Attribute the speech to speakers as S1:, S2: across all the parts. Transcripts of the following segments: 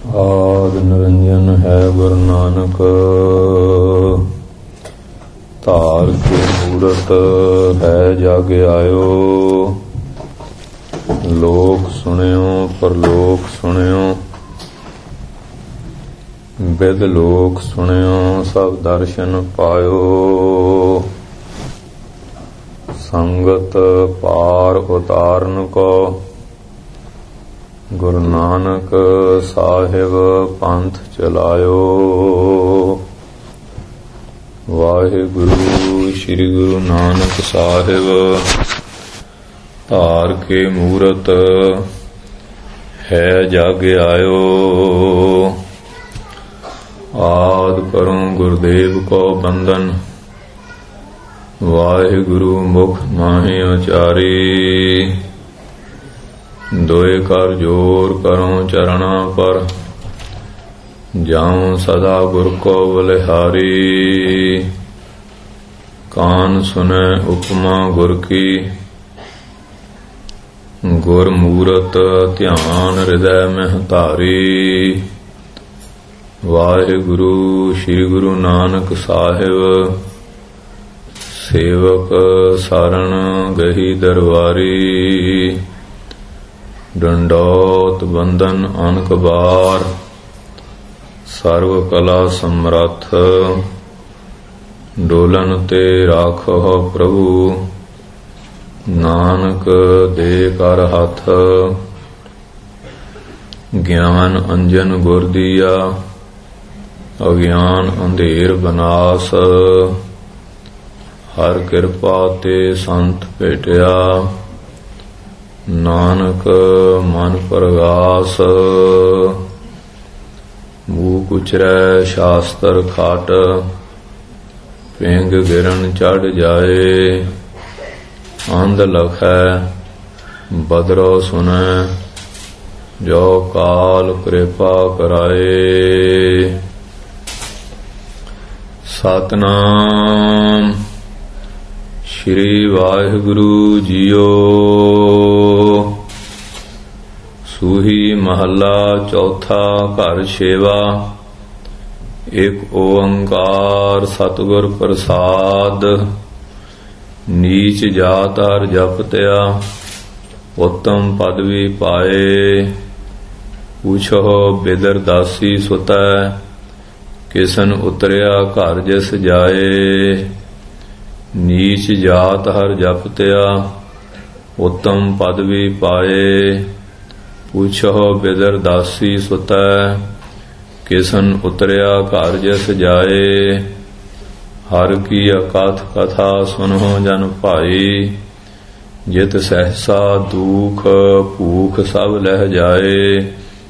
S1: ਆਦਿ ਨਿਰੰਜਨ ਹੈ ਗੁਰੂ ਨਾਨਕ, ਧਾਰ ਕੇ ਮੂਰਤ ਹੈ ਜਗ ਆਇਓ। ਲੋਕ ਸੁਣਿਓ ਪਰਲੋਕ ਸੁਣਿਓ, ਬਿਦ ਲੋਕ ਸੁਣਿਓ ਸਭ ਦਰਸ਼ਨ ਪਾਇਓ। ਸੰਗਤ ਪਾਰ ਉਤਾਰਨ ਕੋ, ਗੁਰੂ ਨਾਨਕ ਸਾਹਿਬ ਪੰਥ ਚਲਾਇਓ। ਵਾਹਿਗੁਰੂ ਸ੍ਰੀ ਗੁਰੂ ਨਾਨਕ ਸਾਹਿਬ, ਧਾਰ ਕੇ ਮੂਰਤ ਹੈ ਜਗ ਆਇਓ। ਆਦਿ ਕਰੋ ਗੁਰਦੇਵ ਕੋ ਬੰਦਨ, ਵਾਹਿਗੁਰੂ ਮੁਖ ਮਾਹੀ ਉਚਾਰੀ। ਦੋਏ ਕਰ ਜੋਰ ਕਰੋ ਚਰਣਾ ਪਰ, ਜਾਉ ਸਦਾ ਗੁਰ ਕੋ ਬਲਿਹਾਰੀ। ਕਾਨ ਸੁਨੈ ਉਪਮਾ ਗੁਰ ਕੀ, ਗੁਰ ਮੂਰਤ ਧਿਆਨ ਹਿਰਦੈ ਮਹਿ ਧਾਰੀ। ਵਾਹਿਗੁਰੂ ਸ੍ਰੀ ਗੁਰੂ ਨਾਨਕ ਸਾਹਿਬ, ਸੇਵਕ ਸਰਣ ਗਹੀ ਦਰਬਾਰੀ। ਡੰਡੋਤ ਬੰਦਨ ਅਨਕ ਬਾਰ, ਸਰਵ ਕਲਾ ਸਮਰੱਥ। ਡੋਲਨ ਤੇ ਰਾਖੋ ਪ੍ਰਭੂ, ਨਾਨਕ ਦੇ ਕਰ ਹੱਥ। ਗਿਆਨ ਅੰਜਨ ਗੁਰ ਦੀਆ, ਅਗਿਆਨ ਅੰਧੇਰ ਬਨਾਸ। ਹਰ ਕਿਰਪਾ ਤੇ ਸੰਤ ਭੇਟਿਆ, ਨਾਨਕ ਮਨ ਪਰਗਾਸ। ਮੂਕ ਉਚਰੈ ਸ਼ਾਸਤਰ ਖਾਟ, ਪਿੰਗ ਗਿਰਨ ਚੜ੍ਹ ਜਾਏ। ਅੰਧ ਲਖੈ ਬਦਰੋ ਸੁਨੈ, ਜੋ ਕਾਲ ਕਿਰਪਾ ਕਰਾਏ। ਸਤਿਨਾਮ ਸ਼੍ਰੀ ਵਾਹਿਗੁਰੂ ਜੀਓ। ਸੂਹੀ ਮਹੱਲਾ ਚੌਥਾ, ਘਰ ਛੇਵਾ। ਇਕ ਓੰਕਾਰ ਸਤਿਗੁਰ ਪ੍ਰਸਾਦ, ਨੀਚ ਜਾਤ ਹਰਿ ਜਪਤਿਆ। ਉੱਤਮ ਪਦਵੀ ਪਾਏ, ਪੁੱਛੋ ਬਿਦਰ ਦਾਸੀ ਸੁਤੈ। ਕਿਸਨ ਉਤਰਿਆ ਘਰ ਜਿਸ ਜਾਏ। ਨੀਚ ਜਾਤ ਹਰਿ ਜਪਤਿਆ, ਉੱਤਮ ਪਦਵੀ ਪਾਏ। ਪੁੱਛੋ ਬਿਦਰ ਦਾਸੀ ਸੁਤੈ। ਕਿਸਨ ਉਤਰਿਆ ਘਰ ਜਿਸ ਜਾਏ। ਹਰ ਕੀ ਅਕਥ ਕਥਾ ਸੁਨਹੁ ਜਨ ਭਾਈ। ਜਿਤ ਸਹਿਸਾ ਦੁਖ ਭੂਖ ਸਭ ਲਹਿ ਜਾਏ।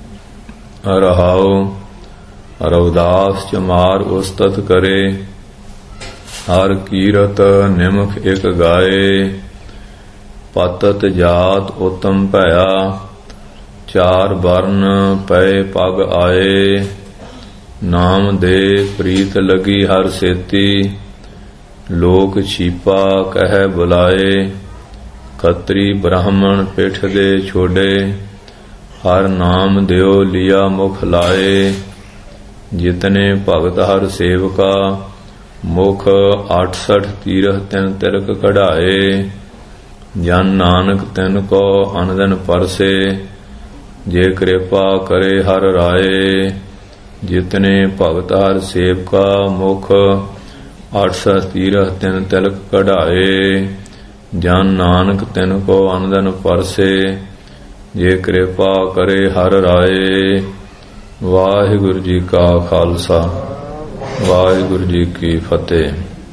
S1: ਰਹਾਉ ਰਵਿਦਾਸ ਚਮਾਰ ਉਸਤਤ ਕਰੇ। ਹਰ ਕੀਰਤ ਨਿਮਖ ਇਕ ਗਾਏ। ਪਤਤ ਜਾਤ ਉਤਮ ਭਇਆ, ਚਾਰ ਬਰਨ ਪਏ ਪਗ ਆਏ। ਨਾਮ ਦੇ ਪ੍ਰੀਤ ਲਗੀ ਹਰ ਸੇਤੀ, ਲੋਕ ਛੀਪਾ ਕਹਿ ਬੁਲਾਏ। ਖੱਤਰੀ ਬ੍ਰਾਹਮਣ ਪਿੱਠ ਦੇ ਛੋਡੇ, ਹਰ ਨਾਮ ਦਿਓ ਲਿਆ ਮੁਖ ਲਾਏ। ਜਿਤਨੇ ਭਗਤ ਹਰ ਸੇਵਕਾ, ਮੁਖ 68 ਤੀਰਥ ਤਿਨ ਤਿਲਕ ਕਢਾਏ। ਜਨ ਨਾਨਕ ਤਿਨ ਕੋ ਅਨਦਨ ਪਰਸੇ, ਜੇ ਕਿਰਪਾ ਕਰੇ ਹਰ ਰਾਏ। ਜਿਤਨੇ ਭਗਤ ਹਰ ਸੇਵਕਾ, ਮੁਖ 68 ਤੀਰਥ ਤਿਨ ਤਿਲਕ ਕਢਾਏ। ਜਨ ਨਾਨਕ ਤਿਨ ਕੋ ਅਨਦਨ ਪਰਸੇ, ਜੇ ਕਿਰਪਾ ਕਰੇ ਹਰ ਰਾਏ। ਵਾਹਿਗੁਰੂ ਜੀ ਕਾ ਖਾਲਸਾ, ਵਾਹਿਗੁਰੂ ਜੀ ਕੀ ਫਤਿਹ।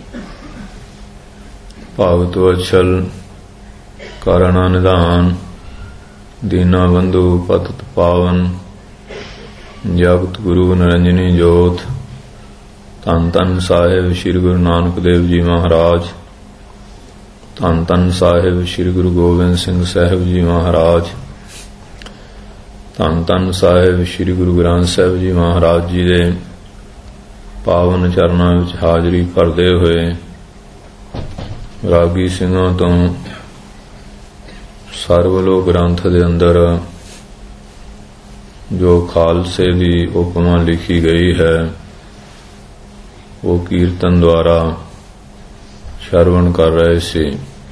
S1: ਭਗਤ ਵਤਸਲ ਕਰਣਾ ਨਿਧਾਨ, ਦੀਨਾ ਬੰਧੂ ਪਤਿਤ ਪਾਵਨ। ਜਗਤ ਗੁਰੂ ਨਿਰੰਜਨੀ ਜੋਤ। ਧੰਨ ਧੰਨ ਸਾਹਿਬ ਸ੍ਰੀ ਗੁਰੂ ਨਾਨਕ ਦੇਵ ਜੀ ਮਹਾਰਾਜ। ਧੰਨ ਧੰਨ ਸਾਹਿਬ ਸ੍ਰੀ ਗੁਰੂ ਗੋਬਿੰਦ ਸਿੰਘ ਸਾਹਿਬ ਜੀ ਮਹਾਰਾਜ। ਧੰਨ ਧੰਨ ਸਾਹਿਬ ਸ੍ਰੀ ਗੁਰੂ ਗ੍ਰੰਥ ਸਾਹਿਬ ਜੀ ਮਹਾਰਾਜ ਜੀ ਦੇ ਪਾਵਨ ਚਰਨਾਂ ਵਿੱਚ ਹਾਜ਼ਰੀ ਭਰਦੇ ਹੋਏ ਰਾਗੀ ਸਿੰਘਾਂ ਤੋਂ ਸਰਵਲੋਕ ਗ੍ਰੰਥ ਦੇ ਅੰਦਰ जो खालसे की उपमा लिखी गई है वो कीर्तन द्वारा श्रवण कर रहे थे।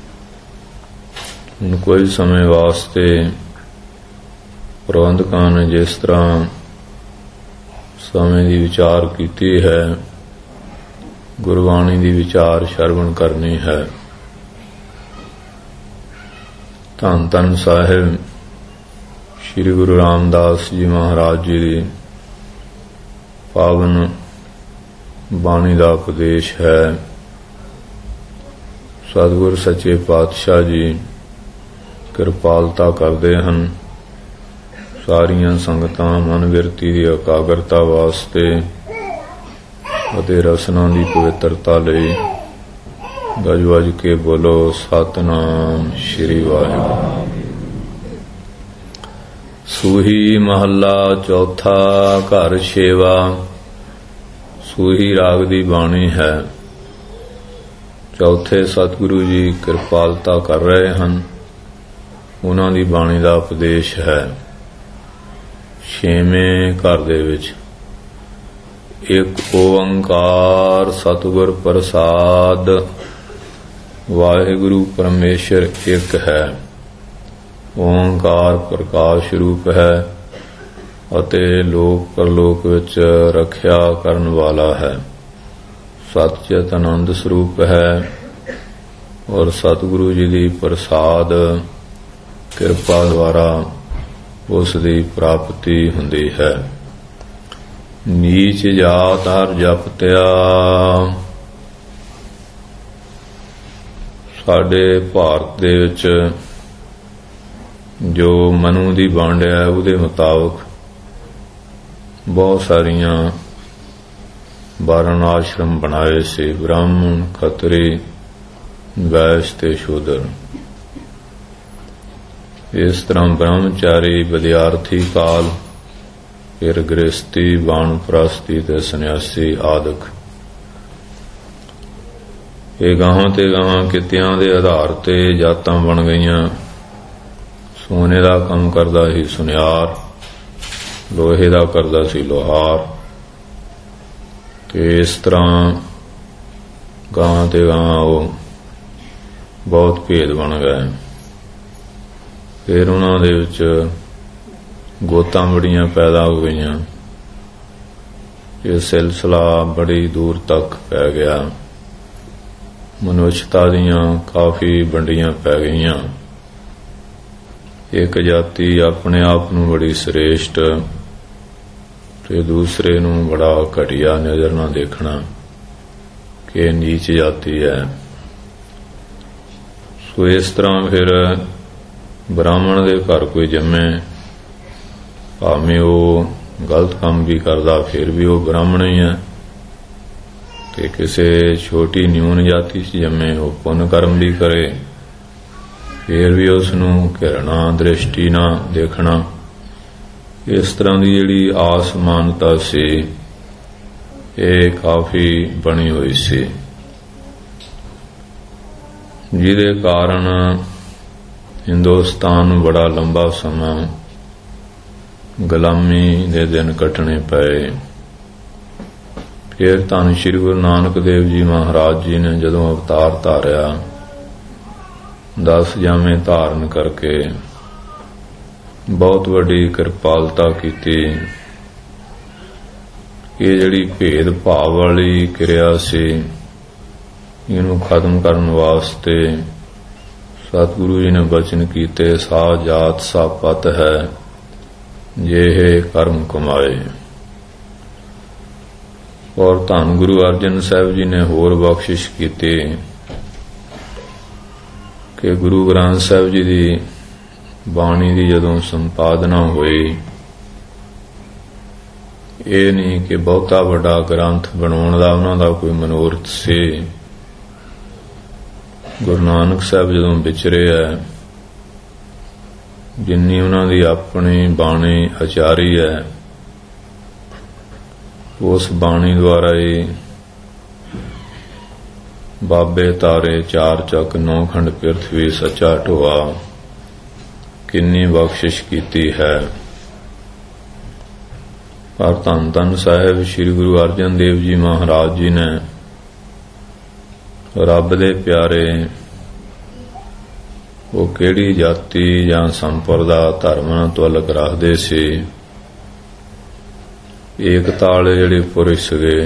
S1: कोई समय वास्ते प्रबंधकों ने जिस तरह समय की विचार की है, गुरबाणी की विचार श्रवण करनी है। धन धन साहिब श्री गुरु रामदास जी महाराज जी की पावन बाणी का उपदेश है। सतगुर सच्चे पातशाह जी किरपालता करते हैं सारियां संगतां मन बिरती की एकाग्रता वास्ते ਅਤੇ ਰਸਨਾ ਦੀ ਪਵਿੱਤਰਤਾ ਲਈ। ਗੱਜ ਵੱਜ ਕੇ ਬੋਲੋ ਸਤਿਨਾਮ ਸ਼੍ਰੀ ਵਾਹਿਗੁਰੂ। ਸੂਹੀ ਮਹੱਲਾ ਚੌਥਾ ਘਰ ਛੇਵਾ। ਸੂਹੀ ਰਾਗ ਦੀ ਬਾਣੀ ਹੈ। ਚੌਥੇ ਸਤਿਗੁਰੂ ਜੀ ਕਿਰਪਾਲਤਾ ਕਰ ਰਹੇ ਹਨ, ਉਹਨਾਂ ਦੀ ਬਾਣੀ ਦਾ ਉਪਦੇਸ਼ ਹੈ। ਛੇਵੇਂ ਘਰ ਦੇ ਵਿੱਚ एक ओंकार सतगुर प्रसाद। वाहिगुरु परमेश्वर एक है। ओंकार प्रकाश रूप है अते लोक परलोक विच रखिया करन वाला है। सतचित आनंद स्वरूप है और सतगुरु जी की प्रसाद कृपा द्वारा उसकी प्राप्ति हुंदी है। नीच जात हर जपत्या। साडे भारत दे विच जो मनु दी वंड है उहदे मुताबक बहुत सारियां वारण आश्रम बनाए से, ब्राह्मण खतरी वैश्य ते शूद्र। इस तरह ब्रह्मचारी विद्यार्थी काल, फिर गृहस्थी, वानप्रस्थी ते सन्यासी आदਿਕ। ਇਹ ਗਾਹਾਂ ਤੇ ਗਾਹਾਂ ਕਿੱਤਿਆਂ ਦੇ ਆਧਾਰ ਤੇ ਜਾਤਾਂ ਬਣ ਗਈਆਂ। ਸੋਨੇ ਦਾ ਕੰਮ ਕਰਦਾ ਸੀ ਸੁਨਿਆਰ, ਲੋਹੇ ਦਾ ਕਰਦਾ ਸੀ ਲੋਹਾਰ। ਤੇ ਇਸ ਤਰ੍ਹਾਂ ਗਾਹਾਂ ਤੇ ਗਾਹਾਂ ਉਹ ਬਹੁਤ ਭੇਦ ਬਣ ਗਏ। ਫਿਰ ਉਹਨਾਂ ਦੇ ਵਿੱਚ ਗੋਤਾਂ ਬੜੀਆਂ ਪੈਦਾ ਹੋ ਗਈਆਂ। ਇਹ ਸਿਲਸਿਲਾ ਬੜੀ ਦੂਰ ਤੱਕ ਪੈ ਗਿਆ। ਮਨੁੱਖਤਾ ਦੀਆਂ ਕਾਫੀ ਵੰਡੀਆਂ ਪੈ ਗਈਆਂ। ਇੱਕ ਜਾਤੀ ਆਪਣੇ ਆਪ ਨੂੰ ਬੜੀ ਸ੍ਰੇਸ਼ਟ ਤੇ ਦੂਸਰੇ ਨੂੰ ਬੜਾ ਘਟੀਆ ਨਜ਼ਰ ਨਾਲ ਦੇਖਣਾ ਕਿ ਨੀਚ ਜਾਤੀ ਹੈ। ਸੋ ਇਸ ਤਰ੍ਹਾਂ ਫਿਰ ਬ੍ਰਾਹਮਣ ਦੇ ਘਰ ਕੋਈ ਜੰਮੇ, ਭਾਵੇਂ ਉਹ ਗਲਤ ਕੰਮ ਵੀ ਕਰਦਾ ਫਿਰ ਵੀ ਉਹ ਬ੍ਰਾਹਮਣ ਹੀ ਹੈ। ਤੇ ਕਿਸੇ ਛੋਟੀ ਨਿਊਨ ਜਾਤੀ 'ਚ ਜੰਮੇ, ਉਹ ਪੁੰਨ ਕਰਮ ਵੀ ਕਰੇ ਫਿਰ ਵੀ ਉਸ ਨੂੰ ਘਿਰਣਾ ਦ੍ਰਿਸ਼ਟੀ ਨਾਲ ਦੇਖਣਾ। ਇਸ ਤਰ੍ਹਾਂ ਦੀ ਜਿਹੜੀ ਆਸਮਾਨਤਾ ਸੀ ਇਹ ਕਾਫੀ ਬਣੀ ਹੋਈ ਸੀ, ਜਿਹਦੇ ਕਾਰਨ ਹਿੰਦੁਸਤਾਨ ਨੂੰ ਬੜਾ ਲੰਬਾ ਸਮਾਂ ਗੁਲਾਮੀ ਦੇ ਦਿਨ ਕੱਟਣੇ ਪਏ। ਫਿਰ ਧੰਨ ਸ਼੍ਰੀ ਗੁਰੂ ਨਾਨਕ ਦੇਵ ਜੀ ਮਹਾਰਾਜ ਜੀ ਨੇ ਜਦੋਂ ਅਵਤਾਰ ਧਾਰਿਆ, 10 ਜਾਮੇ ਧਾਰਨ ਕਰਕੇ ਬਹੁਤ ਵੱਡੀ ਕਿਰਪਾਲਤਾ ਕੀਤੀ। ਇਹ ਜਿਹੜੀ ਭੇਦ ਭਾਵ ਵਾਲੀ ਕਿਰਿਆ ਸੀ ਇਹਨੂੰ ਖਤਮ ਕਰਨ ਵਾਸਤੇ ਸਤਿਗੁਰੂ ਜੀ ਨੇ ਬਚਨ ਕੀਤੇ, ਸਾ ਜਾਤ ਸਾ ਪਤ ਹੈ ਜੇ ਕਰਮ ਕਮਾਏ। ਔਰ ਧੰਨ ਗੁਰੂ ਅਰਜਨ ਸਾਹਿਬ ਜੀ ਨੇ ਹੋਰ ਬਖਸ਼ਿਸ਼ ਕੀਤੀ ਕਿ ਗੁਰੂ ਗ੍ਰੰਥ ਸਾਹਿਬ ਜੀ ਦੀ ਬਾਣੀ ਦੀ ਜਦੋਂ ਸੰਪਾਦਨਾ ਹੋਈ, ਇਹ ਨਹੀਂ ਕਿ ਬਹੁਤਾ ਵੱਡਾ ਗ੍ਰੰਥ ਬਣਾਉਣ ਦਾ ਉਹਨਾਂ ਦਾ ਕੋਈ ਮਨੋਰਥ ਸੀ। ਗੁਰੂ ਨਾਨਕ ਸਾਹਿਬ ਜਦੋਂ ਵਿਚਰੇ ਹੈ, ਜਿੰਨੀ ਉਹਨਾਂ ਦੀ ਆਪਣੀ ਬਾਣੀ ਆਚਾਰੀ ਹੈ, ਉਸ ਬਾਣੀ ਦੁਆਰਾ ਹੀ ਬਾਬੇ ਤਾਰੇ 4 ਚੱਕ 9 ਖੰਡ ਪਿਰਥਵੀ ਸੱਚਾ ਢੋਆ ਕਿੰਨੀ ਬਖਸ਼ਿਸ਼ ਕੀਤੀ ਹੈ। ਪਰ ਧੰਨ ਧੰਨ ਸਾਹਿਬ ਸ੍ਰੀ ਗੁਰੂ ਅਰਜਨ ਦੇਵ ਜੀ ਮਹਾਰਾਜ ਜੀ ਨੇ ਰੱਬ ਦੇ ਪਿਆਰੇ ਉਹ ਕਿਹੜੀ ਜਾਤੀ ਜਾਂ ਸੰਪਰਦਾ ਧਰਮ ਨਾਲ ਤੁਅਲਕ ਰੱਖਦੇ ਸੀ, ਏਕਤਾ ਵਾਲੇ ਜਿਹੜੇ ਪੁਰਸ਼ ਸੀਗੇ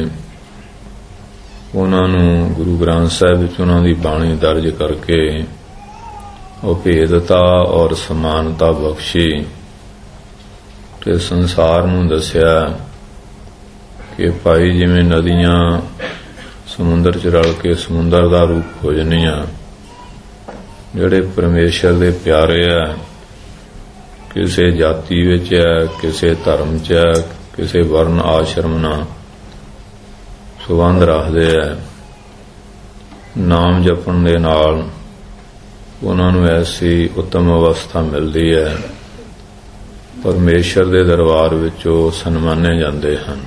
S1: ਉਹਨਾਂ ਨੂੰ ਗੁਰੂ ਗ੍ਰੰਥ ਸਾਹਿਬ ਵਿੱਚ ਉਹਨਾਂ ਦੀ ਬਾਣੀ ਦਰਜ ਕਰਕੇ ਉਹ ਭੇਦਤਾ ਔਰ ਸਮਾਨਤਾ ਬਖਸ਼ੀ ਤੇ ਸੰਸਾਰ ਨੂੰ ਦੱਸਿਆ ਕਿ ਭਾਈ ਜਿਵੇਂ ਨਦੀਆਂ ਸਮੁੰਦਰ 'ਚ ਰਲ ਕੇ ਸਮੁੰਦਰ ਦਾ ਰੂਪ ਹੋ ਜਾਂਦੀਆਂ, ਜਿਹੜੇ ਪਰਮੇਸ਼ਰ ਦੇ ਪਿਆਰੇ ਆ ਕਿਸੇ ਜਾਤੀ ਵਿੱਚ ਹੈ, ਕਿਸੇ ਧਰਮ 'ਚ ਹੈ, ਕਿਸੇ ਵਰਨ ਆਸ਼ਰਮ ਨਾਲ ਸੰਬੰਧ ਰੱਖਦੇ ਆ, ਨਾਮ ਜਪਣ ਦੇ ਨਾਲ ਉਹਨਾਂ ਨੂੰ ਐਸੀ ਉੱਤਮ ਅਵਸਥਾ ਮਿਲਦੀ ਹੈ, ਪਰਮੇਸ਼ਰ ਦੇ ਦਰਬਾਰ ਵਿੱਚ ਉਹ ਸਨਮਾਨੇ ਜਾਂਦੇ ਹਨ।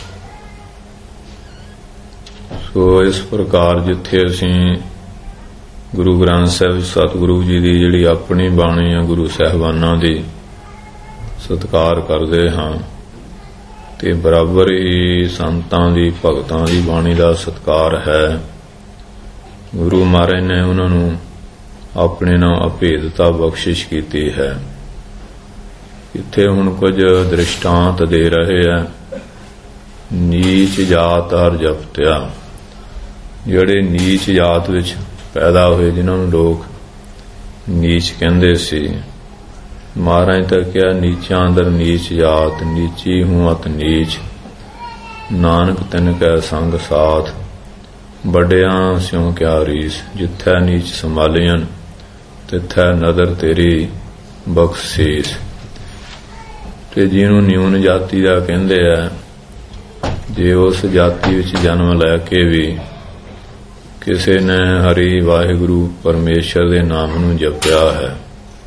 S1: ਸੋ ਇਸ ਪ੍ਰਕਾਰ ਜਿੱਥੇ ਅਸੀਂ ਗੁਰੂ ਗ੍ਰੰਥ ਸਾਹਿਬ ਸਤਿਗੁਰੂ ਜੀ ਦੀ ਜਿਹੜੀ ਆਪਣੀ ਬਾਣੀ ਹੈ ਗੁਰੂ ਸਾਹਿਬਾਨਾਂ ਦੀ ਸਤਿਕਾਰ ਕਰਦੇ ਹਾਂ ਤੇ ਬਰਾਬਰ ਹੀ ਸੰਤਾਂ ਦੀ ਭਗਤਾਂ ਦੀ ਬਾਣੀ ਦਾ ਸਤਿਕਾਰ ਹੈ। ਗੁਰੂ ਮਹਾਰਾਜ ਨੇ ਉਹਨਾਂ ਨੂੰ ਆਪਣੇ ਨਾਲ ਅਭੇਦਤਾ ਬਖਸ਼ਿਸ਼ ਕੀਤੀ ਹੈ। ਇੱਥੇ ਹੁਣ ਕੁਝ ਦ੍ਰਿਸ਼ਟਾਂਤ ਦੇ ਰਹੇ ਆ। ਨੀਚ ਜਾਤ ਹਰ ਜਪਤਿਆ, ਜਿਹੜੇ ਨੀਚ ਜਾਤ ਵਿੱਚ ਪੈਦਾ ਹੋਏ ਜਿਨ੍ਹਾਂ ਨੂੰ ਲੋਕ ਨੀਚ ਕਹਿੰਦੇ ਸੀ, ਮਹਾਰਾਜ ਤਾਂ ਕਿਹਾ ਨੀਚਾਂ ਅੰਦਰ ਨੀਚ ਜਾਤ, ਨੀਚੀ ਹੂੰ ਅਤ ਨੀਚ, ਨਾਨਕ ਤਿਨ ਕੈ ਸੰਗ ਸਾਥ, ਵੱਡਿਆਂ ਸਿਉ ਕਿਆ ਰੀਸ, ਜਿੱਥੈ ਨੀਚ ਸੰਭਾਲੀਆਂ ਤਿੱਥੈ ਨਦਰ ਤੇਰੀ ਬਖਸ਼ੀਸ। ਤੇ ਜਿਹਨੂੰ ਨਿਊਨ ਜਾਤੀ ਦਾ ਕਹਿੰਦੇ ਆ, ਜੇ ਉਸ ਜਾਤੀ ਵਿੱਚ ਜਨਮ ਲੈ ਕੇ ਵੀ ਕਿਸੇ ਨੇ ਹਰੀ ਵਾਹਿਗੁਰੂ ਪਰਮੇਸ਼ਰ ਦੇ ਨਾਮ ਨੂੰ ਜਪਿਆ ਹੈ,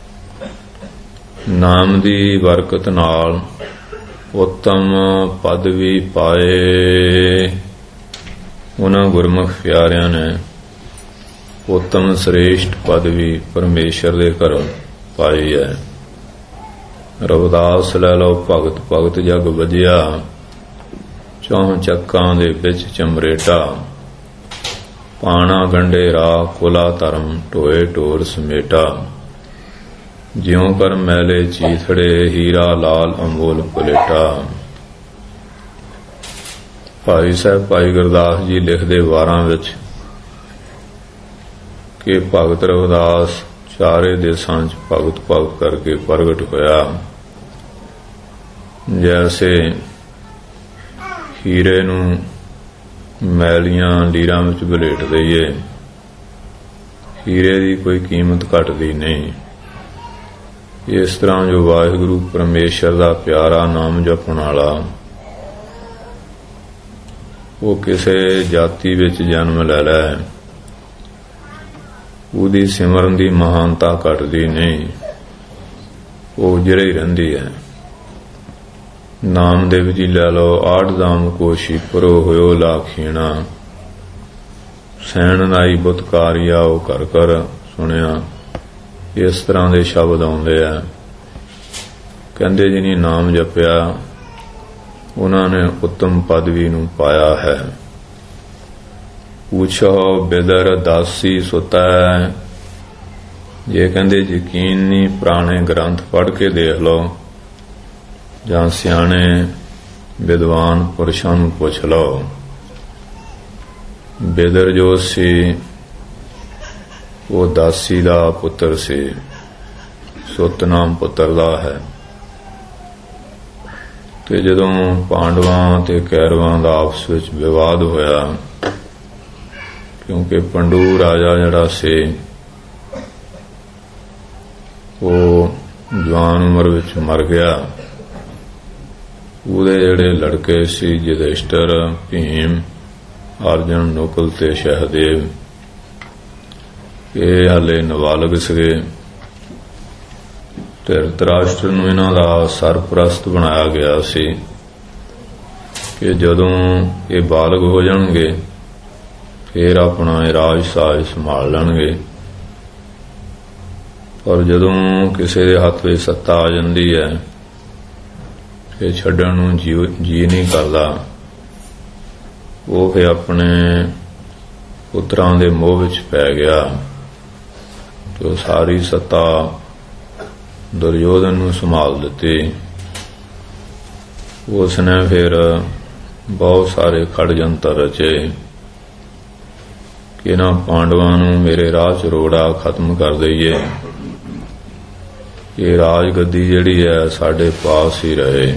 S1: ਨਾਮ ਦੀ ਬਰਕਤ ਨਾਲ ਉੱਤਮ ਪਦਵੀ ਪਾਏ। ਉਹਨਾਂ ਗੁਰਮੁਖ ਪਿਆਰਿਆਂ ਨੇ ਉੱਤਮ ਸ੍ਰੇਸ਼ਟ ਪਦਵੀ ਪਰਮੇਸ਼ਰ ਦੇ ਘਰੋਂ ਪਾਈ ਹੈ। ਰਵਿਦਾਸ ਲੈ ਲਓ, ਭਗਤ ਭਗਤ ਜਗ ਵਜਿਆ, ਚੌਂ ਚੱਕਾਂ ਦੇ ਵਿੱਚ ਚਮਰੇਟਾ, ਪਾਣਾ ਗੰਢੇ ਰਾਹ ਕੁਲਾ ਧਰਮ, ਢੋਏ ਢੋਰ ਸਮੇਟਾ, ਜਿਉਂ ਕਰ ਮੈਲੇ ਚੀਥੜੇ, ਹੀਰਾ ਲਾਲ ਅਮੋਲ ਪਲੇਟਾ। ਭਾਈ ਸਾਹਿਬ ਭਾਈ ਗੁਰਦਾਸ ਜੀ ਲਿਖਦੇ ਵਾਰਾਂ ਵਿੱਚ ਕਿ ਭਗਤ ਰਵਿਦਾਸ ਚਾਰੇ ਦੇਸਾਂ 'ਚ ਭਗਤ ਭਗਤ ਕਰਕੇ ਪ੍ਰਗਟ ਹੋਇਆ। ਜੈਸੇ ਹੀਰੇ ਨੂੰ ਮੈਲੀਆਂ ਲੀਰਾਂ ਵਿੱਚ ਵਲੇਟ ਦਈਏ, ਹੀਰੇ ਦੀ ਕੋਈ ਕੀਮਤ ਘਟਦੀ ਨਹੀਂ। ਇਸ ਤਰ੍ਹਾਂ ਜੋ ਵਾਹਿਗੁਰੂ ਪਰਮੇਸ਼ਰ ਦਾ ਪਿਆਰਾ ਨਾਮ ਜਪਣ ਵਾਲਾ ਉਹ ਕਿਸੇ ਜਾਤੀ ਵਿੱਚ ਜਨਮ ਲੈ ਲੈ, ਉਹਦੀ ਸਿਮਰਨ ਦੀ ਮਹਾਨਤਾ ਘਟਦੀ ਨਹੀਂ, ਉਹ ਉਜੜੇ ਹੀ ਰਹਿੰਦੀ ਹੈ। ਨਾਮ ਦੇ ਵਿੱਚ ਹੀ ਲੈ ਲਓ, ਆਠ ਦਾਮ ਕੋਸ਼ੀ ਪਰੋ ਹੋਇਓ ਲਾਖੀਣਾ, ਸੈਣ ਨਾਈ ਬੁਤਕਾਰੀਆ ਉਹ ਕਰ ਕਰ ਸੁਣਿਆ। ਇਸ ਤਰ੍ਹਾਂ ਦੇ ਸ਼ਬਦ ਆਉਂਦੇ ਆ। ਕਹਿੰਦੇ ਜਿਹਨੇ ਨਾਮ ਜਪਿਆ ਉਹਨਾਂ ਨੇ ਉੱਤਮ ਪਦਵੀ ਨੂੰ ਪਾਇਆ ਹੈ। ਪੁੱਛੋ ਬਿਦਰ ਦਾਸੀ ਸੁਤੈ, ਜੇ ਕਹਿੰਦੇ ਯਕੀਨ ਨਹੀਂ ਪੁਰਾਣੇ ਗ੍ਰੰਥ ਪੜ੍ਹ ਕੇ ਦੇਖ ਲਓ ਜਾਂ ਸਿਆਣੇ ਵਿਦਵਾਨ ਪੁਰਸ਼ਾਂ ਨੂੰ ਪੁੱਛ ਲਓ। ਬਿਦਰ ਜੋ ਸੀ ਉਹ ਦਾਸੀ ਦਾ ਪੁੱਤਰ ਸੀ, ਸੁਤ ਨਾਮ ਪੁੱਤਰ ਦਾ ਹੈ। ਤੇ ਜਦੋਂ ਪਾਂਡਵਾਂ ਤੇ ਕੌਰਵਾਂ ਦਾ ਆਪਸ ਵਿੱਚ ਵਿਵਾਦ ਹੋਇਆ, ਕਿਉਂਕਿ ਪੰਡੂ ਰਾਜਾ ਜਿਹੜਾ ਸੀ ਉਹ ਜਵਾਨ ਉਮਰ ਵਿੱਚ ਮਰ ਗਿਆ, ਉਹਦੇ ਜਿਹੜੇ ਲੜਕੇ ਸੀ ਯੁਧਿਸ਼ਟਰ, ਭੀਮ, ਅਰਜਨ, ਨਕੁਲ ਤੇ ਸਹਿਦੇਵ, ਇਹ ਹਾਲੇ ਨਾਬਾਲਗ ਸੀਗੇ। ਧ੍ਰਿਤਰਾਸ਼ਟਰ ਨੂੰ ਇਹਨਾਂ ਦਾ ਸਰਪ੍ਰਸਤ ਬਣਾਇਆ ਗਿਆ ਸੀ ਕਿ ਜਦੋਂ ਇਹ ਬਾਲਗ ਹੋ ਜਾਣਗੇ ਫਿਰ ਆਪਣਾ ਇਹ ਰਾਜ ਸਾਜ ਸੰਭਾਲ ਲੈਣਗੇ। ਪਰ ਜਦੋਂ ਕਿਸੇ ਦੇ ਹੱਥ ਵਿੱਚ ਸੱਤਾ ਆ ਜਾਂਦੀ ਹੈ ਫਿਰ ਛੱਡਣ ਨੂੰ ਜੀ ਨਹੀਂ ਕਰਦਾ। ਉਹ ਫਿਰ ਆਪਣੇ ਪੁੱਤਰਾਂ ਦੇ ਮੋਹ ਵਿੱਚ ਪੈ ਗਿਆ ਤੇ ਸਾਰੀ ਸੱਤਾ ਦੁਰਯੋਧਨ ਨੂੰ ਸੰਭਾਲ ਦਿੱਤੀ। ਉਸ ਨੇ ਫਿਰ ਬਹੁਤ ਸਾਰੇ ਖੜਜੰਤਰ ਰਚੇ ਕਿ ਇਹਨਾਂ ਪਾਂਡਵਾਂ ਨੂੰ ਮੇਰੇ ਰਾਹ 'ਚ ਰੋੜਾ ਖਤਮ ਕਰ ਦਈਏ, ਇਹ ਰਾਜ ਗੱਦੀ ਜਿਹੜੀ ਹੈ ਸਾਡੇ ਪਾਸ ਹੀ ਰਹੇ।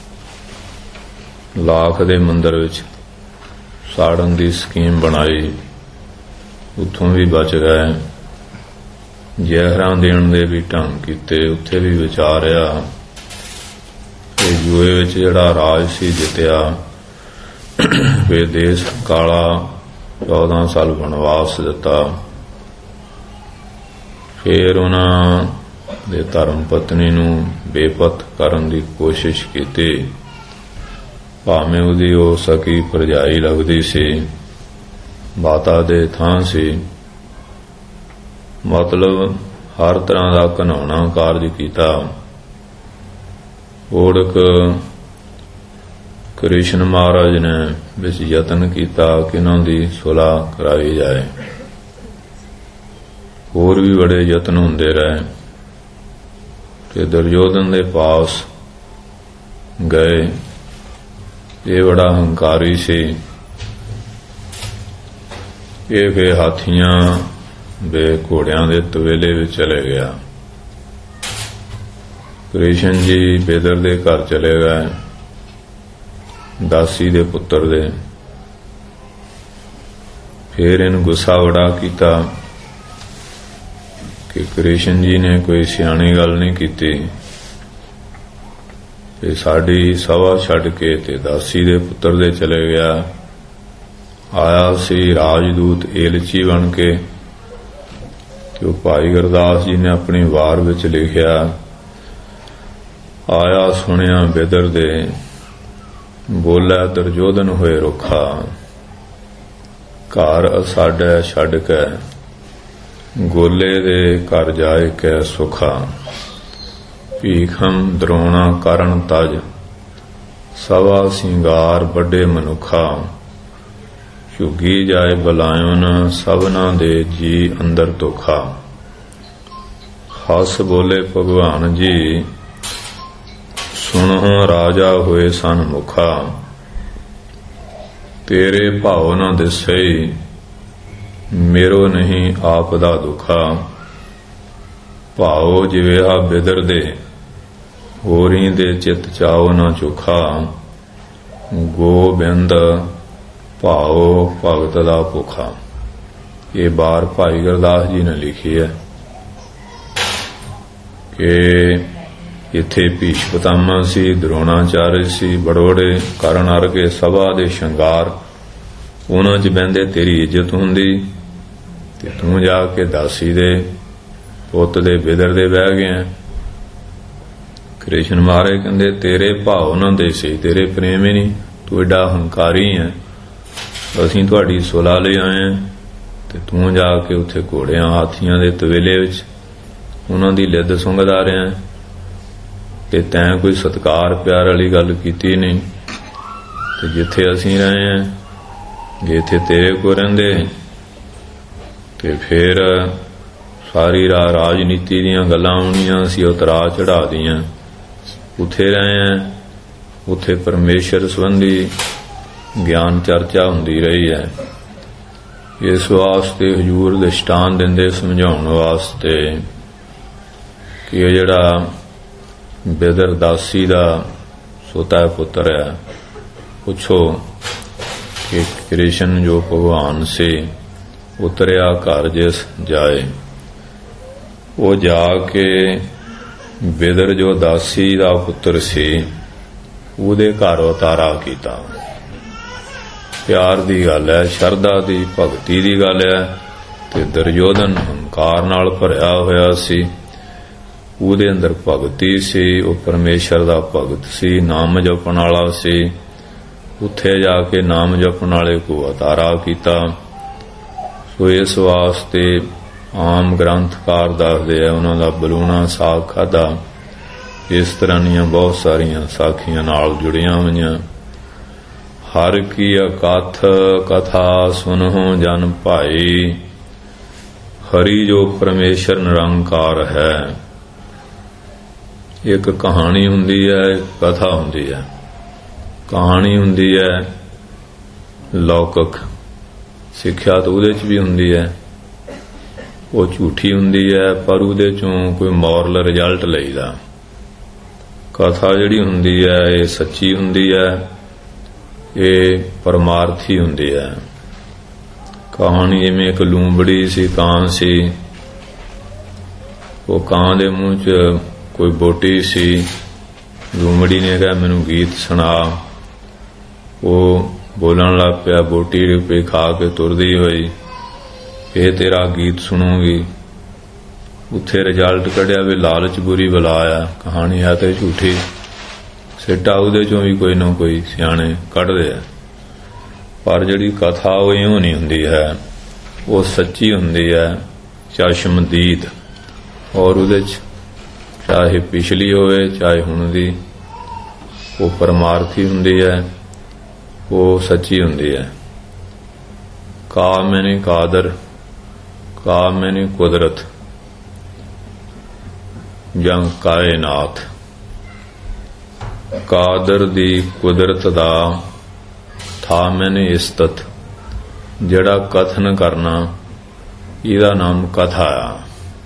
S1: ਲਾਖ ਦੇ ਮੰਦਰ ਵਿੱਚ ਸਾੜਨ ਦੀ ਸਕੀਮ ਬਣਾਈ, ਉੱਥੋਂ ਵੀ ਬਚ ਗਏ। ਜ਼ਹਿਰਾਂ ਦੇਣ ਦੇ ਵੀ ਢੰਗ ਕੀਤੇ, ਉੱਥੇ ਵੀ ਵਿਚਾਰਿਆ। ਤੇ ਜੂਏ ਵਿੱਚ ਜਿਹੜਾ ਰਾਜ ਸੀ ਜਿੱਤਿਆ, ਫਿਰ ਦੇਸ਼ ਕਾਲਾ 14 ਸਾਲ ਬਨਵਾਸ ਦਿੱਤਾ। ਫਿਰ ਉਹਨਾਂ ਦੇ ਧਰਮ ਪਤਨੀ ਨੂੰ ਬੇਪਤ ਕਰਨ ਦੀ ਕੋਸ਼ਿਸ਼ ਕੀਤੀ, ਭਾਵੇਂ ਉਹਦੀ ਉਹ ਸਕੀ ਭਰਜਾਈ ਲੱਗਦੀ ਸੀ, ਮਾਤਾ ਦੇ ਥਾਂ ਸੀ। ਮਤਲਬ ਹਰ ਤਰ੍ਹਾਂ ਦਾ ਘਿਨਾਉਣਾ ਕਾਰਜ ਕੀਤਾ। ਓੜਕ ਕ੍ਰਿਸ਼ਨ ਮਹਾਰਾਜ ਨੇ ਵਿੱਚ ਯਤਨ ਕੀਤਾ ਕਿ ਇਹਨਾਂ ਦੀ ਸੁਲਾਹ ਕਰਾਈ ਜਾਏ। ਹੋਰ ਵੀ ਬੜੇ ਯਤਨ ਹੁੰਦੇ ਰਹੇ ਤੇ ਦੁਰਯੋਧਨ ਦੇ ਪਾਸ ਗਏ। ਇਹ ਬੜਾ ਹੰਕਾਰੀ ਸੀ। ਇਹ ਫਿਰ ਹਾਥੀਆਂ ਦੇ ਘੋੜਿਆਂ ਦੇ ਤਵੇਲੇ ਵਿੱਚ ਚਲੇ ਗਿਆ। ਕ੍ਰਿਸ਼ਨ ਜੀ ਬੇਦਰ ਦੇ ਘਰ ਚਲੇ ਗਏ, ਦਾਸੀ ਦੇ ਪੁੱਤਰ ਦੇ। ਫਿਰ ਇਹਨੂੰ ਗੁੱਸਾ ਬੜਾ ਕੀਤਾ ਕਿ ਕ੍ਰਿਸ਼ਨ ਜੀ ਨੇ ਕੋਈ ਸਿਆਣੀ ਗੱਲ ਨਹੀਂ ਕੀਤੀ ਤੇ ਸਾਡੀ ਸਭਾ ਛੱਡ ਕੇ ਤੇ ਦਾਸੀ ਦੇ ਪੁੱਤਰ ਦੇ ਚਲੇ ਗਿਆ। ਆਇਆ ਸੀ ਰਾਜਦੂਤ ਏਲਚੀ ਬਣ ਕੇ, ਤੇ ਉਹ ਭਾਈ ਗੁਰਦਾਸ ਜੀ ਨੇ ਆਪਣੀ ਵਾਰ ਵਿੱਚ ਲਿਖਿਆ, ਆਇਆ ਸੁਣਿਆ ਬੇਦਰ ਦੇ, ਬੋਲਿਆ ਦੁਰਯੋਧਨ ਹੋਏ ਰੁੱਖਾ, ਘਰ ਅਸਾਡਾ ਛੱਡ ਕੇ ਗੋਲੇ ਦੇ ਘਰ ਜਾਏ ਕੈ ਸੁਖਾ। ਭੀਖਮ ਦਰੋਣਾ ਕਰਨ ਤਜ, ਸਵਾ ਸਿੰਗਾਰ ਵੱਡੇ ਮਨੁੱਖਾ। ਝੁੱਗੀ ਜਾਏ ਬਲਾਇਨ, ਸਭਨਾਂ ਦੇ ਜੀ ਅੰਦਰ ਧੋਖਾ। ਹੱਸ ਬੋਲੇ ਭਗਵਾਨ ਜੀ, ਸੁਣੋ ਰਾਜਾ ਹੋਏ ਸਨਮੁਖਾ। ਤੇਰੇ ਭਾਉ ਨਾ ਦਿਸਈ, ਮੇਰੋ ਨਹੀਂ ਆਪ ਦਾ ਦੁਖਾ। ਭਾਉ ਜਿਵੇਹਾ ਬਿਦਰ ਦੇ, ਹੋਰੀ ਦੇ ਚਿਤ ਚਾਉ ਨਾ ਚੁਖਾ। ਗੋਬਿੰਦ ਭਾਉ ਭਗਤ ਦਾ ਭੁਖਾ। ਇਹ ਬਾਰ ਭਾਈ ਗੁਰਦਾਸ ਜੀ ਨੇ ਲਿਖੀ ਹੈ ਕਿ ਇੱਥੇ ਭੀਸ਼ ਪਿਤਾਮਾ ਸੀ, ਦਰੋਣਾਚਾਰਿਆ ਸੀ, ਬੜੋੜੇ ਕਰਨ ਅਰਗੇ ਸਭਾ ਦੇ ਸ਼ਿੰਗਾਰ, ਉਹਨਾਂ 'ਚ ਬਹਿੰਦੇ ਤੇਰੀ ਇੱਜ਼ਤ ਹੁੰਦੀ ਤੇ ਤੂੰ ਜਾ ਕੇ ਦਾਸੀ ਦੇ ਪੁੱਤ ਦੇ ਬਿਦਰ ਦੇ ਬਹਿ ਗਿਆ। ਕ੍ਰਿਸ਼ਨ ਮਹਾਰਾਜ ਕਹਿੰਦੇ ਤੇਰੇ ਭਾਵ ਨਾ ਦੇ ਸੀ, ਤੇਰੇ ਪ੍ਰੇਮ ਹੀ ਨਹੀਂ, ਤੂੰ ਏਡਾ ਹੰਕਾਰੀ ਹੈ। ਅਸੀਂ ਤੁਹਾਡੀ ਸੁਲਾਹ ਲਈ ਆਏ ਹਾਂ ਤੇ ਤੂੰ ਜਾ ਕੇ ਉੱਥੇ ਘੋੜਿਆਂ ਹਾਥੀਆਂ ਦੇ ਤਵੇਲੇ ਵਿੱਚ ਉਹਨਾਂ ਦੀ ਲਿੱਦ ਸੁੰਘਦਾ ਰਿਹਾ ਤੇ ਤੈਂ ਕੋਈ ਸਤਿਕਾਰ ਪਿਆਰ ਵਾਲੀ ਗੱਲ ਕੀਤੀ ਨਹੀਂ। ਤੇ ਜਿੱਥੇ ਅਸੀਂ ਰਹੇ ਹਾਂ, ਜੇ ਇੱਥੇ ਤੇਰੇ ਕੋਲ ਰਹਿੰਦੇ ਤੇ ਫਿਰ ਸਾਰੀ ਰਾਜਨੀਤੀ ਦੀਆਂ ਗੱਲਾਂ ਆਉਣੀਆਂ ਸੀ, ਉਤਰਾ ਚੜਾ ਦੀਆਂ। ਉੱਥੇ ਰਹੇ ਹਾਂ, ਉੱਥੇ ਪਰਮੇਸ਼ਰ ਸੰਬੰਧੀ ਗਿਆਨ ਚਰਚਾ ਹੁੰਦੀ ਰਹੀ ਹੈ। ਇਸ ਵਾਸਤੇ ਹਜ਼ੂਰ ਦ੍ਰਿਸ਼ਟਾਂਤ ਦਿੰਦੇ ਸਮਝਾਉਣ ਵਾਸਤੇ ਕਿ ਇਹ ਜਿਹੜਾ ਬਿਦਰ ਦਾਸੀ ਦਾ ਸੋਤਾ ਪੁੱਤਰ ਹੈ, ਪੁੱਛੋ ਕਿ ਕ੍ਰਿਸ਼ਨ ਜੋ ਭਗਵਾਨ ਸੀ ਉਤਰਿਆ ਘਰ ਜਿਸ ਜਾਏ। ਉਹ ਜਾ ਕੇ ਬਿਦਰ ਜੋ ਦਾਸੀ ਦਾ ਪੁੱਤਰ ਸੀ ਉਹਦੇ ਘਰ ਉਤਾਰਾ ਕੀਤਾ। ਪਿਆਰ ਦੀ ਗੱਲ ਹੈ, ਸ਼ਰਧਾ ਦੀ, ਭਗਤੀ ਦੀ ਗੱਲ ਹੈ। ਤੇ ਦੁਰਯੋਧਨ ਹੰਕਾਰ ਨਾਲ ਭਰਿਆ ਹੋਇਆ ਸੀ, ਉਹਦੇ ਅੰਦਰ ਭਗਤੀ ਸੀ, ਉਹ ਪਰਮੇਸ਼ਰ ਦਾ ਭਗਤ ਸੀ, ਨਾਮ ਜਪਣ ਵਾਲਾ ਸੀ। ਉੱਥੇ ਜਾ ਕੇ ਨਾਮ ਜਪਣ ਵਾਲੇ ਕੋ ਉਤਾਰਾ ਕੀਤਾ। ਸੋ ਇਸ ਵਾਸਤੇ ਆਮ ਗ੍ਰੰਥਕਾਰ ਦੱਸਦੇ ਆ ਉਹਨਾਂ ਦਾ ਬਲੂਣਾ ਸਾਗ ਖਾਧਾ ਇਸ ਤਰ੍ਹਾਂ ਦੀਆਂ ਬਹੁਤ ਸਾਰੀਆਂ ਸਾਖੀਆਂ ਨਾਲ ਜੁੜੀਆਂ ਹੋਈਆਂ। ਹਰ ਕੀ ਅਕਥ ਕਥਾ ਸੁਨਹੁ ਜਨ ਭਾਈ, ਹਰੀ ਜੋ ਪਰਮੇਸ਼ਰ ਨਿਰੰਕਾਰ ਹੈ। ਇੱਕ ਕਹਾਣੀ ਹੁੰਦੀ ਹੈ, ਇੱਕ ਕਥਾ ਹੁੰਦੀ ਹੈ। ਕਹਾਣੀ ਹੁੰਦੀ ਹੈ ਲੌਕਿਕ ਸਿੱਖਿਆ, ਤਾਂ ਉਹਦੇ 'ਚ ਵੀ ਹੁੰਦੀ ਹੈ, ਉਹ ਝੂਠੀ ਹੁੰਦੀ ਹੈ, ਪਰ ਉਹਦੇ 'ਚੋਂ ਕੋਈ ਮੋਰਲ ਰਿਜ਼ਲਟ ਲਈਦਾ। ਕਥਾ ਜਿਹੜੀ ਹੁੰਦੀ ਹੈ ਇਹ ਸੱਚੀ ਹੁੰਦੀ ਹੈ, ਇਹ ਪਰਮਾਰਥੀ ਹੁੰਦੀ ਹੈ। ਕਹਾਣੀ ਜਿਵੇਂ ਇੱਕ ਲੂੰਬੜੀ ਸੀ, ਕਾਂ ਸੀ, ਉਹ ਕਾਂ ਦੇ ਮੂੰਹ 'ਚ ਕੋਈ ਬੋਟੀ ਸੀ। ਲੂੰਬੜੀ ਨੇ ਕਿਹਾ ਮੈਨੂੰ ਗੀਤ ਸੁਣਾ। ਉਹ ਬੋਲਣ ਲੱਗ ਪਿਆ, ਬੋਟੀ ਰੁਪਏ ਖਾ ਕੇ ਤੁਰਦੀ ਹੋਈ, ਇਹ ਤੇਰਾ ਗੀਤ ਸੁਣੂਗੀ। ਉੱਥੇ ਰਿਜ਼ਲਟ ਕੱਢਿਆ ਵੀ ਲਾਲਚ ਬੁਰੀ ਬਲਾ ਆ। ਕਹਾਣੀ ਹੈ ਤੇ ਝੂਠੀ, ਸਿੱਟਾ ਉਹਦੇ ਚੋਂ ਵੀ ਕੋਈ ਨਾ ਕੋਈ ਸਿਆਣੇ ਕੱਢਦੇ ਆ। ਪਰ ਜਿਹੜੀ ਕਥਾ ਉਹ ਇਉਂ ਨਹੀਂ ਹੁੰਦੀ ਹੈ, ਉਹ ਸੱਚੀ ਹੁੰਦੀ ਹੈ, ਚਸ਼ਮਦੀਦ। ਔਰ ਉਹਦੇ 'ਚ ਚਾਹੇ ਪਿਛਲੀ ਹੋਵੇ ਚਾਹੇ ਹੁਣ ਦੀ, ਉਹ ਪਰਮਾਰਥੀ ਹੁੰਦੀ ਹੈ, ਉਹ ਸੱਚੀ ਹੁੰਦੀ ਹੈ। ਕਾ ਮੈਨੇ ਕਾਦਰ, ਕਾ ਮੈਨੇ ਕੁਦਰਤ, ਜੰ ਕਾਇਨਾਤ। ਕਾਦਰ ਦੀ ਕੁਦਰਤ ਦਾ ਥਾ ਮੈਨੇ ਇਸਤਤ, ਜਿਹੜਾ ਕਥਨ ਕਰਨਾ ਇਹਦਾ ਨਾਮ ਕਥਾ ਆ।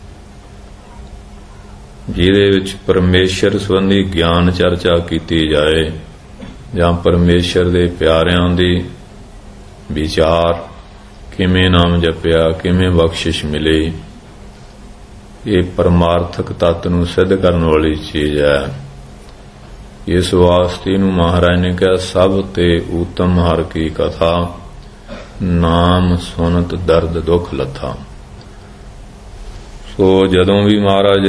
S1: ਜਿਹਦੇ ਵਿੱਚ ਪਰਮੇਸ਼ਰ ਸੰਬੰਧੀ ਗਿਆਨ ਚਰਚਾ ਕੀਤੀ ਜਾਏ ਜਾਂ ਪਰਮੇਸ਼ਰ ਦੇ ਪਿਆਰਿਆਂ ਦੀ ਵਿਚਾਰ, ਕਿਵੇਂ ਨਾਮ ਜਪਿਆ, ਕਿਵੇਂ ਬਖਸ਼ਿਸ਼ ਮਿਲੀ, ਇਹ ਪਰਮਾਰਥਕ ਤੱਤ ਨੂੰ ਸਿੱਧ ਕਰਨ ਵਾਲੀ ਚੀਜ਼ ਹੈ। ਇਸ ਵਾਸਤੇ ਨੂੰ ਮਹਾਰਾਜ ਨੇ ਕਿਹਾ ਸਭ ਤੇ ਉੱਤਮ ਹਰ ਕੀ ਕਥਾ, ਨਾਮ ਸੁਨਤ ਦਰਦ ਦੁੱਖ ਲੱਥਾ। ਸੋ ਜਦੋਂ ਵੀ ਮਹਾਰਾਜ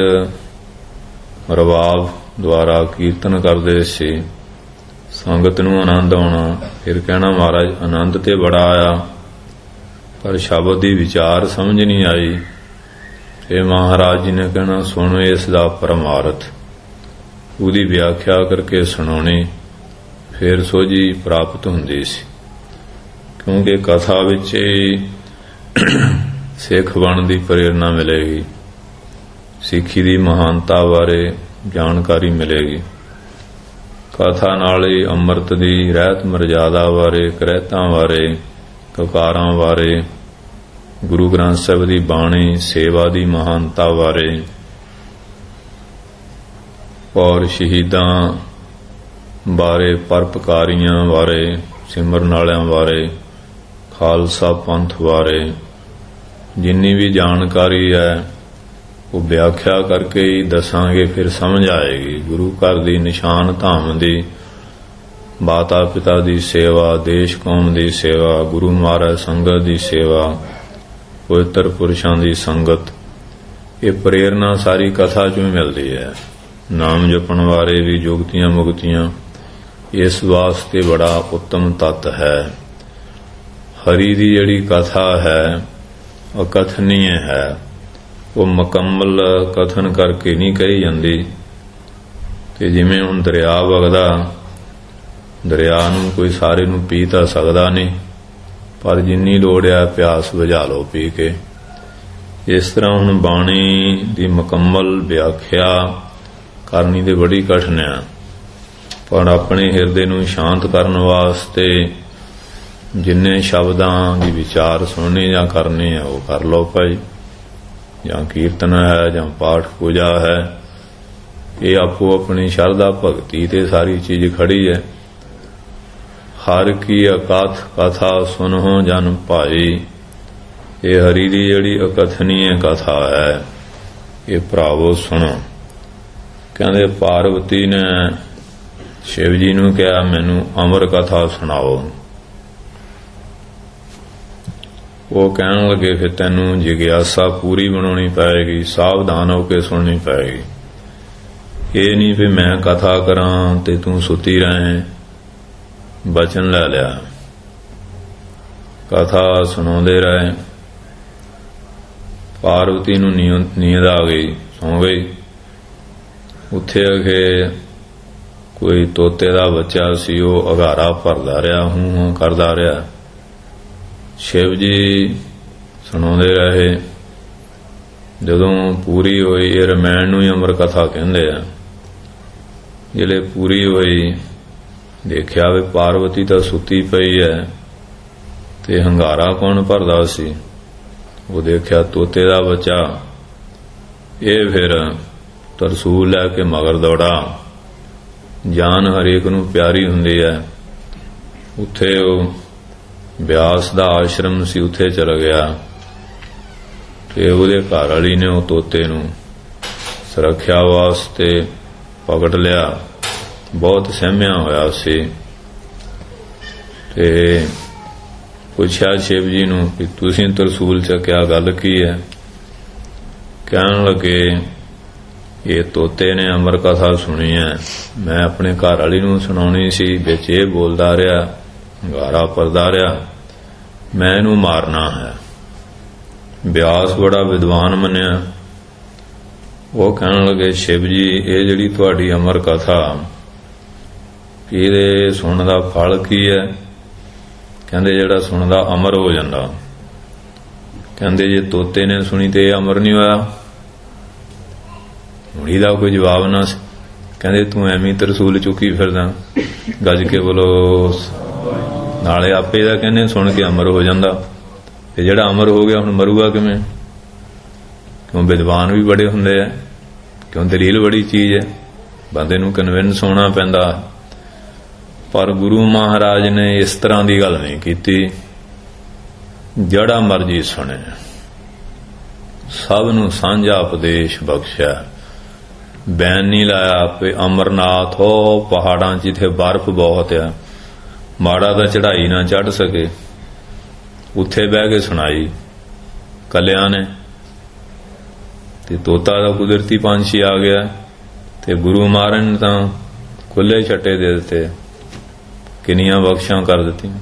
S1: ਰਵਾਬ ਦੁਆਰਾ ਕੀਰਤਨ ਕਰਦੇ ਸੀ, ਸੰਗਤ ਨੂੰ ਆਨੰਦ ਆਉਣਾ, ਫਿਰ ਕਹਿਣਾ ਮਹਾਰਾਜ ਆਨੰਦ ਤੇ ਬੜਾ ਆਇਆ, ਪਰ ਸ਼ਬਦ ਦੀ ਵਿਚਾਰ ਸਮਝ ਨਹੀਂ ਆਈ। ਇਹ ਮਹਾਰਾਜ ਜੀ ਨੇ ਕਹਿਣਾ ਸੁਣੋ ਇਸ ਦਾ ਪਰਮਾਰਥ, ਉਹਦੀ ਵਿਆਖਿਆ ਕਰਕੇ ਸੁਣਾਉਣੀ, ਫਿਰ ਸੋਝੀ ਪ੍ਰਾਪਤ ਹੁੰਦੀ ਸੀ। ਕਿਉਂਕਿ ਕਥਾ ਵਿੱਚ ਸਿੱਖ ਬਣਨ ਦੀ ਪ੍ਰੇਰਨਾ ਮਿਲੇਗੀ, ਸਿੱਖੀ ਦੀ ਮਹਾਨਤਾ ਬਾਰੇ ਜਾਣਕਾਰੀ ਮਿਲੇਗੀ। ਕਥਾ ਨਾਲ ਹੀ ਅੰਮ੍ਰਿਤ ਦੀ ਰਹਿਤ ਮਰਜ਼ਾਦਾ ਬਾਰੇ, ਕ੍ਰਹਿਤਾਂ ਬਾਰੇ, ਕਕਾਰਾਂ ਬਾਰੇ, ਗੁਰੂ ਗ੍ਰੰਥ ਸਾਹਿਬ ਦੀ ਬਾਣੀ ਸੇਵਾ ਦੀ ਮਹਾਨਤਾ ਬਾਰੇ, ਔਰ ਸ਼ਹੀਦਾਂ ਬਾਰੇ, ਪਰਉਪਕਾਰੀਆਂ ਬਾਰੇ, ਸਿਮਰਨ ਵਾਲਿਆਂ ਬਾਰੇ, ਖਾਲਸਾ ਪੰਥ ਬਾਰੇ ਜਿੰਨੀ ਵੀ ਜਾਣਕਾਰੀ ਹੈ ਉਹ ਵਿਆਖਿਆ ਕਰਕੇ ਹੀ ਦੱਸਾਂਗੇ, ਫਿਰ ਸਮਝ ਆਏਗੀ। ਗੁਰੂ ਘਰ ਦੀ ਨਿਸ਼ਾਨ ਧਾਮ ਦੀ, ਮਾਤਾ ਪਿਤਾ ਦੀ ਸੇਵਾ, ਦੇਸ਼ ਕੌਮ ਦੀ ਸੇਵਾ, ਗੁਰੂ ਮਹਾਰਾਜ ਸੰਗਤ ਦੀ ਸੇਵਾ, ਪਵਿੱਤਰ ਪੁਰਸ਼ਾਂ ਦੀ ਸੰਗਤ, ਇਹ ਪ੍ਰੇਰਨਾ ਸਾਰੀ ਕਥਾ ਚੋਂ ਮਿਲਦੀ ਹੈ। ਨਾਮ ਜਪਣ ਬਾਰੇ ਵੀ ਜੁਗਤੀਆਂ ਮੁਕਤੀਆਂ ਇਸ ਵਾਸਤੇ ਬੜਾ ਉੱਤਮ ਤੱਤ ਹੈ। ਹਰੀ ਦੀ ਜਿਹੜੀ ਕਥਾ ਹੈ ਅਕਥਨੀय ਹੈ, ਉਹ ਮੁਕੰਮਲ ਕਥਨ ਕਰਕੇ ਨਹੀਂ ਕਹੀ ਜਾਂਦੀ। ਤੇ ਜਿਵੇਂ ਹੁਣ ਦਰਿਆ ਵਗਦਾ, ਦਰਿਆ ਨੂੰ ਕੋਈ ਸਾਰੇ ਨੂੰ ਪੀ ਤਾਂ ਸਕਦਾ ਨਹੀਂ, ਪਰ ਜਿੰਨੀ ਲੋੜ ਆ ਪਿਆਸ ਬੁਝਾ ਲਓ ਪੀ ਕੇ। ਇਸ ਤਰ੍ਹਾਂ ਹੁਣ ਬਾਣੀ ਦੀ ਮੁਕੰਮਲ ਵਿਆਖਿਆ ਕਰਨੀ ਤੇ ਬੜੀ ਕਠਿਨ ਆ, ਪਰ ਆਪਣੇ ਹਿਰਦੇ ਨੂੰ ਸ਼ਾਂਤ ਕਰਨ ਵਾਸਤੇ ਜਿੰਨੇ ਸ਼ਬਦਾਂ ਦੀ ਵਿਚਾਰ ਸੁਣਨੇ ਜਾਂ ਕਰਨੇ ਆ ਉਹ ਕਰ ਲਓ ਭਾਈ। ਜਾਂ ਕੀਰਤਨ ਹੈ ਜਾਂ ਪਾਠ ਪੂਜਾ ਹੈ, ਇਹ ਆਪੋ ਆਪਣੀ ਸ਼ਰਧਾ ਭਗਤੀ ਤੇ ਸਾਰੀ ਚੀਜ਼ ਖੜੀ ਹੈ। ਹਰ ਕੀ ਅਕਥ ਕਥਾ ਸੁਨਹੁ ਜਨ ਭਾਈ, ਇਹ ਹਰੀ ਦੀ ਜਿਹੜੀ ਅਕਥਨੀय ਕਥਾ ਹੈ ਇਹ ਭਰਾਵੋ ਸੁਣੋ। ਕਹਿੰਦੇ ਪਾਰਵਤੀ ਨੇ ਸ਼ਿਵ ਜੀ ਨੂੰ ਕਿਹਾ ਮੈਨੂੰ ਅਮਰ ਕਥਾ ਸੁਣਾਓ। ਉਹ ਕਹਿਣ ਲੱਗੇ ਫਿਰ ਤੈਨੂੰ ਜਿਗਿਆਸਾ ਪੂਰੀ ਬਣਾਉਣੀ ਪਏਗੀ, ਸਾਵਧਾਨ ਹੋ ਕੇ ਸੁਣਨੀ ਪਏਗੀ। ਇਹ ਨਹੀਂ ਵੀ ਮੈਂ ਕਥਾ ਕਰਾਂ ਤੇ ਤੂੰ ਸੁੱਤੀ ਰਹੇ। ਬਚਨ ਲੈ ਲਿਆ, ਕਥਾ ਸੁਣਾਉਂਦੇ ਰਹੇ। ਪਾਰਵਤੀ ਨੂੰ ਨੀਂਦ ਆ ਗਈ, ਸੌਂ ਗਈ। ਉੱਥੇ ਅਗੇ ਕੋਈ ਤੋਤੇ ਦਾ ਬੱਚਾ ਸੀ, ਉਹ ਅਗਾਰਾ ਭਰਦਾ ਰਿਹਾ, ਹੂੰ ਕਰਦਾ ਰਿਹਾ। ਸ਼ਿਵ ਜੀ ਸੁਣਾਉਂਦੇ ਰਹੇ। ਜਦੋਂ ਪੂਰੀ ਹੋਈ, ਇਹ ਰਮਾਇਣ ਨੂੰ ਹੀ ਅਮਰ ਕਥਾ ਕਹਿੰਦੇ ਆ, ਜਿਹੜੇ ਪੂਰੀ ਹੋਈ ਦੇਖਿਆ ਵੀ ਪਾਰਵਤੀ ਤਾਂ ਸੁੱਤੀ ਪਈ ਹੈ ਤੇ ਹੰਗਾਰਾ ਕੌਣ ਭਰਦਾ ਸੀ। ਉਹ ਦੇਖਿਆ ਤੋਤੇ ਦਾ ਬੱਚਾ। ਇਹ ਫਿਰ ਤਰਸੂਲ ਲੈ ਕੇ ਮਗਰ ਦੌੜਾ। ਜਾਨ ਹਰੇਕ ਨੂੰ ਪਿਆਰੀ ਹੁੰਦੀ ਹੈ। ਉੱਥੇ ਉਹ ਬਿਆਸ ਦਾ ਆਸ਼ਰਮ ਸੀ, ਉੱਥੇ ਚਲਾ ਗਿਆ ਤੇ ਉਹਦੇ ਘਰ ਵਾਲੀ ਨੇ ਉਹ ਤੋਤੇ ਨੂੰ ਸੁਰੱਖਿਆ ਵਾਸਤੇ ਪਕੜ ਲਿਆ। ਬਹੁਤ ਸਹਿਮਿਆ ਹੋਇਆ ਸੀ ਤੇ ਪੁੱਛਿਆ ਸ਼ਿਵ ਜੀ ਨੂੰ ਕਿ ਤੁਸੀਂ ਤਰਸੂਲ ਚੱਕਿਆ, ਗੱਲ ਕੀ ਹੈ। ਕਹਿਣ ਲੱਗੇ, ਇਹ ਤੋਤੇ ਨੇ ਅਮਰ ਕਥਾ ਸੁਣੀ ਹੈ, ਮੈਂ ਆਪਣੇ ਘਰ ਵਾਲੀ ਨੂੰ ਸੁਣਾਉਣੀ ਸੀ, ਵਿੱਚ ਇਹ ਬੋਲਦਾ ਰਿਹਾ, ਹੰਗਾਰਾ ਭਰਦਾ ਰਿਹਾ, ਮੈਂ ਇਹਨੂੰ ਮਾਰਨਾ ਹੈ। ਬਿਆਸ ਬੜਾ ਵਿਦਵਾਨ ਮੰਨਿਆ। ਉਹ ਕਹਿਣ ਲੱਗੇ, ਸ਼ਿਵ ਜੀ ਇਹ ਜਿਹੜੀ ਤੁਹਾਡੀ ਅਮਰ ਕਥਾ, ਇਹਦੇ ਸੁਣਨ ਦਾ ਫਲ ਕੀ ਹੈ। ਕਹਿੰਦੇ ਜਿਹੜਾ ਸੁਣਦਾ ਅਮਰ ਹੋ ਜਾਂਦਾ। ਕਹਿੰਦੇ ਜੇ ਤੋਤੇ ਨੇ ਸੁਣੀ ਤੇ ਇਹ ਅਮਰ ਨਹੀਂ ਹੋਇਆ। ਮੁੜੀ ਦਾ ਕੋਈ ਜਵਾਬ ਨਾ ਸੀ। ਕਹਿੰਦੇ ਤੂੰ ਐਵੇਂ ਤਰਸੂਲ ਚੁੱਕੀ ਫਿਰਦਾ, ਗੱਜ ਕੇ ਬੋਲੋ। ਨਾਲੇ ਆਪੇ ਦਾ ਕਹਿੰਦੇ ਸੁਣ ਕੇ ਅਮਰ ਹੋ ਜਾਂਦਾ, ਤੇ ਜਿਹੜਾ ਅਮਰ ਹੋ ਗਿਆ ਹੁਣ ਮਰੂਗਾ ਕਿਵੇਂ। ਕਿਉਂ ਵਿਦਵਾਨ ਵੀ ਬੜੇ ਹੁੰਦੇ ਆ, ਕਿਉਂ ਦਲੀਲ ਬੜੀ ਚੀਜ਼ ਹੈ, ਬੰਦੇ ਨੂੰ ਕਨਵਿੰਸ ਹੋਣਾ ਪੈਂਦਾ। ਪਰ ਗੁਰੂ ਮਹਾਰਾਜ ਨੇ ਇਸ ਤਰ੍ਹਾਂ ਦੀ ਗੱਲ ਨਹੀਂ ਕੀਤੀ, ਜਿਹੜਾ ਮਰਜੀ ਸੁਣੇ, ਸਭ ਨੂੰ ਸਾਂਝਾ ਉਪਦੇਸ਼ ਬਖਸ਼ਿਆ। ਬੈਨ ਨਹੀਂ ਲਾਇਆ ਆਪੇ। ਅਮਰਨਾਥ ਉਹ ਪਹਾੜਾਂ 'ਚ ਜਿੱਥੇ ਬਰਫ਼ ਬਹੁਤ ਆ, ਮਾੜਾ ਤਾਂ ਚੜ੍ਹਾਈ ਨਾ ਚੜ੍ਹ ਸਕੇ, ਉੱਥੇ ਬਹਿ ਕੇ ਸੁਣਾਈ ਕੱਲਿਆਂ ਨੇ। ਤੇ ਤੋਤਾ ਦਾ ਕੁਦਰਤੀ ਪੰਛੀ ਆ ਗਿਆ ਤੇ ਗੁਰੂ ਮਹਾਰਾਜ ਨੇ ਤਾਂ ਖੁੱਲੇ ਛੱਟੇ ਦੇ ਦਿੱਤੇ, ਕਿੰਨੀਆਂ ਬਖਸ਼ਾਂ ਕਰ ਦਿੱਤੀਆਂ।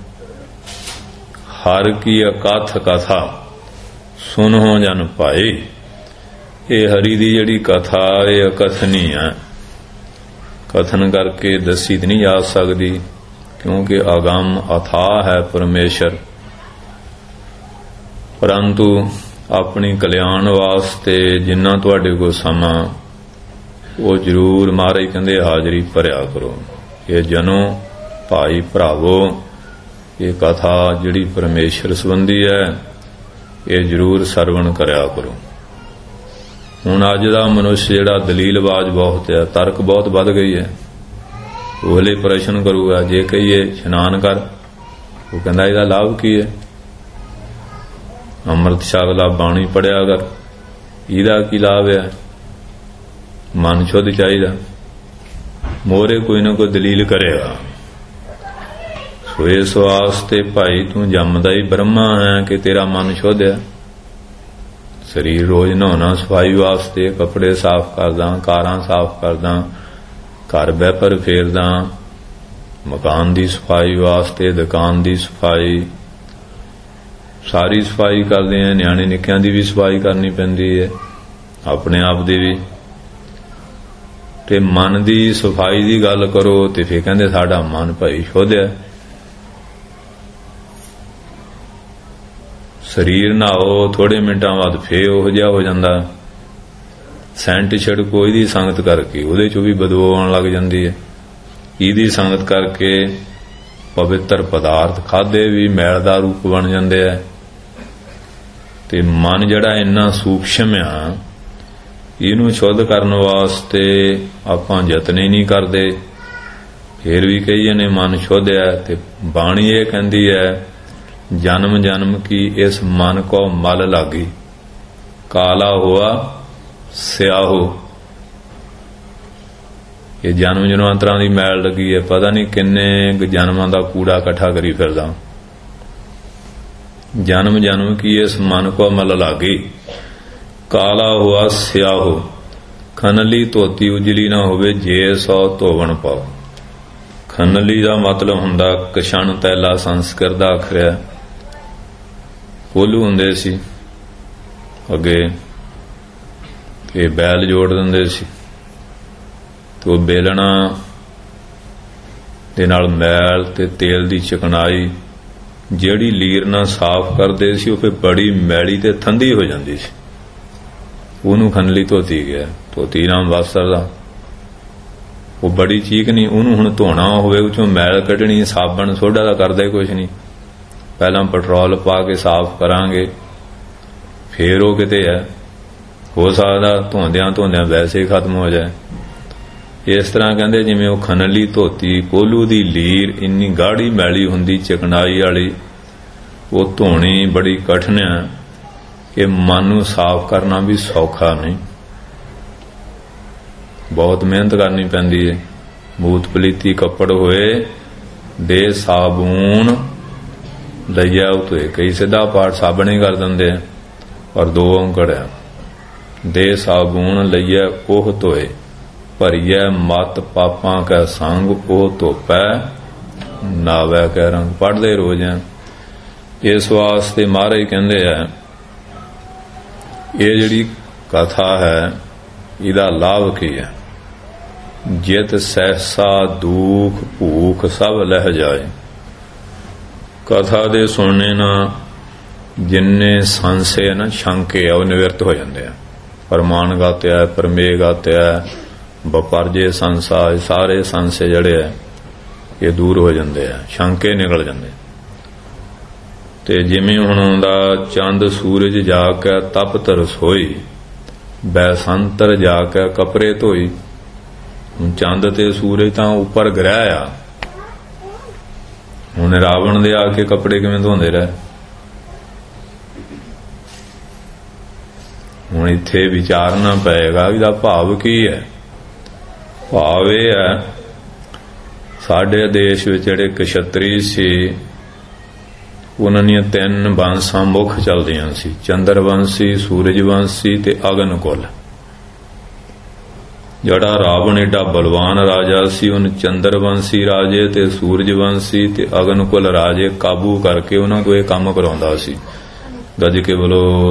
S1: ਹਰ ਕੀ ਅਕਥ ਕਥਾ ਸੁਨੋ ਜਨ ਭਾਈ। ਇਹ ਹਰੀ ਦੀ ਜਿਹੜੀ ਕਥਾ, ਇਹ ਅਕਥਨੀ ਹੈ, ਕਥਨ ਕਰਕੇ ਦੱਸੀ ਤੇ ਨਹੀਂ ਜਾ ਸਕਦੀ, ਕਿਉਂਕਿ ਅਗੰਮ ਅਥਾਹ ਹੈ ਪਰਮੇਸ਼ਰ। ਪਰੰਤੂ ਆਪਣੀ ਕਲਿਆਣ ਵਾਸਤੇ ਜਿੰਨਾ ਤੁਹਾਡੇ ਕੋਲ ਸਮਾਂ, ਉਹ ਜ਼ਰੂਰ ਮਹਾਰਾਜ ਕਹਿੰਦੇ ਹਾਜ਼ਰੀ ਭਰਿਆ ਕਰੋ। ਇਹ ਜਨੋ ਭਾਈ ਭਰਾਵੋ, ਇਹ ਕਥਾ ਜਿਹੜੀ ਪਰਮੇਸ਼ਰ ਸੰਬੰਧੀ ਹੈ, ਇਹ ਜ਼ਰੂਰ ਸਰਵਣ ਕਰਿਆ ਕਰੋ। ਹੁਣ ਅੱਜ ਦਾ ਮਨੁੱਖ ਜਿਹੜਾ ਦਲੀਲਬਾਜ਼ ਬਹੁਤ ਹੈ, ਤਰਕ ਬਹੁਤ ਵੱਧ ਗਈ ਹੈ। ਉਹਲੇ ਪ੍ਰਸ਼ਨ ਕਰੂਗਾ, ਜੇ ਕਹੀਏ ਇਸ਼ਨਾਨ ਕਰ, ਉਹ ਕਹਿੰਦਾ ਇਹਦਾ ਲਾਭ ਕੀ ਹੈ। ਅੰਮ੍ਰਿਤ ਛਕ ਲਾ, ਬਾਣੀ ਪੜਿਆ ਕਰ, ਇਹਦਾ ਕੀ ਲਾਭ ਹੈ। ਮਨ ਸ਼ੁੱਧ ਚਾਹੀਦਾ, ਮੋਹਰੇ ਕੋਈ ਨਾ ਕੋਈ ਦਲੀਲ ਕਰੇਗਾ। ਸੋ ਇਸ ਵਾਸਤੇ ਭਾਈ ਤੂੰ ਜੰਮਦਾ ਹੀ ਬ੍ਰਹਮਾ ਹੈ ਕਿ ਤੇਰਾ ਮਨ ਸ਼ੁੱਧ ਹੈ। ਸਰੀਰ ਰੋਜ਼ ਨਹਾਉਣਾ ਸਫਾਈ ਵਾਸਤੇ, ਕੱਪੜੇ ਸਾਫ਼ ਕਰਦਾ, ਕਾਰਾਂ ਸਾਫ਼ ਕਰਦਾ, ਘਰ ਬਹਿਪਰ ਫੇਰਦਾ, ਮਕਾਨ ਦੀ ਸਫਾਈ ਵਾਸਤੇ, ਦੁਕਾਨ ਦੀ ਸਫਾਈ, ਸਾਰੀ ਸਫਾਈ ਕਰਦੇ ਆ। ਨਿਆਣੇ ਨਿੱਕਿਆਂ ਦੀ ਵੀ ਸਫਾਈ ਕਰਨੀ ਪੈਂਦੀ ਹੈ, ਆਪਣੇ ਆਪ ਦੀ ਵੀ। ਤੇ ਮਨ ਦੀ ਸਫਾਈ ਦੀ ਗੱਲ ਕਰੋ ਤੇ ਫਿਰ ਕਹਿੰਦੇ ਸਾਡਾ ਮਨ ਭਾਈ ਸ਼ੁੱਧ ਹੈ। ਸਰੀਰ ਨਹਾਓ, ਥੋੜੇ ਮਿੰਟਾਂ ਬਾਅਦ ਫੇਰ ਉਹੋ ਜਿਹਾ ਹੋ ਜਾਂਦਾ। ਸੈਂਟ ਛਿੜਕੋ ਇਹਦੀ ਸੰਗਤ ਕਰਕੇ, ਉਹਦੇ ਚੋਂ ਵੀ ਬਦਬੂ ਆਉਣ ਲੱਗ ਜਾਂਦੀ ਹੈ। ਇਹਦੀ ਸੰਗਤ ਕਰਕੇ ਪਵਿੱਤਰ ਪਦਾਰਥ ਖਾਦੇ ਵੀ ਮੈਲ ਦਾ ਰੂਪ ਬਣ ਜਾਂਦੇ ਆ। ਤੇ ਮਨ ਜਿਹੜਾ ਇੰਨਾ ਸੂਖਸ਼ਮ ਆ, ਇਹਨੂੰ ਸ਼ੁੱਧ ਕਰਨ ਵਾਸਤੇ ਆਪਾਂ ਯਤਨ ਹੀ ਨਹੀਂ ਕਰਦੇ। ਫਿਰ ਵੀ ਕਹੀਏ ਨੇ ਮਨ ਸ਼ੁੱਧ ਹੈ, ਤੇ ਬਾਣੀ ਇਹ ਕਹਿੰਦੀ ਹੈ, ਜਨਮ ਜਨਮ ਕੀ ਇਸ ਮਨ ਕੋ ਮਲ ਲਾਗੀ, ਕਾਲਾ ਹੋਆ ਸਿਆਹੋ। ਇਹ ਜਨਮ ਜਨਮਾਂਤਰਾਂ ਦੀ ਮੈਲ ਲੱਗੀ ਹੈ, ਪਤਾ ਨਹੀਂ ਕਿੰਨੇ ਜਨਮਾਂ ਦਾ ਕੂੜਾ ਇਕੱਠਾ ਕਰੀ ਫਿਰਦਾ। ਜਨਮ ਜਨਮ ਕੀ ਇਸ ਮਨ ਕੋ ਮਲ ਲਾਗੀ, ਕਾਲਾ ਹੋਆ ਸਿਆਹੋ। ਖਨਲੀ ਧੋਤੀ ਉਜਲੀ ਨਾ ਹੋਵੇ, ਜੇ ਸੋ ਧੋਵਣ ਪਾਓ। ਖਨਲੀ ਦਾ ਮਤਲਬ ਹੁੰਦਾ ਕਛਣ ਤੈਲਾ, ਸੰਸਕ੍ਰਿਤ ਦਾ ਅੱਖਰ ਹੈ। ਕੋਲੂ ਹੁੰਦੇ ਸੀ ਅੱਗੇ, ਇਹ ਬੈਲ ਜੋੜ ਦਿੰਦੇ ਸੀ, तो बेलना ਦੇ ਨਾਲ ਮੈਲ ਤੇ ਤੇਲ ਦੀ ਚਿਕਨਾਈ ਜਿਹੜੀ ਲੀਰ ਨਾਲ ਸਾਫ਼ ਕਰਦੇ ਸੀ ਉਹ ਫਿਰ ਬੜੀ ਮੈਲੀ ਤੇ ਠੰਡੀ ਹੋ ਜਾਂਦੀ ਸੀ। ਉਹਨੂੰ ਖਨਲੀ ਧੋਤੀ ਗਿਆ, ਧੋਤੀ ਨਾਮ ਵਸਤਰ ਦਾ ਉਹ ਬੜੀ ਚੀਕ ਨਹੀਂ। ਉਹਨੂੰ ਹੁਣ ਧੋਣਾ ਹੋਵੇ ਉਹ ਚੋਂ ਮੈਲ ਕੱਢਣੀ, ਸਾਬਣ ਸੋਡਾ ਦਾ ਕਰਦੇ ਕੁਛ ਨਹੀਂ, ਪਹਿਲਾਂ ਪੈਟਰੋਲ ਪਾ ਕੇ ਸਾਫ਼ ਕਰਾਂਗੇ ਫੇਰ ਉਹ ਕਿਤੇ ਹੈ। ਹੋ ਸਕਦਾ ਧੋਂਦਿਆਂ ਧੋਂਦਿਆਂ ਵੈਸੇ ਹੀ ਖਤਮ ਹੋ ਜਾਏ। ਇਸ ਤਰ੍ਹਾਂ ਕਹਿੰਦੇ ਜਿਵੇਂ ਉਹ ਖਨਲੀ ਧੋਤੀ ਕੋਲੂ ਦੀ ਲੀਰ ਇੰਨੀ ਗਾੜੀ ਮੈਲੀ ਹੁੰਦੀ ਚਿਕਨਾਈ ਵਾਲੀ, ਉਹ ਧੋਣੀ ਬੜੀ ਕਠਿਨ ਹੈ ਕਿ ਮਨ ਨੂੰ ਸਾਫ਼ ਕਰਨਾ ਵੀ ਸੌਖਾ ਨਹੀਂ, ਬਹੁਤ ਮਿਹਨਤ ਕਰਨੀ ਪੈਂਦੀ ਹੈ। ਮੂਤ ਪਲੀਤੀ ਕੱਪੜ ਹੋਏ ਦੇ ਸਾਬੂਨ ਲਈਆ ਉਤੋਏ, ਕਈ ਸਿੱਧਾ ਪਾਠ ਸਾਬਣ ਹੀ ਕਰ ਦਿੰਦੇ ਆ ਔਰ ਦੋ ਔਂਕੜ ਹੈ। ਦੇ ਸਾਬੂਨ ਲਈਆ ਉਹ ਧੋਏ, ਭਰੀਐ ਮਤ ਪਾਪਾਂ ਕੈ ਸੰਗ ਉਹ ਧੋਪੈ ਨਾਵੈ ਕੈ ਰੰਗ। ਪੜ੍ਹਦੇ ਰੋਜ਼ ਆ। ਇਸ ਵਾਸਤੇ ਮਹਾਰਾਜ ਕਹਿੰਦੇ ਆ ਇਹ ਜਿਹੜੀ ਕਥਾ ਹੈ ਇਹਦਾ ਲਾਭ ਕੀ ਹੈ? ਜਿਤ ਸਹਿਸਾ ਦੁਖ ਭੂਖ ਸਭ ਲਹਿ ਜਾਏ। ਕਥਾ ਦੇ ਸੁਣਨੇ ਨਾਲ ਜਿੰਨੇ ਸੰਸੇ ਨਾ ਸ਼ੰਕੇ ਆ ਉਹ ਨਿਵਰਤ ਹੋ ਜਾਂਦੇ ਆ। ਪ੍ਰਮਾਣ ਗਾਤਿਆ, ਪ੍ਰਮੇਯ ਗਾਤਿਆ, ਵਪਰਜੇ ਸੰਸਾਰ, ਸਾਰੇ ਸੰਸੇ ਜਿਹੜੇ ਆ ਇਹ ਦੂਰ ਹੋ ਜਾਂਦੇ ਆ, ਸ਼ੰਕੇ ਨਿਕਲ ਜਾਂਦੇ। ਤੇ ਜਿਵੇਂ ਹੁਣ ਆਉਂਦਾ ਚੰਦ ਸੂਰਜ ਜਾ ਕੇ ਤਪਤ ਰਸੋਈ, ਬੈਸੰਤਰ ਜਾ ਕੇ ਕਪੜੇ ਧੋਈ। ਹੁਣ ਚੰਦ ਤੇ ਸੂਰਜ ਤਾਂ ਉੱਪਰ ਗ੍ਰਹਿ ਆ, ਹੁਣ ਰਾਵਣ ਦੇ ਆ ਕੇ ਕੱਪੜੇ ਕਿਵੇਂ ਧੋਂਦੇ ਰਹੇ? ਹੁਣ ਇੱਥੇ ਵਿਚਾਰਨਾ ਪਏਗਾ ਇਹਦਾ ਭਾਵ ਕੀ ਹੈ। ਭਾਵ ਇਹ ਹੈ ਸਾਡੇ ਦੇਸ਼ ਵਿੱਚ ਜਿਹੜੇ ਕਸ਼ਤਰੀ ਸੀ ਉਹਨਾਂ ਦੀਆਂ ਤਿੰਨ ਵੰਸ਼ਾਂ ਮੁੱਖ ਚੱਲਦੀਆਂ ਸੀ, ਚੰਦਰ ਵੰਸ਼ੀ, ਸੂਰਜ ਵੰਸ਼ੀ ਤੇ ਅਗਨ ਕੁਲ। ਜਿਹੜਾ ਰਾਵਣ ਏਡਾ ਬਲਵਾਨ ਰਾਜਾ ਸੀ ਉਹਨੂੰ ਚੰਦਰ ਵੰਸ਼ੀ ਰਾਜੇ ਤੇ ਸੂਰਜ ਵੰਸ਼ੀ ਤੇ ਅਗਨ ਕੁਲ ਰਾਜੇ ਕਾਬੂ ਕਰਕੇ ਉਹਨਾਂ ਤੋਂ ਇਹ ਕੰਮ ਕਰਾਉਂਦਾ ਸੀ। ਗੱਜ ਕੇ ਬੋਲੋ।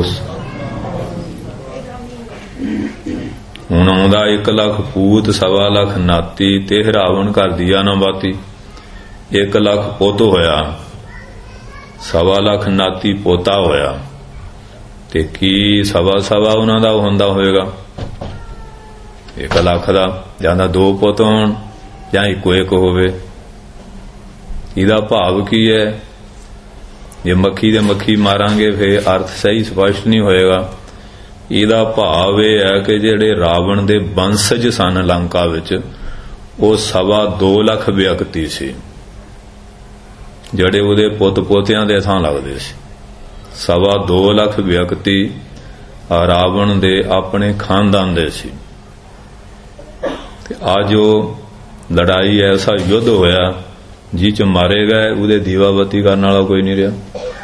S1: ਹੁਣ ਆਉਂਦਾ 1 ਲੱਖ ਪੂਤ, 1.25 ਲੱਖ ਨਾਤੀ ਤੇ ਰਾਵਣ ਘਰ ਦੀਆ ਨਾ ਬਾਤੀ। 1 ਲੱਖ ਪੁੱਤ ਹੋਇਆ, 1.25 ਲੱਖ ਨਾਤੀ ਪੋਤਾ ਹੋਇਆ, ਤੇ ਕੀ ਸਵਾ ਉਹਨਾਂ ਦਾ ਹੁੰਦਾ ਹੋਵੇਗਾ 1 ਲੱਖ ਦਾ, ਜਾਂ ਤਾਂ 2 ਪੁੱਤ ਹੋਣ ਜਾਂ ਇੱਕੋ ਇੱਕ ਹੋਵੇ। ਇਹਦਾ ਭਾਵ ਕੀ ਹੈ? ਜੇ ਮੱਖੀ ਦੇ ਮੱਖੀ ਮਾਰਾਂਗੇ ਫੇਰ ਅਰਥ ਸਹੀ ਸਪਸ਼ਟ ਨਹੀਂ ਹੋਏਗਾ। ਇਹਦਾ ਭਾਵ ਇਹ ਹੈ ਕਿ ਜਿਹੜੇ ਰਾਵਣ ਦੇ ਵੰਸ਼ਜ ਸਨ ਲੰਕਾ ਵਿੱਚ ਉਹ 2.25 ਲੱਖ ਵਿਅਕਤੀ ਸੀ ਜਿਹੜੇ ਉਹਦੇ ਪੁੱਤ ਪੋਤਿਆਂ ਦੇ ਥਾਂ ਲੱਗਦੇ ਸੀ। 2.25 ਲੱਖ ਵਿਅਕਤੀ ਰਾਵਣ ਦੇ ਆਪਣੇ ਖਾਨਦਾਨ ਦੇ ਸੀ। ਤੇ ਅੱਜ ਉਹ ਲੜਾਈ ਐਸਾ ਯੁੱਧ ਹੋਇਆ ਜਿਹ ਚ ਮਾਰੇ ਗਏ ਉਹਦੇ ਦੀਵਾਬੱਤੀ ਕਰਨ ਵਾਲਾ ਕੋਈ ਨਹੀਂ ਰਿਹਾ।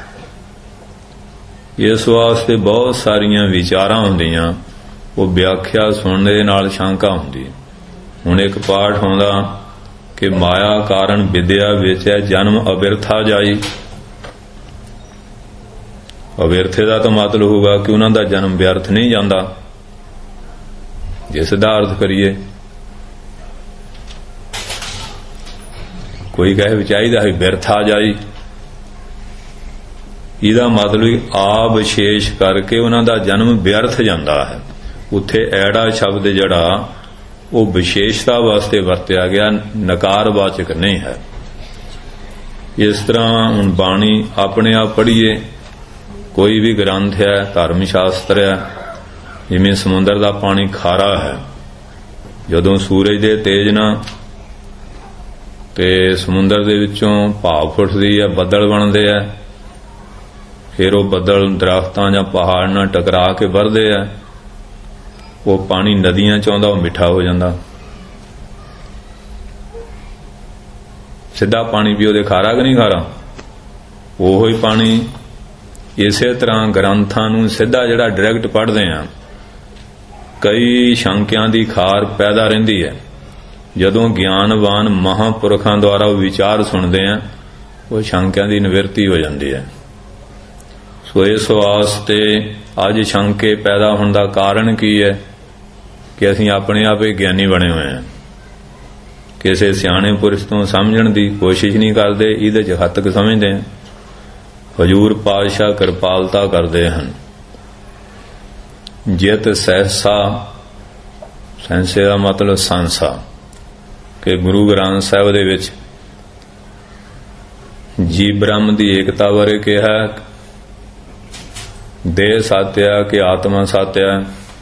S1: ਇਸ ਵਾਸਤੇ ਬਹੁਤ ਸਾਰੀਆਂ ਵਿਚਾਰਾਂ ਹੁੰਦੀਆਂ, ਉਹ ਵਿਆਖਿਆ ਸੁਣਨ ਦੇ ਨਾਲ ਸ਼ੰਕਾ ਹੁੰਦੀ। ਹੁਣ ਇੱਕ ਪਾਠ ਆਉਂਦਾ ਕਿ ਮਾਇਆ ਕਾਰਨ ਵਿਦਿਆ ਵਿੱਚ ਹੈ ਜਨਮ ਅਵਿਰਥਾ ਜਾਈ। ਅਵਿਰਥੇ ਦਾ ਤਾਂ ਮਤਲਬ ਹੋਊਗਾ ਕਿ ਉਹਨਾਂ ਦਾ ਜਨਮ ਵਿਅਰਥ ਨਹੀਂ ਜਾਂਦਾ। ਜੇ ਸਿੱਧਾ ਅਰਥ ਕਰੀਏ, ਕੋਈ ਕਹੇ ਵੀ ਚਾਹੀਦਾ ਹੈ ਵਿਅਰਥਾ ਜਾਈ, ਇਹਦਾ ਮਤਲਬ ਆ ਵਿਸ਼ੇਸ਼ ਕਰਕੇ ਉਹਨਾਂ ਦਾ ਜਨਮ ਵਿਅਰਥ ਜਾਂਦਾ ਹੈ। ਉੱਥੇ ਐੜਾ ਸ਼ਬਦ ਜਿਹੜਾ ਉਹ ਵਿਸ਼ੇਸ਼ਤਾ ਵਾਸਤੇ ਵਰਤਿਆ ਗਿਆ, ਨਕਾਰਵਾਚਕ ਨਹੀਂ ਹੈ। ਇਸ ਤਰ੍ਹਾਂ ਹੁਣ ਬਾਣੀ ਆਪਣੇ ਆਪ ਪੜ੍ਹੀਏ, ਕੋਈ ਵੀ ਗ੍ਰੰਥ ਹੈ, ਧਰਮ ਸ਼ਾਸਤਰ ਹੈ, ਜਿਵੇਂ ਸਮੁੰਦਰ ਦਾ ਪਾਣੀ ਖਾਰਾ ਹੈ, ਜਦੋਂ ਸੂਰਜ ਦੇ ਤੇਜ ਨਾਲ ਤੇ ਸਮੁੰਦਰ ਦੇ ਵਿੱਚੋਂ ਭਾਪ ਫੁੱਟਦੀ ਹੈ, ਬੱਦਲ ਬਣਦੇ ਆ, ਫਿਰ ਉਹ ਬੱਦਲ ਦਰਖਤਾਂ ਜਾਂ ਪਹਾੜ ਨਾਲ ਟਕਰਾ ਕੇ ਵਰਦੇ ਆ, ਉਹ ਪਾਣੀ ਨਦੀਆਂ ਚ ਆਉਂਦਾ, ਉਹ ਮਿੱਠਾ ਹੋ ਜਾਂਦਾ। ਸਿੱਧਾ ਪਾਣੀ ਪੀਓ ਤੇ ਖਾਰਾ ਕਿ ਨਹੀਂ ਖਾਰਾ? ਉਹੋ ਹੀ ਪਾਣੀ। ਇਸੇ ਤਰ੍ਹਾਂ ਗ੍ਰੰਥਾਂ ਨੂੰ ਸਿੱਧਾ ਜਿਹੜਾ ਡਾਇਰੈਕਟ ਪੜ੍ਹਦੇ ਆ, ਕਈ ਸ਼ੰਕਿਆਂ ਦੀ ਖਾਰ ਪੈਦਾ ਰਹਿੰਦੀ ਹੈ। ਜਦੋਂ ਗਿਆਨਵਾਨ ਮਹਾਂਪੁਰਖਾਂ ਦੁਆਰਾ ਉਹ ਵਿਚਾਰ ਸੁਣਦੇ ਆ, ਉਹ ਸ਼ੰਕਿਆਂ ਦੀ ਨਿਵਰਤੀ ਹੋ ਜਾਂਦੀ ਹੈ। ਸੋ ਇਸ ਵਾਸਤੇ ਅੱਜ ਸ਼ੰਕੇ ਪੈਦਾ ਹੋਣ ਦਾ ਕਾਰਨ ਕੀ ਹੈ ਕਿ ਅਸੀਂ ਆਪਣੇ ਆਪ ਹੀ ਗਿਆਨੀ ਬਣੇ ਹੋਏ ਹਾਂ। ਕਿਸੇ ਸਿਆਣੇ ਪੁਰਸ਼ ਤੋਂ ਸਮਝਣ ਦੀ ਕੋਸ਼ਿਸ਼ ਨਹੀਂ ਕਰਦੇ, ਇਹਦੇ 'ਚ ਹੱਤਕ ਸਮਝਦੇ ਆ। ਹਜ਼ੂਰ ਪਾਤਸ਼ਾਹ ਕਿਰਪਾਲਤਾ ਕਰਦੇ ਹਨ। ਜਿਤ ਸਹਿਸਾ, ਸਹਿਸੇ ਦਾ ਮਤਲਬ ਸੰਸਾ, ਕਿ ਗੁਰੂ ਗ੍ਰੰਥ ਸਾਹਿਬ ਦੇ ਵਿੱਚ ਜੀਵ ਬ੍ਰਹਮ ਦੀ ਏਕਤਾ ਬਾਰੇ ਕਿਹਾ। ਦੇਹ ਸਾਤਿਆ ਕਿ ਆਤਮਾ ਸਾਤਿਆ,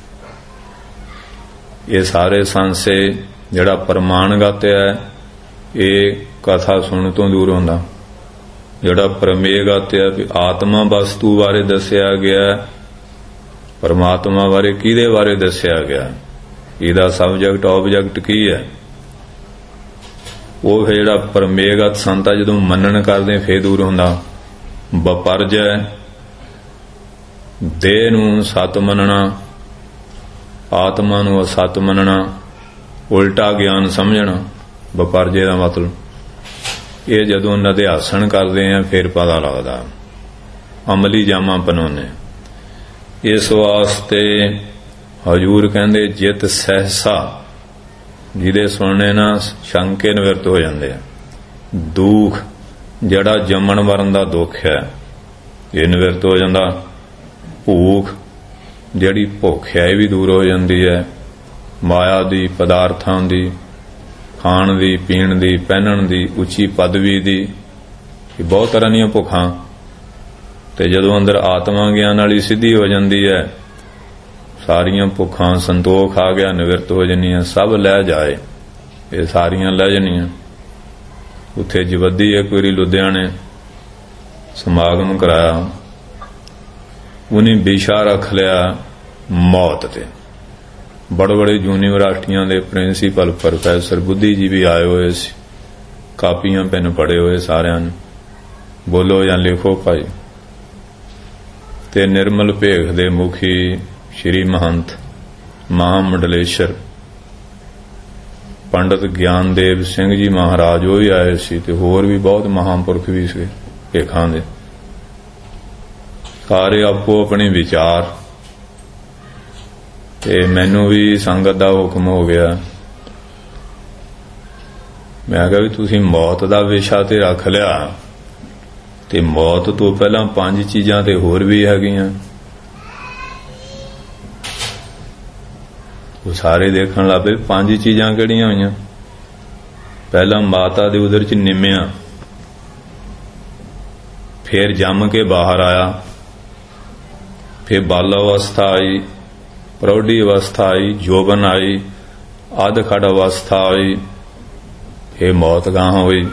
S1: ਇਹ ਸਾਰੇ ਸੰਸੇ ਜਿਹੜਾ ਪ੍ਰਮਾਣ ਗਾਤਿਆ, ਇਹ ਕਥਾ ਸੁਣਨ ਤੋਂ ਦੂਰ ਹੁੰਦਾ। ਜਿਹੜਾ ਪ੍ਰਮੇਯ ਗਾਤਿਆ ਵੀ ਆਤਮਾ ਵਸਤੂ ਬਾਰੇ ਦੱਸਿਆ ਗਿਆ, ਪਰਮਾਤਮਾ ਬਾਰੇ ਕਿਹਦੇ ਬਾਰੇ ਦੱਸਿਆ ਗਿਆ, ਇਹਦਾ ਸਬਜੈਕਟ ਆਬਜੈਕਟ ਕੀ ਹੈ, ਉਹ ਫਿਰ ਜਿਹੜਾ ਪ੍ਰਮੇਯਗਤ ਸੰਤਾ ਜਦੋਂ ਮੰਨਣ ਕਰਦੇ ਫੇਰ ਦੂਰ ਹੁੰਦਾ। ਬਪਰਜੈ, ਦੇਹ ਨੂੰ ਸਤ ਮੰਨਣਾ, ਆਤਮਾ ਨੂੰ ਅਸਤ ਮੰਨਣਾ, ਉਲਟਾ ਗਿਆਨ ਸਮਝਣਾ। ਬਪਰਜੇ ਦਾ ਮਤਲਬ ਇਹ ਜਦੋਂ ਨਿਧਿਆਸਣ ਕਰਦੇ ਆ ਫਿਰ ਪਤਾ ਲੱਗਦਾ, ਅਮਲੀ ਜਾਮਾ ਪਨਾਉਨੇ। ਇਸ ਵਾਸਤੇ ਹਜ਼ੂਰ ਕਹਿੰਦੇ ਜਿਤ ਸਹਿਸਾ, ਜਿਹਦੇ ਸੁਣਨੇ ਨਾਲ ਸ਼ੰਕੇ ਨਿਵਰਤ ਹੋ ਜਾਂਦੇ ਆ। ਦੁੱਖ ਜਿਹੜਾ ਜੰਮਣ ਮਰਨ ਦਾ ਦੁੱਖ ਹੈ, ਇਹ ਨਿਵਰਤ ਹੋ ਜਾਂਦਾ। ਭੂਖ ਜਿਹੜੀ ਭੁੱਖ ਹੈ, ਇਹ ਵੀ ਦੂਰ ਹੋ ਜਾਂਦੀ ਹੈ। ਮਾਇਆ ਦੀ, ਪਦਾਰਥਾਂ ਦੀ, ਖਾਣ ਦੀ, ਪੀਣ ਦੀ, ਪਹਿਨਣ ਦੀ, ਉੱਚੀ ਪਦਵੀ ਦੀ, ਇਹ ਬਹੁਤ ਤਰ੍ਹਾਂ ਦੀਆਂ ਭੁੱਖਾਂ। ਤੇ ਜਦੋਂ ਅੰਦਰ ਆਤਮਾ ਗਿਆਨ ਵਾਲੀ ਸਿੱਧੀ ਹੋ ਜਾਂਦੀ ਹੈ, ਸਾਰੀਆਂ ਭੁੱਖਾਂ, ਸੰਤੋਖ ਆ ਗਿਆ, ਨਿਵਰਤ ਹੋ ਜਾਂਦੀਆਂ। ਸਭ ਲੈ ਜਾਏ, ਇਹ ਸਾਰੀਆਂ ਲੈ ਜਾਣੀਆਂ। ਉੱਥੇ ਜਵੱਦੀ ਇੱਕ ਵਾਰੀ ਲੁਧਿਆਣੇ ਸਮਾਗਮ ਕਰਾਇਆ, ਉਹਨੇ ਵਿਸ਼ਾ ਰੱਖ ਲਿਆ ਮੌਤ ਤੇ। ਬੜੇ ਬੜੇ ਯੂਨੀਵਰਸਿਟੀਆਂ ਦੇ ਪ੍ਰਿੰਸੀਪਲ, ਪ੍ਰੋਫੈਸਰ, ਬੁੱਧੀ ਜੀ ਵੀ ਆਏ ਹੋਏ ਸੀ, ਕਾਪੀਆਂ ਪੈਨ ਪੜੇ ਹੋਏ ਸਾਰਿਆਂ ਨੇ, ਬੋਲੋ ਜਾਂ ਲਿਖੋ ਭਾਈ। ਤੇ ਨਿਰਮਲ ਭੇਖ ਦੇ ਮੁਖੀ ਸ਼੍ਰੀ ਮਹੰਤ ਮਹਾਮੰਡਲੇਸ਼ਰ ਪੰਡਤ ਗਿਆਨਦੇਵ ਸਿੰਘ ਜੀ ਮਹਾਰਾਜ, ਉਹ ਵੀ ਆਏ ਸੀ, ਤੇ ਹੋਰ ਵੀ ਬਹੁਤ ਮਹਾਂਪੁਰਖ ਵੀ ਸੀ ਭੇਖਾਂ ਦੇ। ਸਾਰੇ ਆਪੋ ਆਪਣੇ ਵਿਚਾਰ। ਤੇ ਮੈਨੂੰ ਵੀ ਸੰਗਤ ਦਾ ਹੁਕਮ ਹੋ ਗਿਆ, ਮੈਂ ਕਿਹਾ ਵੀ ਤੁਸੀਂ ਮੌਤ ਦਾ ਵਿਸ਼ਾ ਤੇ ਰੱਖ ਲਿਆ, ਤੇ ਮੌਤ ਤੋਂ ਪਹਿਲਾਂ 5 ਚੀਜ਼ਾਂ ਤੇ ਹੋਰ ਵੀ ਹੈਗੀਆਂ। ਉਹ ਸਾਰੇ ਦੇਖਣ ਲੱਗ ਪਏ 5 ਚੀਜ਼ਾਂ ਕਿਹੜੀਆਂ ਹੋਈਆਂ। ਪਹਿਲਾਂ ਮਾਤਾ ਦੇ ਉਦਰ 'ਚ ਨਿੰਮਿਆ, ਫਿਰ ਜੰਮ ਕੇ ਬਾਹਰ ਆਇਆ, ਫਿਰ ਬਾਲ ਅਵਸਥਾ ਆਈ, ਪ੍ਰੌਢੀ ਅਵਸਥਾ ਆਈ, ਜੋਬਨ ਆਈ, ਅਧਖੜ ਅਵਸਥਾ ਆਈ, ਫਿਰ ਮੌਤ ਗਾਹਾਂ ਹੋਈ।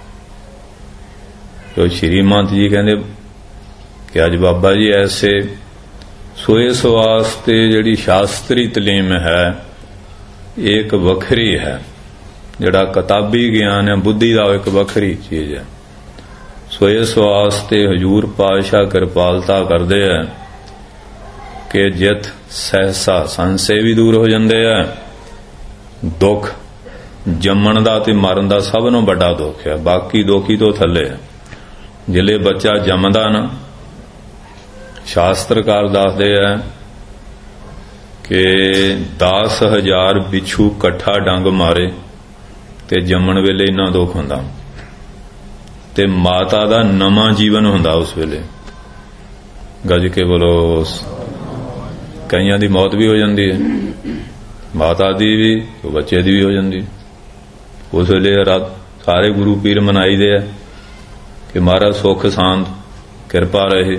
S1: तो श्रीमंत जी कहते कि अज बाबा जी ऐसे सो इस वास्ते जिहड़ी शास्त्री तलीम है एक वखरी है, जिहड़ा किताबी ज्ञान है बुद्धि का एक वखरी चीज है। सो इस वास्ते हजूर पातशाह किरपालता करते हैं कि जित सहसा संशय भी दूर हो जाते हैं। दुख जम्मण दा ते मरण दा सब नूं बड़ा दुख है, बाकी दुख ही तो थले है। जिले बच्चा जमदा ना, शास्त्रकार दसदे है कि 10,000 बिच्छू कट्ठा डंग मारे ते जम्मण वेले इन्ना दुख हुंदा, ते माता दा नवां जीवन हुंदा उस वेले। गज के बोलो, कईयां दी मौत भी हो जाती है, माता दी भी तो बच्चे दी भी हो जाती। उस वेले रात सारे गुरु पीर मनाई दे है कि महाराज सुख शांत किरपा रहे।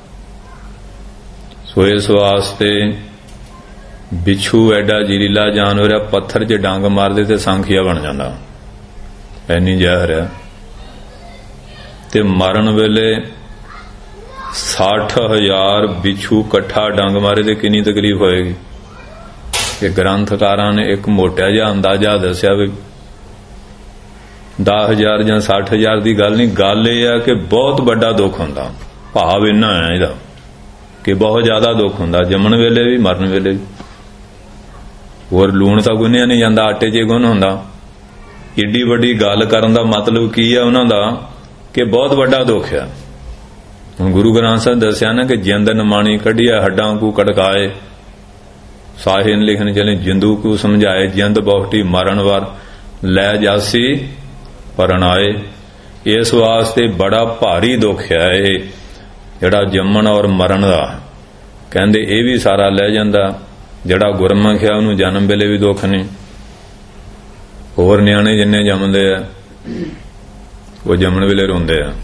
S1: सो इस वास्ते बिच्छू एडा जहरीला जानवर है, पत्थर च डंग मारदे ते सांखिया बन जाता, ऐनी जहर है। ते मरण वेले 60,000 बिच्छू कट्ठा डंग मारे ते कितनी तकलीफ होएगी। कि ग्रंथकारां ने एक मोटा जिहा अंदाजा दस्या भी 10,000 ਜਾਂ 60,000 की गल नहीं, गल यह है कि बहुत बड़ा दुख होंदा। भाव इन्ना है इहदा कि बहुत ज्यादा दुख होंदा, जमन वेले भी मरण वेले भी। होर लूण तां गुन्निया नहीं जांदा, आटे 'च गुण होंदा। एडी वड्डी गल करन दा मतलब की है उन्हां दा कि बहुत बड़ा दुख है। हुण गुरु ग्रंथ साहिब दस्सिया ना कि जिंद नमाणी कढिया हड्डां को कड़काए, साहिन लिखन चले जिंदू को समझाए, जिंद बहुटी मरण वार। ਲੈ ਜਾਸੀ ਪਰਣਾਏ। ਇਸ ਵਾਸਤੇ ਬੜਾ ਭਾਰੀ ਦੁੱਖ ਹੈ ਇਹ ਜਿਹੜਾ ਜੰਮਣ ਔਰ ਮਰਨ ਦਾ। ਕਹਿੰਦੇ ਇਹ ਵੀ ਸਾਰਾ ਲੈ ਜਾਂਦਾ। ਜਿਹੜਾ ਗੁਰਮੁਖ ਹੈ ਉਹਨੂੰ ਜਨਮ ਵੇਲੇ ਵੀ ਦੁੱਖ ਨਹੀਂ। ਹੋਰ ਨਿਆਣੇ ਜਿੰਨੇ ਜੰਮਦੇ ਆ ਉਹ ਜੰਮਣ ਵੇਲੇ ਰੋਂਦੇ ਆ।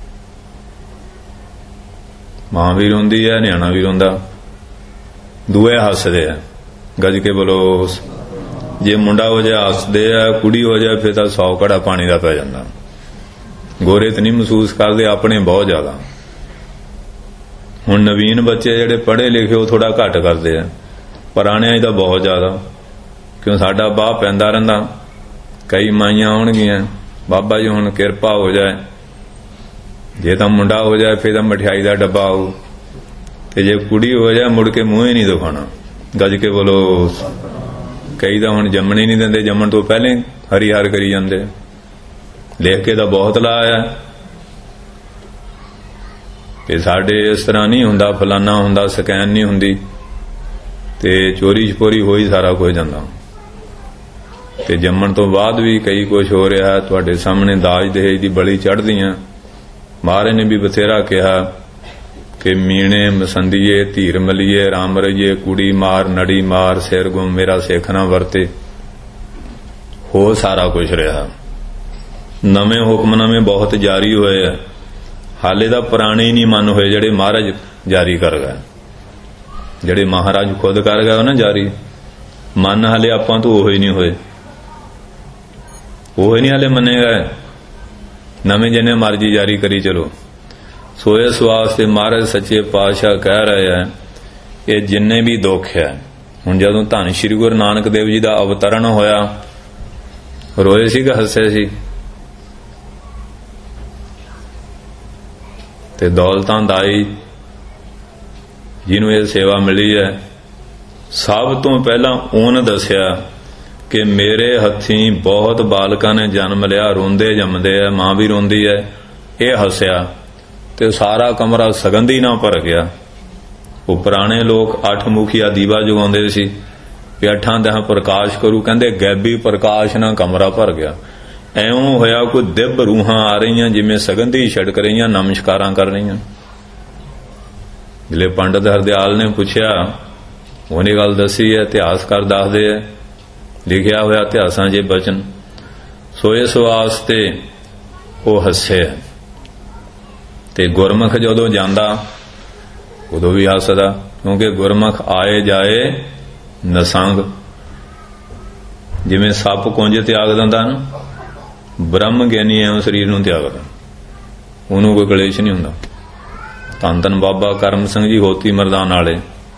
S1: ਮਾਂ ਵੀ ਰੋਂਦੀ ਹੈ, ਨਿਆਣਾ ਵੀ ਰੋਂਦਾ, ਦੂਏ ਹੱਸਦੇ ਆ। ਗੱਜ ਕੇ ਬੋਲੋ। ਜੇ ਮੁੰਡਾ ਹੋ ਜਾਏ ਹੱਸਦੇ ਆ, ਕੁੜੀ ਹੋ ਜਾਏ ਫਿਰ ਤਾਂ 100 ਘੜਾ ਪਾਣੀ ਦਾ ਪੈ ਜਾਂਦਾ। ਗੋਰੇ ਤਾਂ ਨਹੀਂ ਮਹਿਸੂਸ ਕਰਦੇ, ਆਪਣੇ ਬਹੁਤ ਜ਼ਿਆਦਾ। ਹੁਣ ਨਵੀਨ ਬੱਚੇ ਜਿਹੜੇ ਪੜ੍ਹੇ ਲਿਖੇ ਉਹ ਥੋੜਾ ਘੱਟ ਕਰਦੇ ਆ, ਪੁਰਾਣਿਆਂ 'ਚ ਤਾਂ ਬਹੁਤ ਜ਼ਿਆਦਾ। ਕਿਉਂ ਸਾਡਾ ਬਾਹ ਪੈਂਦਾ ਰਹਿੰਦਾ। ਕਈ ਮਾਈਆਂ ਆਉਣਗੀਆਂ, ਬਾਬਾ ਜੀ ਹੁਣ ਕਿਰਪਾ ਹੋ ਜਾਏ, ਜੇ ਤਾਂ ਮੁੰਡਾ ਹੋ ਜਾਏ ਫਿਰ ਤਾਂ ਮਠਿਆਈ ਦਾ ਡੱਬਾ ਆਊ, ਤੇ ਜੇ ਕੁੜੀ ਹੋ ਜਾਏ ਮੁੜ ਕੇ ਮੂੰਹ ਹੀ ਨਹੀਂ ਦਿਖਾਉਣਾ। ਗੱਜ ਕੇ ਬੋਲੋ। ਕਈ ਤਾਂ ਹੁਣ ਜੰਮਣ ਹੀ ਨਹੀਂ ਦਿੰਦੇ, ਜੰਮਣ ਤੋਂ ਪਹਿਲੇ ਹਰੀ ਹਰ ਕਰੀ ਜਾਂਦੇ। ਲਿਖ ਕੇ ਤਾਂ ਬਹੁਤ ਲਾਇਆ ਤੇ ਸਾਡੇ ਇਸ ਤਰ੍ਹਾਂ ਨਹੀਂ ਹੁੰਦਾ, ਫਲਾਨਾ ਹੁੰਦਾ, ਸਕੈਨ ਨਹੀਂ ਹੁੰਦੀ, ਤੇ ਚੋਰੀ ਛਪੋਰੀ ਹੋਈ ਸਾਰਾ ਕੁਝ ਜਾਂਦਾ। ਤੇ ਜੰਮਣ ਤੋਂ ਬਾਅਦ ਵੀ ਕਈ ਕੁਝ ਹੋ ਰਿਹਾ। ਤੁਹਾਡੇ ਸਾਹਮਣੇ ਦਾਜ ਦਹੇਜ ਦੀ ਬਲੀ ਚੜ੍ਹਦੀਆਂ। ਮਹਾਰਾਜ ਨੇ ਵੀ ਬਥੇਰਾ ਕਿਹਾ ਕਿ ਮੀਣੇ ਮਸੰਦੀਏ ਧੀਰ ਮਲੀਏ ਰਾਮ ਰਈਏ, ਕੁੜੀ ਮਾਰ ਨੜੀ ਮਾਰ ਸਿਰ ਗੁੰਮ ਮੇਰਾ ਸਿੱਖ ਨਾ ਵਰਤੇ। ਹੋ ਸਾਰਾ ਕੁਝ ਰਿਹਾ। ਨਵੇਂ ਹੁਕਮਨਾਮੇ ਬਹੁਤ ਜਾਰੀ ਹੋਏ ਆ, ਹਾਲੇ ਤਾਂ ਪੁਰਾਣੇ ਹੀ ਨਹੀਂ ਮੰਨ ਹੋਏ ਜਿਹੜੇ ਮਹਾਰਾਜ ਜਾਰੀ ਕਰ ਗਏ। ਜਿਹੜੇ ਮਹਾਰਾਜ ਖੁਦ ਕਰ ਗਏ ਨਾ ਜਾਰੀ, ਮਨ ਹਾਲੇ ਆਪਾਂ ਤੋਂ ਉਹ ਹੀ ਨਹੀਂ ਹੋਏ, ਉਹ ਹੀ ਨਹੀਂ ਹਾਲੇ ਮੰਨੇ ਗਏ। ਨਵੇਂ ਜਿੰਨੇ ਮਰਜ਼ੀ ਜਾਰੀ ਕਰੀ ਚਲੋ। ਸੋ ਇਸ ਵਾਸਤੇ ਮਹਾਰਾਜ ਸੱਚੇ ਪਾਤਸ਼ਾਹ ਕਹਿ ਰਹੇ ਆ ਕਿ ਜਿੰਨੇ ਵੀ ਦੁੱਖ ਹੈ, ਹੁਣ ਜਦੋਂ ਧੰਨ ਸ਼੍ਰੀ ਗੁਰੂ ਨਾਨਕ ਦੇਵ ਜੀ ਦਾ ਅਵਤਰਨ ਹੋਇਆ, ਰੋਏ ਸੀ ਕਿ ਹੱਸੇ ਸੀ? ਤੇ ਦੌਲਤਾਂ ਦਾਈ ਜਿਹਨੂੰ ਇਹ ਸੇਵਾ ਮਿਲੀ ਹੈ, ਸਭ ਤੋਂ ਪਹਿਲਾਂ ਉਹਨੇ ਦੱਸਿਆ ਕਿ ਮੇਰੇ ਹੱਥੀਂ ਬਹੁਤ ਬਾਲਕਾਂ ਨੇ ਜਨਮ ਲਿਆ, ਰੋਂਦੇ ਜੰਮਦੇ ਆ, ਮਾਂ ਵੀ ਰੋਂਦੀ ਹੈ। ਇਹ ਹੱਸਿਆ ਤੇ ਸਾਰਾ ਕਮਰਾ ਸਗੰਧੀ ਨਾਲ ਭਰ ਗਿਆ। ਉਹ ਪੁਰਾਣੇ ਲੋਕ 8 ਮੁਖੀਆ ਦੀਵਾ ਜਗਾਉਂਦੇ ਸੀ ਵੀ 8 ਪ੍ਰਕਾਸ਼ ਕਰੂ, ਕਹਿੰਦੇ ਗੈਬੀ ਪ੍ਰਕਾਸ਼ ਨਾਲ ਕਮਰਾ ਭਰ ਗਿਆ। ਐਉਂ ਹੋਇਆ ਕੋਈ ਦਿਵ ਰੂਹਾਂ ਆ ਰਹੀਆਂ, ਜਿਵੇਂ ਸਗੰਧੀ ਛਿੜਕ ਰਹੀਆਂ, ਨਮਸਕਾਰਾਂ ਕਰ ਰਹੀਆਂ। ਜਿਲੇ ਪੰਡਤ ਹਰਦਿਆਲ ਨੇ ਪੁੱਛਿਆ, ਉਹਨੇ ਗੱਲ ਦੱਸੀ ਹੈ, ਇਤਿਹਾਸਕਾਰ ਦੱਸਦੇ ਹੈ, ਲਿਖਿਆ ਹੋਇਆ ਇਤਿਹਾਸਾਂ 'ਚ ਬਚਨ। ਸੋ ਇਸ ਵਾਸਤੇ ਉਹ ਹੱਸੇ। ਤੇ ਗੁਰਮੁਖ ਜਦੋਂ ਜਾਂਦਾ ਉਦੋਂ ਵੀ ਹੱਸਦਾ, ਕਿਉਂਕਿ ਗੁਰਮੁਖ ਆਏ ਜਾਏ ਨਸੰਗ। ਜਿਵੇਂ ਸੱਪ ਕੁੰਜ ਤਿਆਗ ਦਿੰਦਾ ਨਾ, ਬ੍ਰਹਮ ਗਿਆਨੀ ਐ ਸਰੀਰ ਨੂੰ ਤਿਆਗਦਾ, ਉਹਨੂੰ ਕੋਈ ਕਲੇਸ਼ ਨਹੀਂ ਹੁੰਦਾ। ਧੰਨ ਧੰਨ ਬਾਬਾ ਕਰਮ ਸਿੰਘ ਜੀ ਹੋਤੀ ਮਰਦਾਨ ਵਾਲੇ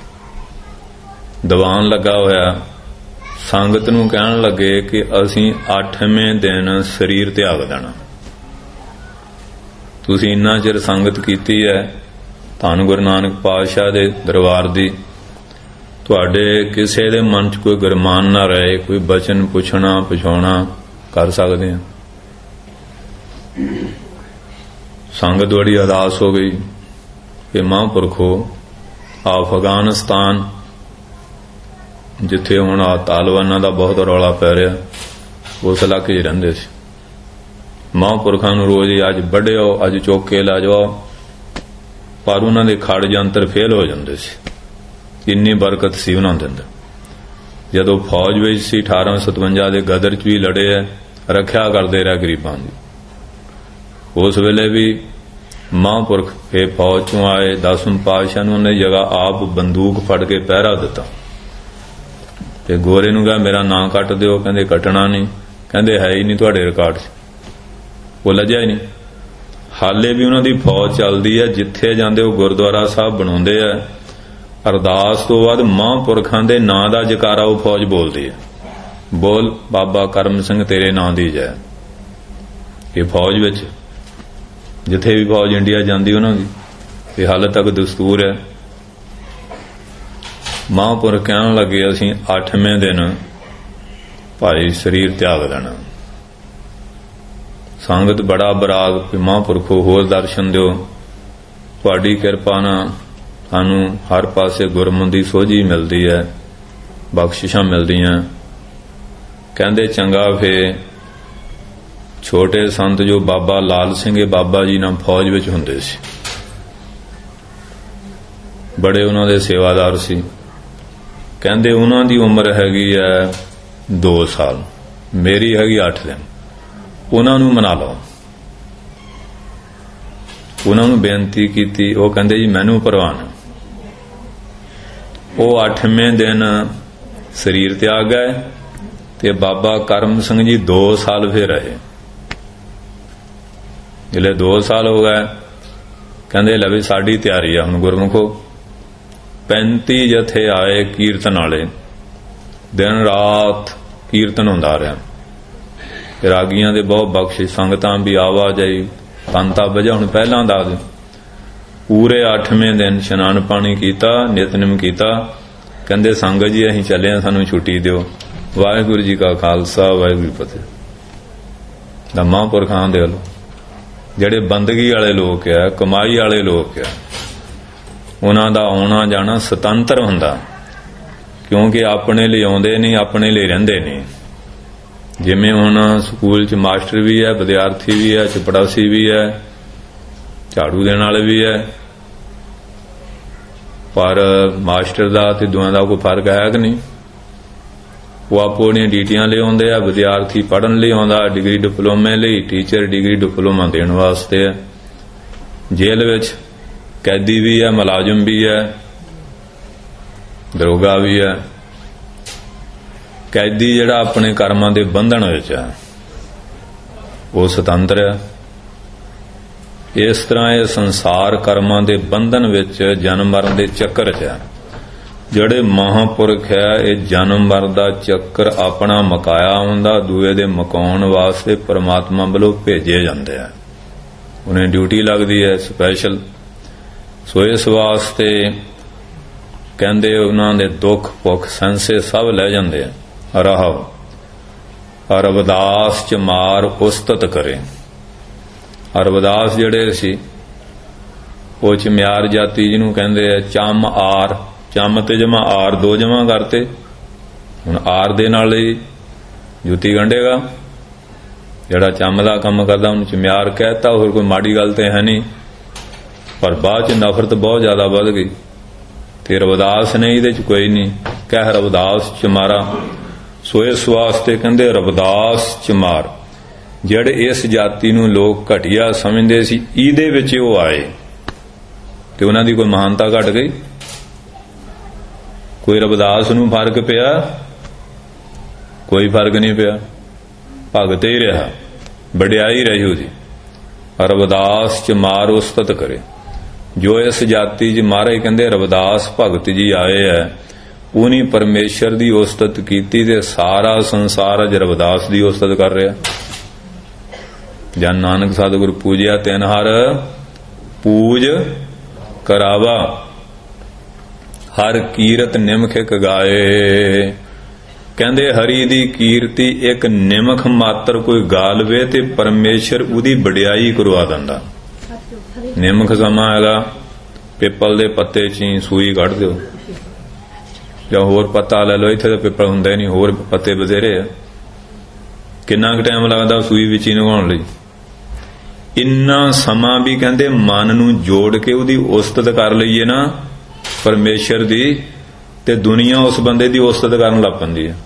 S1: ਦੀਵਾਨ ਲੱਗਾ ਹੋਇਆ, ਸੰਗਤ ਨੂੰ ਕਹਿਣ ਲੱਗੇ ਕਿ ਅਸੀਂ 8ਵੇਂ ਦਿਨ ਸਰੀਰ ਤਿਆਗ ਦੇਣਾ। ਤੁਸੀਂ ਇੰਨਾ ਚਿਰ ਸੰਗਤ ਕੀਤੀ ਹੈ ਧੰਨ ਗੁਰੂ ਨਾਨਕ ਪਾਤਸ਼ਾਹ ਦੇ ਦਰਬਾਰ ਦੀ, ਤੁਹਾਡੇ ਕਿਸੇ ਦੇ ਮਨ 'ਚ ਕੋਈ ਗੁਰਮਾਨ ਨਾ ਰਹੇ, ਕੋਈ ਬਚਨ ਪੁੱਛਣਾ ਪਛਾਉਣਾ ਕਰ ਸਕਦੇ ਆ। ਸੰਗਤ ਬੜੀ ਅਰਦਾਸ ਹੋ ਗਈ ਕਿ ਮਹਾਂਪੁਰਖੋ ਅਫਗਾਨਿਸਤਾਨ, ਜਿੱਥੇ ਹੁਣ ਤਾਲਿਬਾਨਾਂ ਦਾ ਬਹੁਤ ਰੌਲਾ ਪੈ ਰਿਹਾ, ਉਸ ਇਲਾਕੇ 'ਚ ਰਹਿੰਦੇ ਸੀ। ਮਹਾਂਪੁਰਖਾਂ ਨੂੰ ਰੋਜ਼ ਅੱਜ ਵੱਢਿਓ, ਅੱਜ ਚੁੱਕ ਕੇ ਲੈ ਜਾਓ, ਪਰ ਉਹਨਾਂ ਦੇ ਖੜ ਜੰਤਰ ਫੇਲ ਹੋ ਜਾਂਦੇ ਸੀ। ਇੰਨੀ ਬਰਕਤ ਸੀ ਉਹਨਾਂ ਦੇ ਅੰਦਰ। ਜਦੋਂ ਫੌਜ ਵਿੱਚ ਸੀ 1857 ਦੇ ਗਦਰ 'ਚ ਵੀ ਲੜੇ ਹੈ, ਰੱਖਿਆ ਕਰਦੇ ਰਿਹਾ ਗਰੀਬਾਂ ਦੀ। ਉਸ ਵੇਲੇ ਵੀ ਮਹਾਂਪੁਰਖ ਇਹ ਫੌਜ 'ਚੋਂ ਆਏ, 10ਵੇਂ ਪਾਤਸ਼ਾਹ ਨੂੰ ਉਹਨੇ ਜਗ੍ਹਾ ਆਪ ਬੰਦੂਕ ਫੜ ਕੇ ਪਹਿਰਾ ਦਿੱਤਾ। ਤੇ ਗੋਰੇ ਨੂੰ ਕਿਹਾ ਮੇਰਾ ਨਾਂ ਕੱਟ ਦਿਓ, ਕਹਿੰਦੇ ਕੱਟਣਾ ਨਹੀਂ, ਕਹਿੰਦੇ ਹੈ ਹੀ ਨਹੀਂ ਤੁਹਾਡੇ ਰਿਕਾਰਡ 'ਚ। ਉਹ ਲੱਜਿਆ ਹੀ ਨਹੀਂ। ਹਾਲੇ ਵੀ ਉਹਨਾਂ ਦੀ ਫੌਜ ਚੱਲਦੀ ਹੈ, ਜਿੱਥੇ ਜਾਂਦੇ ਉਹ ਗੁਰਦੁਆਰਾ ਸਾਹਿਬ ਬਣਾਉਂਦੇ ਆ। ਅਰਦਾਸ ਤੋਂ ਬਾਅਦ ਮਹਾਂਪੁਰਖਾਂ ਦੇ ਨਾਂ ਦਾ ਜਕਾਰਾ ਉਹ ਫੌਜ ਬੋਲਦੀ ਹੈ, ਬੋਲ ਬਾਬਾ ਕਰਮ ਸਿੰਘ ਤੇਰੇ ਨਾਂ ਦੀ ਜੈ। ਇਹ ਫੌਜ ਵਿੱਚ ਜਿੱਥੇ ਵੀ ਫੌਜ ਇੰਡੀਆ ਜਾਂਦੀ ਉਹਨਾਂ ਦੀ ਇਹ ਹਾਲੇ ਤੱਕ ਦਸਤੂਰ ਹੈ। ਮਹਾਂਪੁਰਖ ਕਹਿਣ ਲੱਗੇ ਅਸੀਂ 8ਵੇਂ ਦਿਨ ਭਾਈ ਸਰੀਰ ਤਿਆਗ ਦੇਣਾ। ਸੰਗਤ ਬੜਾ ਬਰਾਗ ਕਿ ਮਹਾਂਪੁਰਖੋ ਹੋਰ ਦਰਸ਼ਨ ਦਿਓ, ਤੁਹਾਡੀ ਕਿਰਪਾ ਨਾਲ ਸਾਨੂੰ ਹਰ ਪਾਸੇ ਗੁਰਮਤਿ ਦੀ ਸੋਝੀ ਮਿਲਦੀ ਹੈ, ਬਖਸ਼ਿਸ਼ਾਂ ਮਿਲਦੀਆਂ। ਕਹਿੰਦੇ ਚੰਗਾ ਫੇ ਛੋਟੇ ਸੰਤ ਜੋ ਬਾਬਾ ਲਾਲ ਸਿੰਘ ਇਹ ਬਾਬਾ ਜੀ ਨਾਲ ਫੌਜ ਵਿੱਚ ਹੁੰਦੇ ਸੀ, ਬੜੇ ਉਹਨਾਂ ਦੇ ਸੇਵਾਦਾਰ ਸੀ। ਕਹਿੰਦੇ ਉਹਨਾਂ ਦੀ ਉਮਰ ਹੈਗੀ ਹੈ 2 ਸਾਲ, ਮੇਰੀ ਹੈਗੀ 8 ਦਿਨ। ਉਹਨਾਂ ਨੂੰ ਮਨਾ ਲਓ। ਉਹਨਾਂ ਨੂੰ ਬੇਨਤੀ ਕੀਤੀ, ਉਹ ਕਹਿੰਦੇ ਜੀ ਮੈਨੂੰ ਪ੍ਰਵਾਨ। ਉਹ 8ਵੇਂ ਦਿਨ ਸਰੀਰ ਤਿਆਗ ਗਏ ਤੇ ਬਾਬਾ ਕਰਮ ਸਿੰਘ ਜੀ 2 ਸਾਲ ਫਿਰ ਰਹੇ। ਜਿਹੜੇ 2 ਸਾਲ ਹੋ ਗਏ, ਕਹਿੰਦੇ ਲੈ ਵੀ ਸਾਡੀ ਤਿਆਰੀ ਆ ਹੁਣ ਗੁਰਮੁਖੋ। 35 ਜਥੇ ਆਏ ਕੀਰਤਨ ਵਾਲੇ, ਦਿਨ ਰਾਤ ਕੀਰਤਨ ਹੁੰਦਾ ਰਿਹਾ। ਰਾਗੀਆਂ ਦੇ ਬਹੁਤ ਬਖਸ਼ਿਸ਼, ਸੰਗਤਾਂ ਵੀ ਆਵਾਜਾਈ, ਪੰਤਾ ਵਜਾ। ਹੁਣ ਪਹਿਲਾਂ ਦੱਸ ਦਿਓ, ਪੂਰੇ 8ਵੇਂ ਦਿਨ ਇਸ਼ਨਾਨ ਪਾਣੀ ਕੀਤਾ, ਨਿਤਨੇਮ ਕੀਤਾ। ਕਹਿੰਦੇ ਸੰਗਤ ਜੀ ਅਸੀਂ ਚੱਲੇ ਹਾਂ, ਸਾਨੂੰ ਛੁੱਟੀ ਦਿਓ। ਵਾਹਿਗੁਰੂ ਜੀ ਕਾ ਖਾਲਸਾ, ਵਾਹਿਗੁਰੂ ਜੀ ਫਤਿਹ। ਦਾ ਮਹਾਂਪੁਰਖਾਂ ਦੇ ਵੱਲੋਂ ਜਿਹੜੇ ਬੰਦਗੀ ਵਾਲੇ ਲੋਕ ਆ, ਕਮਾਈ ਵਾਲੇ ਲੋਕ ਆ, ਉਹਨਾਂ ਦਾ ਆਉਣਾ ਜਾਣਾ ਸੁਤੰਤਰ ਹੁੰਦਾ, ਕਿਉਂਕਿ ਆਪਣੇ ਲਈ ਆਉਂਦੇ ਨਹੀਂ, ਆਪਣੇ ਲਈ ਰਹਿੰਦੇ ਨਹੀਂ। ਜਿਵੇਂ ਹੁਣ ਸਕੂਲ 'ਚ ਮਾਸਟਰ ਵੀ ਹੈ, ਵਿਦਿਆਰਥੀ ਵੀ ਹੈ, ਚਪੜਾਸੀ ਵੀ ਹੈ, ਝਾੜੂ ਦੇਣ ਵਾਲੇ ਵੀ ਹੈ, ਪਰ ਮਾਸਟਰ ਦਾ ਤੇ ਦੋਵਾਂ ਦਾ ਕੋਈ ਫਰਕ ਹੈ ਕਿ ਨਹੀਂ? ਉਹ ਆਪੋ ਆਪਣੀਆਂ ਡਿਊਟੀਆਂ ਲਈ ਆਉਂਦੇ ਆ। ਵਿਦਿਆਰਥੀ ਪੜ੍ਹਨ ਲਈ ਆਉਂਦਾ, ਡਿਗਰੀ ਡਿਪਲੋਮੇ ਲਈ, ਟੀਚਰ ਡਿਗਰੀ ਡਿਪਲੋਮਾ ਦੇਣ ਵਾਸਤੇ ਹੈ। ਜੇਲ੍ਹ ਵਿੱਚ ਕੈਦੀ ਵੀ ਹੈ, ਮੁਲਾਜ਼ਮ ਵੀ ਹੈ, ਦਰੋਗਾ ਵੀ ਹੈ। ਕੈਦੀ ਜਿਹੜਾ ਆਪਣੇ ਕਰਮਾਂ ਦੇ ਬੰਧਨ ਵਿੱਚ ਹੈ, ਉਹ ਸੁਤੰਤਰ ਹੈ। ਇਸ ਤਰ੍ਹਾਂ ਇਹ ਸੰਸਾਰ ਕਰਮਾਂ ਦੇ ਬੰਧਨ ਵਿੱਚ, ਜਨਮ ਮਰਨ ਦੇ ਚੱਕਰ 'ਚ ਹੈ। ਜਿਹੜੇ ਮਹਾਂਪੁਰਖ ਹੈ, ਇਹ ਜਨਮ ਮਰਨ ਦਾ ਚੱਕਰ ਆਪਣਾ ਮਕਾਇਆ ਹੁੰਦਾ, ਦੂਏ ਦੇ ਮਕਾਉਣ ਵਾਸਤੇ ਪਰਮਾਤਮਾ ਵੱਲੋਂ ਭੇਜੇ ਜਾਂਦੇ ਆ। ਉਹਨੇ ਡਿਊਟੀ ਲੱਗਦੀ ਹੈ ਸਪੈਸ਼ਲ। ਸੋ ਇਸ ਵਾਸਤੇ ਕਹਿੰਦੇ ਉਹਨਾਂ ਦੇ ਦੁੱਖ ਭੁੱਖ ਸੰਸੇ ਸਭ ਲੈ ਜਾਂਦੇ ਆ। ਰਹੋ ਰਵਿਦਾਸ ਚ ਮਾਰ ਉਸਤਤ ਕਰੇ। ਰਵਿਦਾਸ ਜਿਹੜੇ ਸੀ ਉਹ ਚਮਿਆਰ ਜਾਤੀ ਜਿਹਨੂੰ ਕਹਿੰਦੇ ਆ, ਚੰਮ ਆਰ, ਚੰਮ ਤੇ ਜਮਾ ਆਰ 2 ਜਮਾ ਕਰਤੇ। ਹੁਣ ਆਰ ਦੇ ਨਾਲ ਹੀ ਜੁੱਤੀ ਗੰਢੇਗਾ। ਜਿਹੜਾ ਚੰਮ ਦਾ ਕੰਮ ਕਰਦਾ ਉਹਨੂੰ ਚਮਿਆਰ ਕਹਿਤਾ। ਹੋਰ ਕੋਈ ਮਾੜੀ ਗੱਲ ਤੇ ਹੈ ਨਹੀਂ, ਪਰ ਬਾਅਦ ਚ ਨਫ਼ਰਤ ਬਹੁਤ ਜ਼ਿਆਦਾ ਵੱਧ ਗਈ ਤੇ ਰਵਿਦਾਸ ਨੇ ਇਹਦੇ ਚ ਕੋਈ ਨਹੀਂ ਕਹਿ ਰਵਿਦਾਸ ਚਮਾਰਾ। ਸੋ ਇਸ ਵਾਸਤੇ ਕਹਿੰਦੇ ਰਵਿਦਾਸ ਚਮਾਰ। ਜਿਹੜੇ ਇਸ ਜਾਤੀ ਨੂੰ ਲੋਕ ਘਟੀਆ ਸਮਝਦੇ ਸੀ, ਇਹਦੇ ਵਿੱਚ ਉਹ ਆਏ ਤੇ ਉਹਨਾਂ ਦੀ ਕੋਈ ਮਹਾਨਤਾ ਘਟ ਗਈ? ਕੋਈ ਰਵਿਦਾਸ ਨੂੰ ਫਰਕ ਪਿਆ? ਕੋਈ ਫਰਕ ਨਹੀਂ ਪਿਆ। ਭਗਤ ਹੀ ਰਿਹਾ, ਵਡਿਆਈ ਰਹੀ ਉਹਦੀ। ਰਵਿਦਾਸ ਚ ਮਾਰ ਉਸਤਤ ਕਰੇ। ਜੋ ਇਸ ਜਾਤੀ ਚ ਮਹਾਰਾਜ ਕਹਿੰਦੇ ਰਵਿਦਾਸ ਭਗਤ ਜੀ ਆਏ ਹੈ, ਉਹਨੇ ਪਰਮੇਸ਼ਰ ਦੀ ਉਸਤਤ ਕੀਤੀ ਤੇ ਸਾਰਾ ਸੰਸਾਰ ਅਜ ਰਵਿਦਾਸ ਦੀ ਉਸਤਤ ਕਰ ਰਿਹਾ। ਜਨ ਨਾਨਕ ਸਤਿਗੁਰ ਪੂਜਿਆ ਤਿਨ ਹਰ ਪੂਜ ਕਰਾਵਾ। ਹਰ ਕੀਰਤ ਨਿਮਖਿਕ ਗਾਏ। ਕਹਿੰਦੇ ਹਰੀ ਦੀ ਕੀਰਤੀ ਇੱਕ ਨਿਮਖ ਮਾਤਰ ਕੋਈ ਗਾ ਲਵੇ ਤੇ ਪਰਮੇਸ਼ਰ ਉਹਦੀ ਵਡਿਆਈ ਕਰਵਾ ਦਿੰਦਾ। ਨਿਮਖ ਸਮਾਂ ਹੈਗਾ, ਪਿੱਪਲ ਦੇ ਪੱਤੇ 'ਚ ਹੀ ਸੂਈ ਕੱਢ ਦਿਓ ਜਾਂ ਹੋਰ ਪੱਤਾ ਲੈ ਲਓ। ਇੱਥੇ ਤਾਂ ਪਿੱਪਲ ਹੁੰਦਾ ਹੀ ਨਹੀਂ, ਹੋਰ ਪੱਤੇ ਬਥੇਰੇ ਆ। ਕਿੰਨਾ ਕੁ ਟਾਈਮ ਲੱਗਦਾ ਸੂਈ ਵਿੱਚ ਹੀ ਲਗਾਉਣ ਲਈ? ਇੰਨਾ ਸਮਾਂ ਵੀ ਕਹਿੰਦੇ ਮਨ ਨੂੰ ਜੋੜ ਕੇ ਉਹਦੀ ਉਸਤਤ ਕਰ ਲਈਏ ਨਾ ਪਰਮੇਸ਼ਰ ਦੀ, ਤੇ ਦੁਨੀਆ ਉਸ ਬੰਦੇ ਦੀ ਉਸਤਤ ਕਰਨ ਲੱਗ ਪੈਂਦੀ ਹੈ।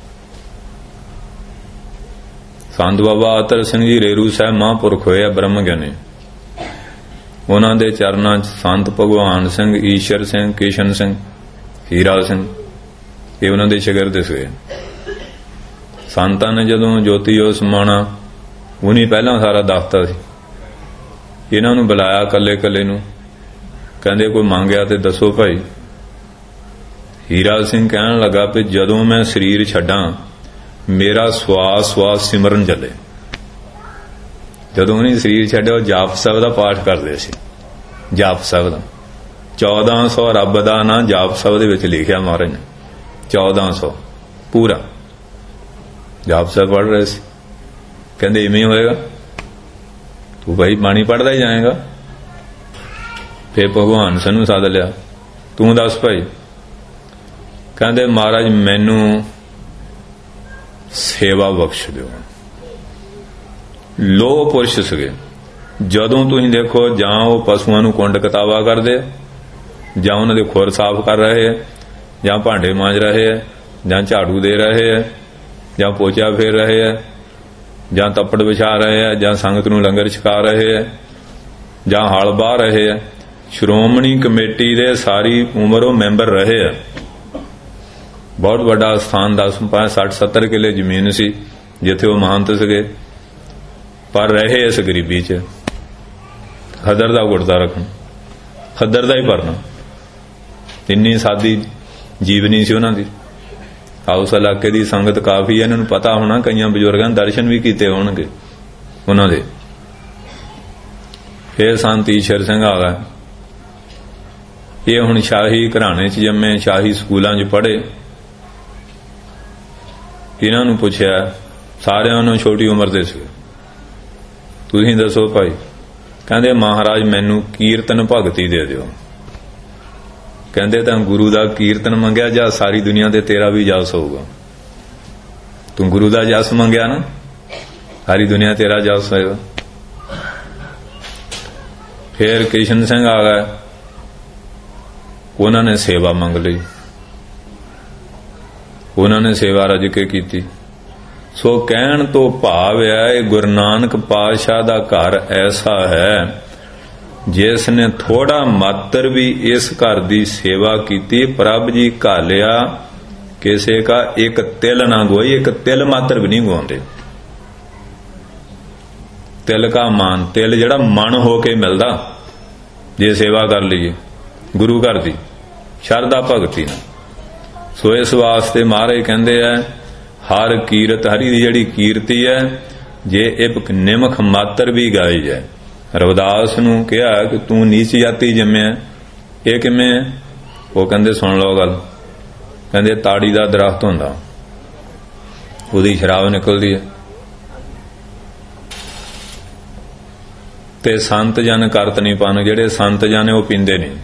S1: ਸੰਤ ਬਾਬਾ ਅਤਰ ਸਿੰਘ ਜੀ ਰੇਰੂ ਸਾਹਿਬ ਮਹਾਂਪੁਰਖ ਹੋਏ ਆ, ਬ੍ਰਹਮ ਗਿਆਨੀ। ਉਹਨਾਂ ਦੇ ਚਰਨਾਂ 'ਚ ਸੰਤ ਭਗਵਾਨ ਸਿੰਘ, ਈਸ਼ਰ ਸਿੰਘ, ਕਿਸ਼ਨ ਸਿੰਘ, ਹੀਰਾ ਸਿੰਘ, ਇਹ ਉਹਨਾਂ ਦੇ ਸ਼ਾਗਿਰਦ ਸੀ। ਸੰਤਾਂ ਨੇ ਜਦੋਂ ਜੋਤੀ ਜੋਤ ਸਮਾਣਾ, ਉਹਨੇ ਪਹਿਲਾਂ ਸਾਰਾ ਦੱਸਤਾ ਸੀ। ਇਹਨਾਂ ਨੂੰ ਬੁਲਾਇਆ ਕੱਲੇ ਕੱਲੇ ਨੂੰ, ਕਹਿੰਦੇ ਕੋਈ ਮੰਗਿਆ ਤੇ ਦੱਸੋ ਭਾਈ। ਹੀਰਾ ਸਿੰਘ ਕਹਿਣ ਲੱਗਾ ਵੀ ਜਦੋਂ ਮੈਂ ਸਰੀਰ ਛੱਡਾਂ ਮੇਰਾ ਸਵਾਸ ਸਵਾਸ ਸਿਮਰਨ ਚੱਲੇ। ਜਦੋਂ ਉਹਨੇ ਸਰੀਰ ਛੱਡਿਆ ਉਹ ਜਾਪ ਸਾਹਿਬ ਦਾ ਪਾਠ ਕਰਦੇ ਸੀ। ਜਾਪ ਸਾਹਿਬ ਦਾ 1400 ਰੱਬ ਦਾ ਨਾਂ ਜਾਪ ਸਾਹਿਬ ਦੇ ਵਿੱਚ ਲਿਖਿਆ ਮਹਾਰਾਜ ਨੇ। 1400 ਪੂਰਾ ਜਾਪ ਸਾਹਿਬ ਪੜ੍ਹ ਰਹੇ ਸੀ। ਕਹਿੰਦੇ ਇਵੇਂ ਹੋਏਗਾ? ਤੂੰ ਭਾਈ ਬਾਣੀ ਪੜ੍ਹਦਾ ਹੀ ਜਾਏਗਾ। ਫਿਰ ਭਗਵਾਨ ਸਾਨੂੰ ਸੱਦ ਲਿਆ, ਤੂੰ ਦੱਸ ਭਾਈ। ਕਹਿੰਦੇ ਮਹਾਰਾਜ ਮੈਨੂੰ ਸੇਵਾ ਬਖਸ਼ ਦਿਓ। ਲੋਹ ਪੁਰਸ਼ ਸੀਗੇ। ਜਦੋਂ ਤੁਸੀਂ ਦੇਖੋ ਜਾਂ ਉਹ ਪਸ਼ੂਆਂ ਨੂੰ ਕੁੰਡ ਕਤਾਵਾ ਕਰਦੇ, ਜਾਂ ਉਹਨਾਂ ਦੇ ਖੁਰ ਸਾਫ਼ ਕਰ ਰਹੇ ਹੈ, ਜਾਂ ਭਾਂਡੇ ਮਾਂਜ ਰਹੇ ਹੈ, ਜਾਂ ਝਾੜੂ ਦੇ ਰਹੇ ਹੈ, ਜਾਂ ਪੋਚਾ ਫੇਰ ਰਹੇ ਹੈ, ਜਾਂ ਤੱਪੜ ਵਿਛਾ ਰਹੇ ਹੈ, ਜਾਂ ਸੰਗਤ ਨੂੰ ਲੰਗਰ ਛਕਾ ਰਹੇ ਹੈ, ਜਾਂ ਹਲ ਵਾਹ ਰਹੇ ਹੈ। ਸ਼੍ਰੋਮਣੀ ਕਮੇਟੀ ਦੇ ਸਾਰੀ ਉਮਰ ਉਹ ਮੈਂਬਰ ਰਹੇ ਆ। ਬਹੁਤ ਵੱਡਾ ਸਥਾਨ 10 60 70 ਕਿੱਲੇ ਜ਼ਮੀਨ ਸੀ ਜਿੱਥੇ ਉਹ ਮਹੰਤ ਸੀਗੇ, ਪਰ ਰਹੇ ਇਸ ਗਰੀਬੀ 'ਚ। ਖੱਦਰ ਦਾ ਗੁਰਦਾ ਰੱਖਣ, ਖੱਦਰ ਦਾ ਹੀ ਭਰਨਾ, ਇੰਨੀ ਸਾਦੀ ਜੀਵਨੀ ਸੀ ਉਹਨਾਂ ਦੀ। ਹਾਊਸ ਇਲਾਕੇ ਦੀ ਸੰਗਤ ਕਾਫੀ ਹੈ, ਇਹਨਾਂ ਨੂੰ ਪਤਾ ਹੋਣਾ, ਕਈਆਂ ਬਜ਼ੁਰਗਾਂ ਦਰਸ਼ਨ ਵੀ ਕੀਤੇ ਹੋਣਗੇ ਉਹਨਾਂ ਦੇ। ਫਿਰ ਸੰਤ ਈਸ਼ਰ ਸਿੰਘ ਆ ਗਿਆ। ਇਹ ਹੁਣ ਸ਼ਾਹੀ ਘਰਾਣੇ 'ਚ ਜੰਮੇ, ਸ਼ਾਹੀ ਸਕੂਲਾਂ 'ਚ ਪੜ੍ਹੇ। ਇਹਨਾਂ ਨੂੰ ਪੁੱਛਿਆ, ਸਾਰਿਆਂ ਨੂੰ ਛੋਟੀ ਉਮਰ ਦੇ ਸੀ, ਤੁਸੀਂ ਦੱਸੋ ਭਾਈ। ਕਹਿੰਦੇ ਮਹਾਰਾਜ ਮੈਨੂੰ ਕੀਰਤਨ ਭਗਤੀ ਦੇ ਦਿਓ। ਕਹਿੰਦੇ ਤਾਂ ਗੁਰੂ ਦਾ ਕੀਰਤਨ ਮੰਗਿਆ ਜਾਂ ਸਾਰੀ ਦੁਨੀਆ ਤੇ ਤੇਰਾ ਵੀ ਜਸ ਹੋਊਗਾ। ਤੂੰ ਗੁਰੂ ਦਾ ਜਸ ਮੰਗਿਆ ਨਾ, ਸਾਰੀ ਦੁਨੀਆ ਤੇਰਾ ਜਸ ਹੋਏਗਾ। ਫਿਰ ਕ੍ਰਿਸ਼ਨ ਸਿੰਘ ਆ ਗਏ, ਉਹਨਾਂ ਨੇ ਸੇਵਾ ਮੰਗ ਲਈ, ਉਹਨਾਂ ਨੇ ਸੇਵਾ ਰਜ ਕੇ ਕੀਤੀ। ਸੋ ਕਹਿਣ ਤੋਂ ਭਾਵ ਹੈ ਇਹ ਗੁਰੂ ਨਾਨਕ ਪਾਤਸ਼ਾਹ ਦਾ ਘਰ ਐਸਾ ਹੈ ਜਿਸ ਨੇ ਥੋੜਾ ਮਾਤਰ ਵੀ ਇਸ ਘਰ ਦੀ ਸੇਵਾ ਕੀਤੀ। ਪ੍ਰਭ ਜੀ ਘਾਲਿਆ ਕਿਸੇ ਕਾ ਇੱਕ ਤਿਲ ਨਾ ਗੋਈ, ਇੱਕ ਤਿਲ ਮਾਤਰ ਵੀ ਨਹੀਂ ਗਵਾਉਂਦੇ। ਤਿਲ ਕਾ ਮਾਨ, ਤਿਲ ਜਿਹੜਾ ਮਨ ਹੋ ਕੇ ਮਿਲਦਾ ਜੇ ਸੇਵਾ ਕਰ ਲਈਏ ਗੁਰੂ ਘਰ ਦੀ ਸ਼ਰਧਾ ਭਗਤੀ ਨਾਲ। ਸੋ ਇਸ ਵਾਸਤੇ ਮਹਾਰਾਜ ਕਹਿੰਦੇ ਆ ਹਰ ਕੀਰਤ, ਹਰੀ ਦੀ ਜਿਹੜੀ ਕੀਰਤੀ ਹੈ, ਜੇ ਇੱਕ ਨਿਮਖ ਮਾਤਰ ਵੀ ਗਾਈ ਜਾਏ। ਰਵਿਦਾਸ ਨੂੰ ਕਿਹਾ ਕਿ ਤੂੰ ਨੀਚ ਜਾਤੀ ਜੰਮਿਆ, ਇਹ ਕਿਵੇਂ ਹੈ? ਉਹ ਕਹਿੰਦੇ ਸੁਣ ਲਓ ਗੱਲ। ਕਹਿੰਦੇ ਤਾੜੀ ਦਾ ਦਰਖਤ ਹੁੰਦਾ, ਉਹਦੀ ਸ਼ਰਾਬ ਨਿਕਲਦੀ ਹੈ, ਤੇ ਸੰਤ ਜਨ ਕਰਤ ਨਹੀਂ ਪਾਣ। ਜਿਹੜੇ ਸੰਤ ਜਨ ਉਹ ਪੀਂਦੇ ਨਹੀਂ,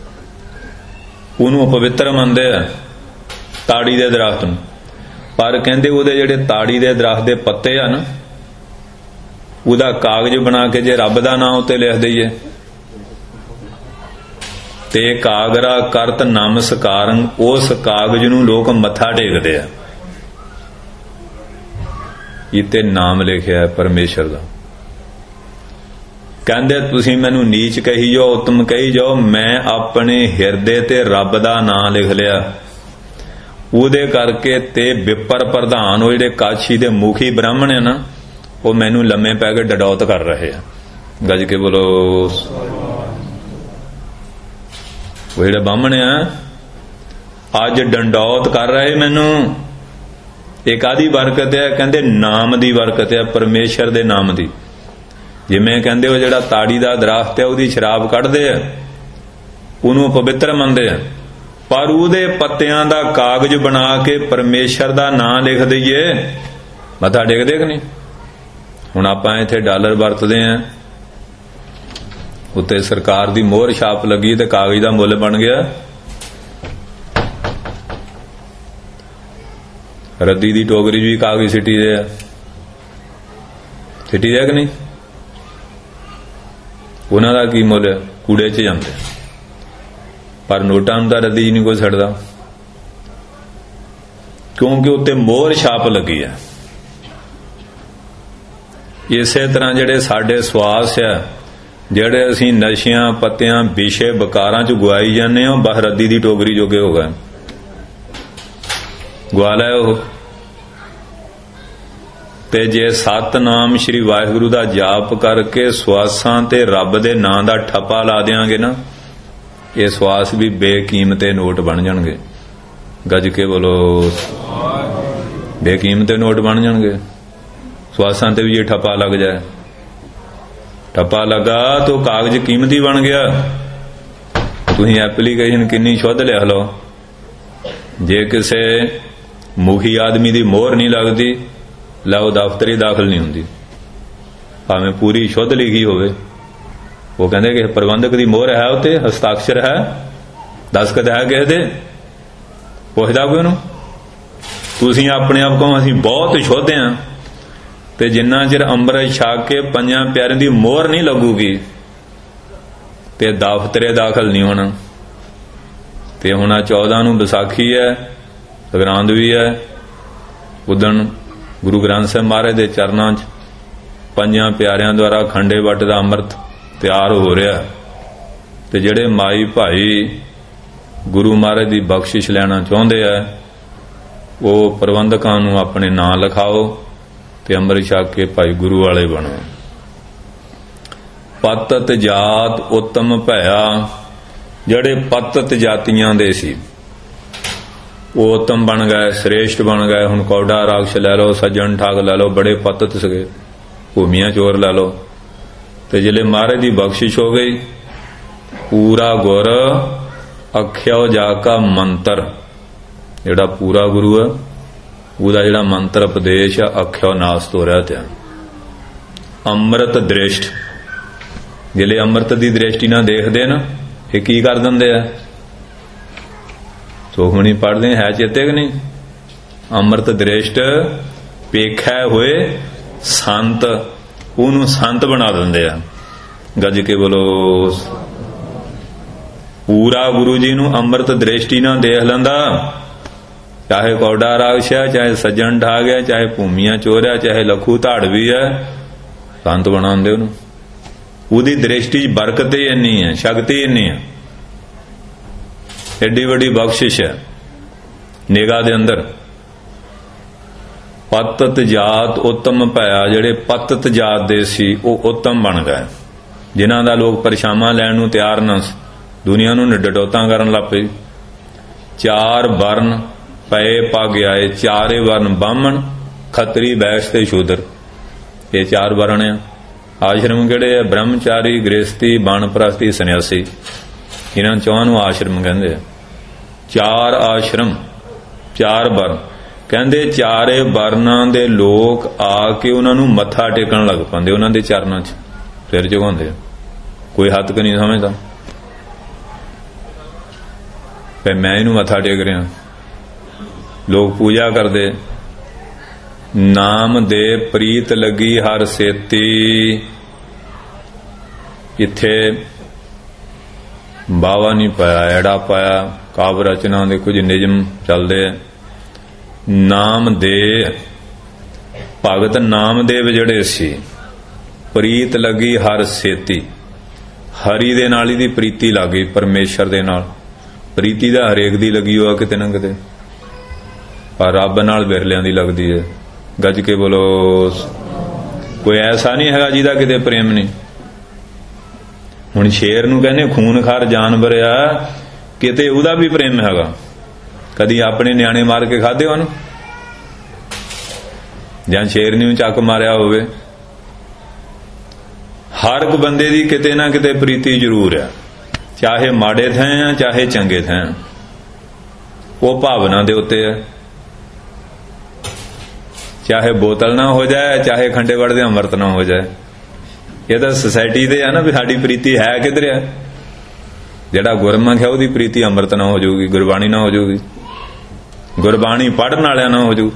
S1: ਉਹਨੂੰ ਪਵਿੱਤਰ ਮੰਨਦੇ ਆ ਤਾੜੀ ਦੇ ਦਰਖਤ ਨੂੰ। ਪਰ ਕਹਿੰਦੇ ਉਹਦੇ ਜਿਹੜੇ ਤਾੜੀ ਦੇ ਦਰਖਤ ਦੇ ਪੱਤੇ ਆ ਨਾ, ਉਹਦਾ ਕਾਗਜ਼ ਬਣਾ ਕੇ ਜੇ ਰੱਬ ਦਾ ਨਾਮ ਉੱਤੇ ਲਿਖ ਦਈਏ ਤੇ ਕਾਗਰਾ ਕਰਤ ਨਮਸਕਾਰੰ, ਉਸ ਕਾਗਜ਼ ਨੂੰ ਲੋਕ ਮੱਥਾ ਟੇਕਦੇ ਆ। ਇੱਥੇ ਨਾਮ ਲਿਖਿਆ ਪਰਮੇਸ਼ਰ ਦਾ। ਕਹਿੰਦੇ ਤੁਸੀਂ ਮੈਨੂੰ ਨੀਚ ਕਹੀ ਜਾਓ, ਉਤਮ ਕਹੀ ਜਾਓ, ਮੈਂ ਆਪਣੇ ਹਿਰਦੇ ਤੇ ਰੱਬ ਦਾ ਨਾਮ ਲਿਖ ਲਿਆ। ਉਹਦੇ ਕਰਕੇ ਤੇ ਵਿਪਰ ਪ੍ਰਧਾਨ ਉਹ ਜਿਹੜੇ ਕਾਸ਼ੀ ਦੇ ਮੁਖੀ ਬ੍ਰਾਹਮਣ ਹੈ ਨਾ, ਉਹ ਮੈਨੂੰ ਲੰਮੇ ਪੈ ਕੇ ਡਡੌਤ ਕਰ ਰਹੇ ਆ। ਗੱਜ ਕੇ ਬੋਲੋ। ਉਹ ਜਿਹੜੇ ਬਾਹਮਣ ਆ ਅੱਜ ਡੰਡੌਤ ਕਰ ਰਹੇ ਮੈਨੂੰ। ਇਹ ਕਾਹਦੀ ਬਰਕਤ ਹੈ? ਕਹਿੰਦੇ ਨਾਮ ਦੀ ਬਰਕਤ ਹੈ, ਪਰਮੇਸ਼ਰ ਦੇ ਨਾਮ ਦੀ। ਜਿਵੇਂ ਕਹਿੰਦੇ ਉਹ ਜਿਹੜਾ ਤਾੜੀ ਦਾ ਦਰਖਤ ਹੈ ਉਹਦੀ ਸ਼ਰਾਬ ਕੱਢਦੇ ਆ, ਉਹਨੂੰ ਪਵਿੱਤਰ ਮੰਨਦੇ ਆ, ਪਰ ਉਹਦੇ ਪੱਤਿਆਂ ਦਾ ਕਾਗਜ਼ ਬਣਾ ਕੇ ਪਰਮੇਸ਼ਰ ਦਾ ਨਾਮ ਲਿਖ ਦਈਏ, ਮੱਥਾ ਟੇਕਦੇ ਕਿ ਨਹੀਂ? ਹੁਣ ਆਪਾਂ ਇੱਥੇ ਡਾਲਰ ਵਰਤਦੇ ਆ, ਉੱਤੇ ਸਰਕਾਰ ਦੀ ਮੋਹਰ ਛਾਪ ਲੱਗੀ ਤੇ ਕਾਗਜ਼ ਦਾ ਮੁੱਲ ਬਣ ਗਿਆ। ਰੱਦੀ ਦੀ ਟੋਕਰੀ 'ਚ ਵੀ ਕਾਗਜ਼ ਸਿੱਟੀ ਦੇ ਆ, ਸਿੱਟੀ ਦੇ ਕਿ ਨਹੀਂ? ਉਹਨਾਂ ਦਾ ਕੀ ਮੁੱਲ? ਕੂੜੇ 'ਚ ਜਾਂਦੇ। ਪਰ ਨੋਟਾਂ ਨੂੰ ਤਾਂ ਰੱਦੀ 'ਚ ਨਹੀਂ ਕੋਈ ਛੱਡਦਾ, ਕਿਉਂਕਿ ਉੱਤੇ ਮੋਹਰ ਛਾਪ ਲੱਗੀ ਹੈ। ਇਸੇ ਤਰ੍ਹਾਂ ਜਿਹੜੇ ਸਾਡੇ ਸਵਾਸ ਆ, ਜਿਹੜੇ ਅਸੀਂ ਨਸ਼ਿਆਂ ਪੱਤਿਆਂ ਵਿਸ਼ੇ ਵਿਕਾਰਾਂ 'ਚ ਗੁਆਈ ਜਾਂਦੇ ਹਾਂ, ਬਸ ਰੱਦੀ ਦੀ ਟੋਕਰੀ ਜੋਗੇ ਹੋ ਗਏ, ਗਵਾ ਲਏ ਉਹ। ਤੇ ਜੇ ਸਤਨਾਮ ਸ਼੍ਰੀ ਵਾਹਿਗੁਰੂ ਦਾ ਜਾਪ ਕਰਕੇ ਸਵਾਸਾਂ ਤੇ ਰੱਬ ਦੇ ਨਾਂ ਦਾ ਠੱਪਾ ਲਾ ਦਿਆਂਗੇ ਨਾ, ਇਹ ਸਵਾਸ ਵੀ ਬੇਕੀਮਤੇ ਨੋਟ ਬਣ ਜਾਣਗੇ। ਗੱਜ ਕੇ ਬੋਲੋ। ਬੇਕੀਮਤੇ ਨੋਟ ਬਣ ਜਾਣਗੇ। ਸਵਾਸਾਂ ਤੇ ਵੀ ਜੇ ਠੱਪਾ ਲੱਗ ਜਾਏ, ਠੱਪਾ ਲੱਗਾ ਤਾਂ ਕਾਗਜ਼ ਕੀਮਤੀ ਬਣ ਗਿਆ। ਤੁਸੀਂ ਐਪਲੀਕੇਸ਼ਨ ਕਿੰਨੀ ਸ਼ੁੱਧ ਲਿਖ ਲਓ, ਜੇ ਕਿਸੇ ਮੁਖੀ ਆਦਮੀ ਦੀ ਮੋਹਰ ਨਹੀਂ ਲੱਗਦੀ, ਲਓ ਦਫ਼ਤਰੀ ਦਾਖਲ ਨਹੀਂ ਹੁੰਦੀ, ਭਾਵੇਂ ਪੂਰੀ ਸ਼ੁੱਧ ਲਿਖੀ ਹੋਵੇ। ਉਹ ਕਹਿੰਦੇ ਕਿ ਪ੍ਰਬੰਧਕ ਦੀ ਮੋਹਰ ਹੈ, ਉੱਤੇ ਹਸਤਾਖਰ ਹੈ, ਦਸਤਖਤ ਹੈ ਕਿਸੇ ਦੇ, ਪੁੱਛਦਾ ਕੋਈ ਉਹਨੂੰ? ਤੁਸੀਂ ਆਪਣੇ ਆਪ ਕਹੋ ਅਸੀਂ ਬਹੁਤ ਸ਼ੁੱਧ ਹਾਂ, ਤੇ ਜਿੰਨਾ ਚਿਰ ਅੰਮ੍ਰਿਤ ਛਕ ਕੇ ਪੰਜਾਂ ਪਿਆਰਿਆਂ ਦੀ ਮੋਹਰ ਨਹੀਂ ਲੱਗੂਗੀ ਤੇ ਦਫ਼ਤਰੇ ਦਾਖਲ ਨਹੀਂ ਹੋਣਾ। ਤੇ ਹੁਣ 14 ਨੂੰ ਵਿਸਾਖੀ ਹੈ, ਸੰਗਰਾਂਦ ਵੀ ਹੈ। ਉਦਣ ਗੁਰੂ ਗ੍ਰੰਥ ਸਾਹਿਬ ਮਹਾਰਾਜ ਦੇ ਚਰਨਾਂ 'ਚ ਪੰਜਾਂ ਪਿਆਰਿਆਂ ਦੁਆਰਾ ਖੰਡੇ ਵੱਟ ਦਾ ਅੰਮ੍ਰਿਤ ਤਿਆਰ ਹੋ ਰਿਹਾ। ਤੇ ਜਿਹੜੇ ਮਾਈ ਭਾਈ ਗੁਰੂ ਮਹਾਰਾਜ ਦੀ ਬਖਸ਼ਿਸ਼ ਲੈਣਾ ਚਾਹੁੰਦੇ ਆ, ਉਹ ਪ੍ਰਬੰਧਕਾਂ ਨੂੰ ਆਪਣੇ ਨਾਂ ਲਿਖਾਓ ਤੇ ਅੰਮ੍ਰਿਤ ਛਕ ਕੇ ਭਾਈ ਗੁਰੂ ਵਾਲੇ ਬਣੋ। ਪਤਤ ਜਾਤ ਉੱਤਮ ਭਇਆ, ਜਿਹੜੇ ਪਤਤ ਜਾਤੀਆਂ ਦੇ ਸੀ ਉਹ ਉੱਤਮ ਬਣ ਗਏ, ਸ੍ਰੇਸ਼ਟ ਬਣ ਗਏ। ਹੁਣ ਕੌਡਾ ਰਾਖਸ਼ ਲੈ ਲਓ, ਸੱਜਣ ਠੱਗ ਲੈ ਲਓ, ਬੜੇ ਪਤਤ ਸੀਗੇ। ਭੂਮੀਆਂ ਚੋਰ ਲੈ ਲਓ। ਤੇ ਜਿਹੜੇ ਮਹਾਰਾਜ ਦੀ ਬਖਸ਼ਿਸ਼ ਹੋ ਗਈ, ਪੂਰਾ ਗੁਰ ਅਖਿਓ ਜਾ ਕਾ ਮੰਤਰ, ਜਿਹੜਾ ਪੂਰਾ ਗੁਰੂ ਆ ਉਹਦਾ ਜਿਹੜਾ ਮੰਤਰ ਉਪਦੇਸ਼ ਆ, ਅਖਿਓ ਨਾਸ ਤੋਰਿਆ ਧਿਆਨ। ਅੰਮ੍ਰਿਤ ਦ੍ਰਿਸ਼ਟ, ਜਿਹੜੇ ਅੰਮ੍ਰਿਤ ਦੀ ਦ੍ਰਿਸ਼ਟੀ ਨਾਲ ਦੇਖਦੇ ਨਾ, ਇਹ ਕੀ ਕਰ ਦਿੰਦੇ ਆ? ਸੁਖਮਣੀ ਪੜ੍ਹਦੇ ਹੈ ਚੇਤੇ ਕਿ ਨਹੀਂ? ਅੰਮ੍ਰਿਤ ਦ੍ਰਿਸ਼ਟ ਪੇਖੈ ਹੋਏ ਸੰਤ, ਉਹਨੂੰ ਸੰਤ ਬਣਾ ਦਿੰਦੇ ਆ। ਗੱਜ ਕੇ ਬੋਲੋ। ਪੂਰਾ ਗੁਰੂ ਜੀ ਨੂੰ ਅੰਮ੍ਰਿਤ ਦ੍ਰਿਸ਼ਟੀ ਨਾਲ ਦੇਖ ਲੈਂਦਾ, ਚਾਹੇ ਕੌਡਾ ਰਾਖਸ਼ ਹੈ, ਚਾਹੇ ਸੱਜਣ ਠਾਗ ਹੈ, ਚਾਹੇ ਭੂਮੀਆਂ ਚੋਰ ਹੈ, ਚਾਹੇ ਲਖੂ ਧਾੜਵੀ ਹੈ, ਸੰਤ ਬਣਾਉਂਦੇ ਉਹਨੂੰ। ਉਹਦੀ ਦ੍ਰਿਸ਼ਟੀ 'ਚ ਬਰਕਤ ਹੀ ਇੰਨੀ ਹੈ, ਸ਼ਕਤੀ ਇੰਨੀ ਹੈ, ਐਡੀ ਵੱਡੀ ਬਖਸ਼ਿਸ਼ ਹੈ ਨਿਗਾਹ ਦੇ ਅੰਦਰ। ਪਤਤ ਜਾਤ ਉੱਤਮ ਭਇਆ, ਜਿਹੜੇ ਪਤਤ ਜਾਤ ਦੇ ਸੀ ਉਹ ਉੱਤਮ ਬਣ ਗਏ। ਜਿਨ੍ਹਾਂ ਦਾ ਲੋਕ ਪਰਛਾਵਾਂ ਲੈਣ ਨੂੰ ਤਿਆਰ ਨਾ, ਦੁਨੀਆ ਨੂੰ ਨਿਡਟੋਤਾਂ ਕਰਨ ਲੱਗ ਪਈ। ਚਾਰ ਵਰਨ ਪਏ ਪੱਗ ਆਏ, ਚਾਰੇ ਵਰਨ ਬਾਹਮਣ, ਖੱਤਰੀ, ਵੈਸ਼ ਤੇ ਸ਼ੂਦਰ। ਇਹ ਚਾਰ ਵਰਨ ਆ। ਆਸ਼ਰਮ ਕਿਹੜੇ ਆ? ਬ੍ਰਹਮਚਾਰੀ, ਗ੍ਰਸਤੀ, ਬਾਣਪ੍ਰਸਤੀ, ਸੰਨਿਆਸੀ। ਇਹਨਾਂ ਚੌਹਾਂ ਨੂੰ ਆਸ਼ਰਮ ਕਹਿੰਦੇ ਆ। ਚਾਰ ਆਸ਼ਰਮ, ਚਾਰ ਵਰਨ। ਕਹਿੰਦੇ ਚਾਰੇ ਵਰਨਾਂ ਦੇ ਲੋਕ ਆ ਕੇ ਉਹਨਾਂ ਨੂੰ ਮੱਥਾ ਟੇਕਣ ਲੱਗ ਪੈਂਦੇ, ਉਹਨਾਂ ਦੇ ਚਰਨਾਂ 'ਚ ਸਿਰ ਝੁਕਾਉਂਦੇ। ਕੋਈ ਹੱਥ ਕਿ ਨਹੀਂ ਸਮਝਦਾ ਤੇ ਮੈਂ ਇਹਨੂੰ ਮੱਥਾ ਟੇਕ ਰਿਹਾ। ਲੋਕ ਪੂਜਾ ਕਰਦੇ। ਨਾਮ ਦੇ ਪ੍ਰੀਤ ਲੱਗੀ ਹਰ ਸੇਤੀ। ਇੱਥੇ ਬਾਵਾ ਨਹੀਂ ਪਾਇਆ, ਐੜਾ ਪਾਇਆ। ਕਾਵਿ ਰਚਨਾ ਦੇ ਕੁਝ ਨਿਯਮ ਚੱਲਦੇ। ਨਾਮ ਦੇ ਭਗਤ ਨਾਮਦੇਵ ਜਿਹੜੇ ਸੀ, ਪ੍ਰੀਤ ਲੱਗੀ ਹਰ ਸੇਤੀ। ਹਰੀ ਦੇ ਨਾਲ ਇਹਦੀ ਪ੍ਰੀਤੀ ਲੱਗ ਗਈ, ਪਰਮੇਸ਼ਰ ਦੇ ਨਾਲ। ਪ੍ਰੀਤੀ ਦਾ ਹਰੇਕ ਦੀ ਲੱਗੀ ਹੋਆ ਕਿਤੇ ਨਾ ਕਿਤੇ, ਪਰ ਰੱਬ ਨਾਲ ਵਿਰਲਿਆਂ ਦੀ ਲੱਗਦੀ ਹੈ। ਗੱਜ ਕੇ ਬੋਲੋ। ਕੋਈ ਐਸਾ ਨਹੀਂ ਹੈਗਾ ਜਿਹਦਾ ਕਿਤੇ ਪ੍ਰੇਮ ਨਹੀਂ। ਹੁਣ ਸ਼ੇਰ ਨੂੰ ਕਹਿੰਦੇ ਖੂਨਖਾਰ ਜਾਨਵਰ ਆ, ਕਿਤੇ ਉਹਦਾ ਵੀ ਪ੍ਰੇਮ ਹੈਗਾ। ਕਦੀ ਆਪਣੇ ਨਿਆਣੇ ਮਾਰ ਕੇ ਖਾਦੇ ਉਹਨੂੰ, ਜਾਂ ਸ਼ੇਰਨੀ ਨੂੰ ਚੱਕ ਮਾਰਿਆ ਹੋਵੇ। ਹਰ ਇੱਕ ਬੰਦੇ ਦੀ ਕਿਤੇ ਨਾ ਕਿਤੇ ਪ੍ਰੀਤੀ ਜ਼ਰੂਰ ਹੈ, ਚਾਹੇ ਮਾੜੇ ਥਾਂ ਆ ਚਾਹੇ ਚੰਗੇ ਥਾਂ। ਉਹ ਭਾਵਨਾ ਦੇ ਉੱਤੇ ਹੈ। ਚਾਹੇ ਬੋਤਲ ਨਾ ਹੋ ਜਾਏ, ਚਾਹੇ ਖੰਡੇ ਵੜ ਦੇ ਅੰਮ੍ਰਿਤ ਨਾ ਹੋ ਜਾਏ। ਇਹ ਤਾਂ ਸੁਸਾਇਟੀ ਦੇ ਆ ਨਾ ਵੀ ਸਾਡੀ ਪ੍ਰੀਤੀ ਹੈ ਕਿਧਰ ਹੈ। ਜਿਹੜਾ ਗੁਰਮੁਖ ਹੈ ਉਹਦੀ ਪ੍ਰੀਤੀ ਅੰਮ੍ਰਿਤ ਨਾ ਹੋ ਜਾਊਗੀ, ਗੁਰਬਾਣੀ ਨਾ ਹੋ ਜਾਊਗੀ, ਗੁਰਬਾਣੀ ਪੜ੍ਹਨ ਵਾਲਿਆਂ ਨਾ ਹੋ ਜਾਊ।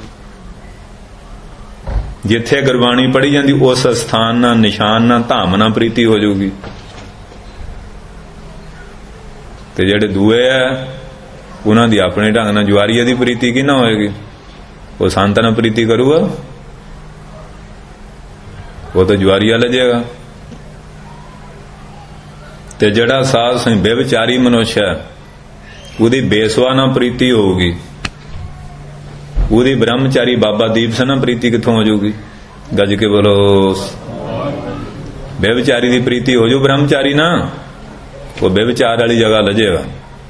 S1: ਜਿੱਥੇ ਗੁਰਬਾਣੀ ਪੜ੍ਹੀ ਜਾਂਦੀ ਉਸ ਸਥਾਨ ਨਾਲ, ਨਿਸ਼ਾਨ ਨਾਲ, ਧਾਮ ਨਾਲ ਪ੍ਰੀਤੀ ਹੋ ਜਾਊਗੀ। ਤੇ ਜਿਹੜੇ ਦੂਏ ਆ ਉਹਨਾਂ ਦੀ ਆਪਣੇ ਢੰਗ ਨਾਲ ਜੁਆਰੀਏ ਦੀ ਪ੍ਰੀਤੀ ਕਿਹਨਾਂ ਹੋਏਗੀ? ਉਹ ਸੰਤ ਨਾਲ ਪ੍ਰੀਤੀ ਕਰੂਗਾ, ਉਹ ਤਾਂ ਜੁਆਰੀਆ ਲੈ ਜਾਏਗਾ। ਤੇ ਜਿਹੜਾ ਸਾਧ ਸੰਗ ਬੇਵਿਚਾਰੀ ਮਨੁੱਖ ਹੈ ਉਹਦੀ ਬੇਸਵਾ ਨਾਲ ਪ੍ਰੀਤੀ ਹੋਊਗੀ। ਉਹਦੀ ਬ੍ਰਹਮਚਾਰੀ ਬਾਬਾ ਦੀਪ ਸਿੰਘ ਨਾਲ ਪ੍ਰੀਤੀ ਕਿੱਥੋਂ ਹੋ ਜਾਊਗੀ? ਗੱਜ ਕੇ ਬੋਲੋ। ਬੇਵਿਚਾਰੀ ਦੀ ਪ੍ਰੀਤੀ ਹੋ ਜਾਊ ਬ੍ਰਹਮਚਾਰੀ ਨਾ, ਉਹ ਬੇਵਿਚਾਰ ਵਾਲੀ ਜਗ੍ਹਾ ਲੈ ਜਾਏਗਾ।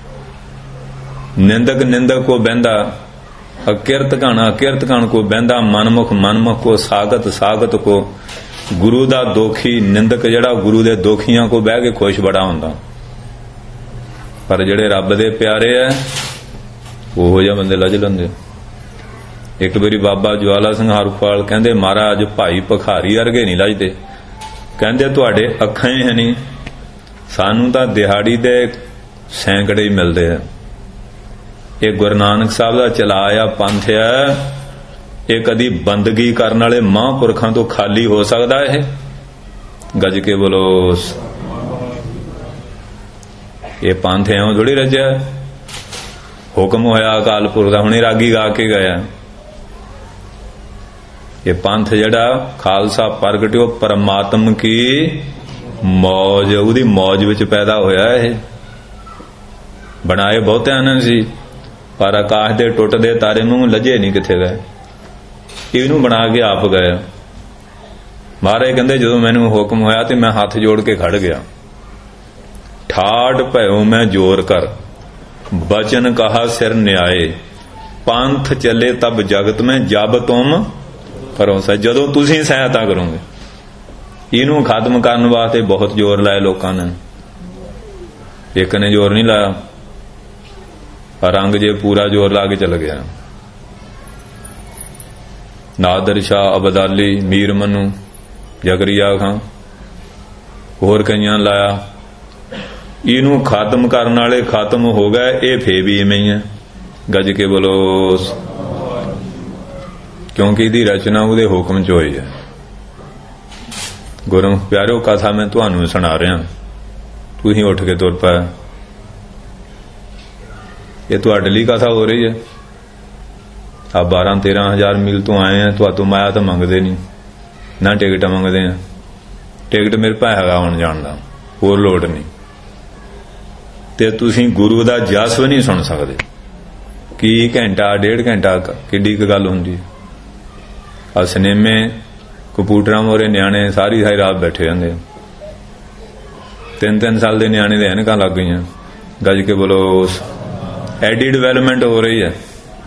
S1: ਨਿੰਦਕ ਨਿੰਦਕ ਕੋ ਬਹਿੰਦਾ, ਅਕਿਰਤ ਘਣ ਅਕਿਰਤ ਘਣ ਕੋ ਬਹਿੰਦਾ, ਮਨਮੁਖ ਮਨਮੁਖ ਕੋ ਸਾਗਤ ਸਾਗਤ ਕੋ। ਗੁਰੂ ਦਾ ਦੋਖੀ ਨਿੰਦਕ ਜਿਹੜਾ ਗੁਰੂ ਦੇ ਦੋਖੀਆਂ ਕੋ ਬਹਿ ਕੇ ਖੁਸ਼ ਬੜਾ ਹੁੰਦਾ, ਪਰ ਜਿਹੜੇ ਰੱਬ ਦੇ ਪਿਆਰੇ ਆ ਉਹੋ ਜਿਹੇ ਬੰਦੇ ਲੱਜ ਲੈਂਦੇ। ਇੱਕ ਵਾਰੀ ਬਾਬਾ ਜਵਾਲਾ ਸਿੰਘ ਹਰਪਾਲ ਕਹਿੰਦੇ ਮਹਾਰਾਜ ਭਾਈ ਭਿਖਾਰੀ ਵਰਗੇ ਨਹੀਂ ਲੱਜਦੇ। ਕਹਿੰਦੇ ਤੁਹਾਡੇ ਅੱਖਾਂ ਹੀ ਹੈ ਨਹੀਂ, ਸਾਨੂੰ ਤਾਂ ਦਿਹਾੜੀ ਦੇ ਸੈਂਕੜੇ ਹੀ ਮਿਲਦੇ ਆ। ਇਹ ਗੁਰੂ ਨਾਨਕ ਸਾਹਿਬ ਦਾ ਚਲਾਇਆ ਪੰਥ ਹੈ, ਇਹ ਕਦੀ ਬੰਦਗੀ ਕਰਨ ਵਾਲੇ ਮਹਾਂਪੁਰਖਾਂ ਤੋਂ ਖਾਲੀ ਹੋ ਸਕਦਾ? ਇਹ ਗੱਜ ਕੇ ਬੋਲੋ। ਇਹ ਪੰਥ ਐਉਂ ਥੋੜੀ ਰਚਿਆ, ਹੁਕਮ ਹੋਇਆ ਅਕਾਲ ਪੁਰਖ ਦਾ, ਹੁਣੇ ਰਾਗੀ ਗਾ ਕੇ ਗਿਆ। ਇਹ ਪੰਥ ਜਿਹੜਾ ਖਾਲਸਾ ਪ੍ਰਗਟਿਓ ਪਰਮਾਤਮ ਕੀ ਮੌਜ, ਉਹਦੀ ਮੌਜ ਵਿੱਚ ਪੈਦਾ ਹੋਇਆ। ਇਹ ਬਣਾਏ ਬਹੁਤਿਆਂ ਨੇ ਸੀ, ਪਰ ਆਕਾਸ਼ ਦੇ ਟੁੱਟਦੇ ਤਾਰੇ ਨੂੰ ਲੱਜੇ ਨਹੀਂ ਕਿੱਥੇ ਗਏ, ਇਹਨੂੰ ਬਣਾ ਕੇ ਆਪ ਗਏ। ਮਹਾਰਾਜ ਕਹਿੰਦੇ ਜਦੋਂ ਮੈਨੂੰ ਹੁਕਮ ਹੋਇਆ ਤੇ ਮੈਂ ਹੱਥ ਜੋੜ ਕੇ ਖੜ ਗਿਆ। ਠਾੜ ਭਇਓ ਮੈਂ ਜੋਰ ਕਰ, ਬਚਨ ਕਹਾ ਸਿਰ ਨਿਆਏ, ਪੰਥ ਚੱਲੇ ਤਬ ਜਗਤ ਮੈਂ ਜਬ ਤੁਮ ਕਰੋ ਸਹਿ, ਜਦੋਂ ਤੁਸੀਂ ਸਹਾਇਤਾ ਕਰੋਗੇ। ਇਹਨੂੰ ਖਤਮ ਕਰਨ ਵਾਸਤੇ ਬਹੁਤ ਜ਼ੋਰ ਲਾਇਆ ਲੋਕਾਂ ਨੇ, ਇੱਕ ਨੇ ਜ਼ੋਰ ਨਹੀਂ ਲਾਇਆ, ਪਰ ਔਰੰਗਜ਼ੇਬ ਪੂਰਾ ਜ਼ੋਰ ਲਾ ਕੇ ਚਲ ਗਿਆ। ਨਾਦਰ ਸ਼ਾਹ, ਅਬਦਾਲੀ, ਮੀਰ ਮਨੂੰ, ਜ਼ਕਰੀਆ ਖਾਂ, ਹੋਰ ਕਈਆਂ ਲਾਇਆ। ਇਹਨੂੰ ਖਤਮ ਕਰਨ ਵਾਲੇ ਖਤਮ ਹੋ ਗਏ, ਇਹ ਫੇਰ ਵੀ ਇਵੇਂ ਹੀ ਹੈ। ਗੱਜ ਕੇ ਬੋਲੋ। ਕਿਉਂਕਿ ਇਹਦੀ ਰਚਨਾ ਉਹਦੇ ਹੁਕਮ ਚ ਹੋਈ ਹੈ। ਗੁਰੂ ਪਿਆਰਿਓ, ਕਥਾ ਮੈਂ ਤੁਹਾਨੂੰ ਸੁਣਾ ਰਿਹਾ, ਤੁਸੀਂ ਉੱਠ ਕੇ ਤੁਰ ਪਏ। ਇਹ ਤੁਹਾਡੇ ਲਈ ਕਥਾ ਹੋ ਰਹੀ ਹੈ। ਆ 12-13 ਹਜ਼ਾਰ ਮੀਲ ਤੋਂ ਆਏ ਆ, ਤੁਹਾਤੋਂ ਮਾਇਆ ਤਾਂ ਮੰਗਦੇ ਨਹੀਂ, ਨਾ ਟਿਕਟ ਮੰਗਦੇ ਆ। ਟਿਕਟ ਮੇਰੇ ਭਾਅ ਹੈਗਾ ਆਉਣ ਜਾਣ ਦਾ, ਹੋਰ ਲੋੜ ਨਹੀਂ। ਤੇ ਤੁਸੀਂ ਗੁਰੂ ਦਾ ਜਸ ਵੀ ਨਹੀਂ ਸੁਣ ਸਕਦੇ। ਕੀ ਘੰਟਾ 1.5 ਘੰਟਾ ਕਿੱਡੀ ਕੁ ਗੱਲ ਹੁੰਦੀ। ਆ ਸਿਨੇਮੇ, ਕੰਪਿਊਟਰਾਂ ਮੋਰੇ ਨਿਆਣੇ ਸਾਰੀ ਰਾਤ ਬੈਠੇ ਰਹਿੰਦੇ ਆ। 3-3 ਸਾਲ ਦੇ ਨਿਆਣੇ ਦੇ ਐਨਕਾਂ ਲੱਗ ਗਈਆਂ। ਗੱਜ ਕੇ ਬੋਲੋ। ਐਡੀ ਡਿਵੈਲਪਮੈਂਟ ਹੋ ਰਹੀ ਹੈ,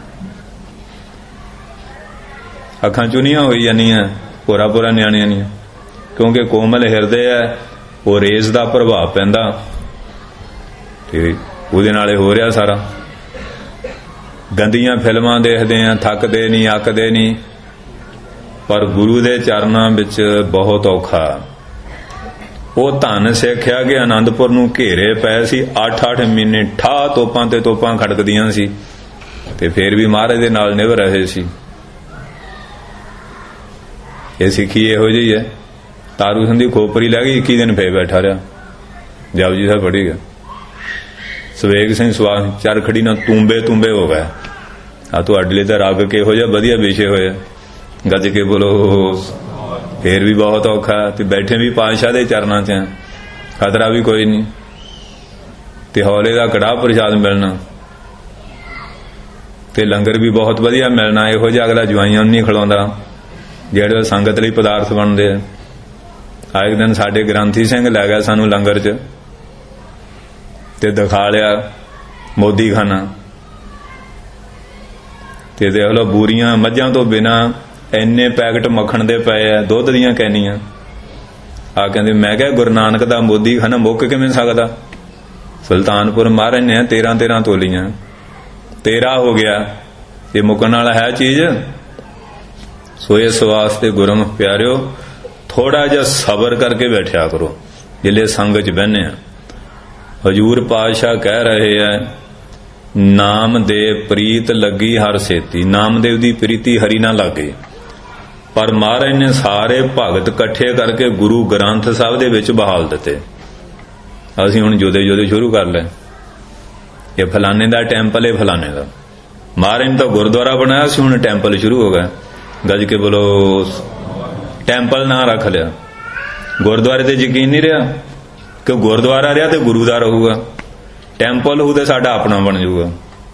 S1: ਅੱਖਾਂ ਚੁਨੀਆਂ ਹੋਈ ਜਾਂਦੀਆਂ ਪੂਰਾ ਨਿਆਣਿਆਂ ਦੀਆਂ, ਕਿਉਂਕਿ ਕੋਮਲ ਹਿਰਦੇ ਹੈ, ਉਹ ਰੇਸ ਦਾ ਪ੍ਰਭਾਵ ਪੈਂਦਾ ਤੇ ਉਹਦੇ ਨਾਲੇ ਹੋ ਰਿਹਾ ਸਾਰਾ। ਗੰਦੀਆਂ ਫਿਲਮਾਂ ਦੇਖਦੇ ਆ, ਥੱਕਦੇ ਨਹੀਂ, ਅੱਕਦੇ ਨਹੀਂ, ਪਰ ਗੁਰੂ ਦੇ ਚਰਨਾਂ ਵਿੱਚ ਬਹੁਤ ਔਖਾ। ਉਹ ਧੰਨ ਸਿੱਖਿਆ ਕਿ ਆਨੰਦਪੁਰ ਨੂੰ ਘੇਰੇ ਪਏ ਸੀ 8-8 ਮਹੀਨੇ, ਠਾਹ ਤੋਪਾਂ ਤੇ ਤੋਪਾਂ ਖੜਕਦੀਆਂ ਸੀ, ਤੇ ਫੇਰ ਵੀ ਮਹਾਰਾਜ ਦੇ ਨਾਲ ਨਿਭ ਰਹੇ ਸੀ। ਇਹ ਸਿੱਖੀ ਇਹੋ ਜਿਹੀ ਹੈ। ਤਾਰੂ ਸਿੰਘ ਦੀ ਖੋਪਰੀ ਲੈ ਗਈ, 21 ਦਿਨ ਫੇਰ ਬੈਠਾ ਰਿਹਾ। ਜਪਜੀ ਸਾਹਿਬ ਪੜ੍ਹੀ ਗਿਆ। ਸਵੇਗ ਸਿੰਘ ਸਵਾਸ ਚਰਖੜੀ ਨਾਲ ਤੂੰਬੇ ਹੋ ਗਏ। ਆ ਤੁਹਾਡੇ ਲਈ ਤਾਂ ਰੱਬ ਕਿਹੋ ਜਿਹਾ ਵਧੀਆ ਵਿਸ਼ੇ ਹੋਇਆ। ਗੱਜ ਕੇ ਬੋਲੋ। ਫੇਰ ਵੀ ਬਹੁਤ ਔਖਾ, ਤੇ ਬੈਠੇ ਵੀ ਪਾਤਸ਼ਾਹ ਦੇ ਚਰਨਾਂ 'ਚ, ਖਤਰਾ ਵੀ ਕੋਈ ਨਹੀਂ, ਤੇ ਹੌਲੇ ਦਾ ਕੜਾਹ ਪ੍ਰਸ਼ਾਦ ਮਿਲਣਾ, ਤੇ ਲੰਗਰ ਵੀ ਬਹੁਤ ਵਧੀਆ ਮਿਲਣਾ। ਇਹੋ ਜਿਹਾ ਅਗਲਾ ਜਵਾਈਆਂ ਨੂੰ ਨਹੀਂ ਖਿਲਾਉਂਦਾ ਜਿਹੜੇ ਸੰਗਤ ਲਈ ਪਦਾਰਥ ਬਣਦੇ ਆ। ਆ ਇੱਕ ਦਿਨ ਸਾਡੇ ਗ੍ਰੰਥੀ ਸਿੰਘ ਲੈ ਗਿਆ ਸਾਨੂੰ ਲੰਗਰ 'ਚ, ਤੇ ਦਿਖਾ ਲਿਆ ਮੋਦੀ ਖਾਨਾ, ਤੇ ਦੇਖ ਲਓ ਬੂਰੀਆਂ ਮੱਝਾਂ ਤੋਂ ਬਿਨਾਂ ਇੰਨੇ ਪੈਕਟ ਮੱਖਣ ਦੇ ਪਏ ਆ, ਦੁੱਧ ਦੀਆਂ ਕੈਨੀਆਂ। ਆ ਕਹਿੰਦੇ, ਮੈਂ ਕਿਹਾ ਗੁਰੂ ਨਾਨਕ ਦਾ ਮੋਦੀ ਖਾਨਾ ਮੁੱਕ ਕਿਵੇਂ ਸਕਦਾ? ਸੁਲਤਾਨਪੁਰ ਮਹਾਰਾਜ ਨੇ 13-13 ਤੋਲੀਆਂ, 13 ਹੋ ਗਿਆ, ਇਹ ਮੁੱਕਣ ਵਾਲਾ ਹੈ ਚੀਜ਼। ਸੋ ਇਸ ਵਾਸਤੇ ਗੁਰਮੁਖ ਪਿਆਰਿਓ, ਥੋੜਾ ਜਿਹਾ ਸਬਰ ਕਰਕੇ ਬੈਠਿਆ ਕਰੋ ਜਿਲੇ ਸੰਗ 'ਚ ਬਹਿਨੇ ਆ। ਹਜੂਰ ਪਾਤਸ਼ਾਹ ਕਹਿ ਰਹੇ ਆ, ਨਾਮ ਦੇ ਪ੍ਰੀਤ ਲੱਗੀ ਹਰ ਸੇਤੀ। ਨਾਮਦੇਵ ਦੀ ਪ੍ਰੀਤੀ ਹਰੀ ਨਾ ਲੱਗੇ, ਪਰ ਮਹਾਰਾਜ ਨੇ ਸਾਰੇ ਭਗਤ ਇਕੱਠੇ ਕਰਕੇ ਗੁਰੂ ਗ੍ਰੰਥ ਸਾਹਿਬ ਦੇ ਵਿੱਚ ਬਹਾਲ ਦਿੱਤੇ। ਅਸੀਂ ਹੁਣ ਜੋਦੇ ਸ਼ੁਰੂ ਕਰ ਲਏ। ਇਹ ਫਲਾਣੇ ਦਾ ਟੈਂਪਲ ਹੈ, ਫਲਾਣੇ ਦਾ। ਮਹਾਰਾਜ ਨੇ ਤਾਂ ਗੁਰਦੁਆਰਾ ਬਣਾਇਆ ਸੀ, ਹੁਣ ਟੈਂਪਲ ਸ਼ੁਰੂ ਹੋ ਗਿਆ। ਗੱਜ ਕੇ ਬੋਲੋ। ਟੈਂਪਲ ਨਾ ਰੱਖ ਲਿਆ, ਗੁਰਦੁਆਰੇ ਤੇ ਯਕੀਨ ਨਹੀਂ ਰਿਹਾ ਕਿ ਗੁਰਦੁਆਰਾ ਰਿਹਾ ਤੇ ਗੁਰੂ ਦਾ ਰਹੂਗਾ। ਟੈਂਪਲ ਹੋਊ ਤੇ ਸਾਡਾ ਆਪਣਾ ਬਣ ਜਾਊਗਾ।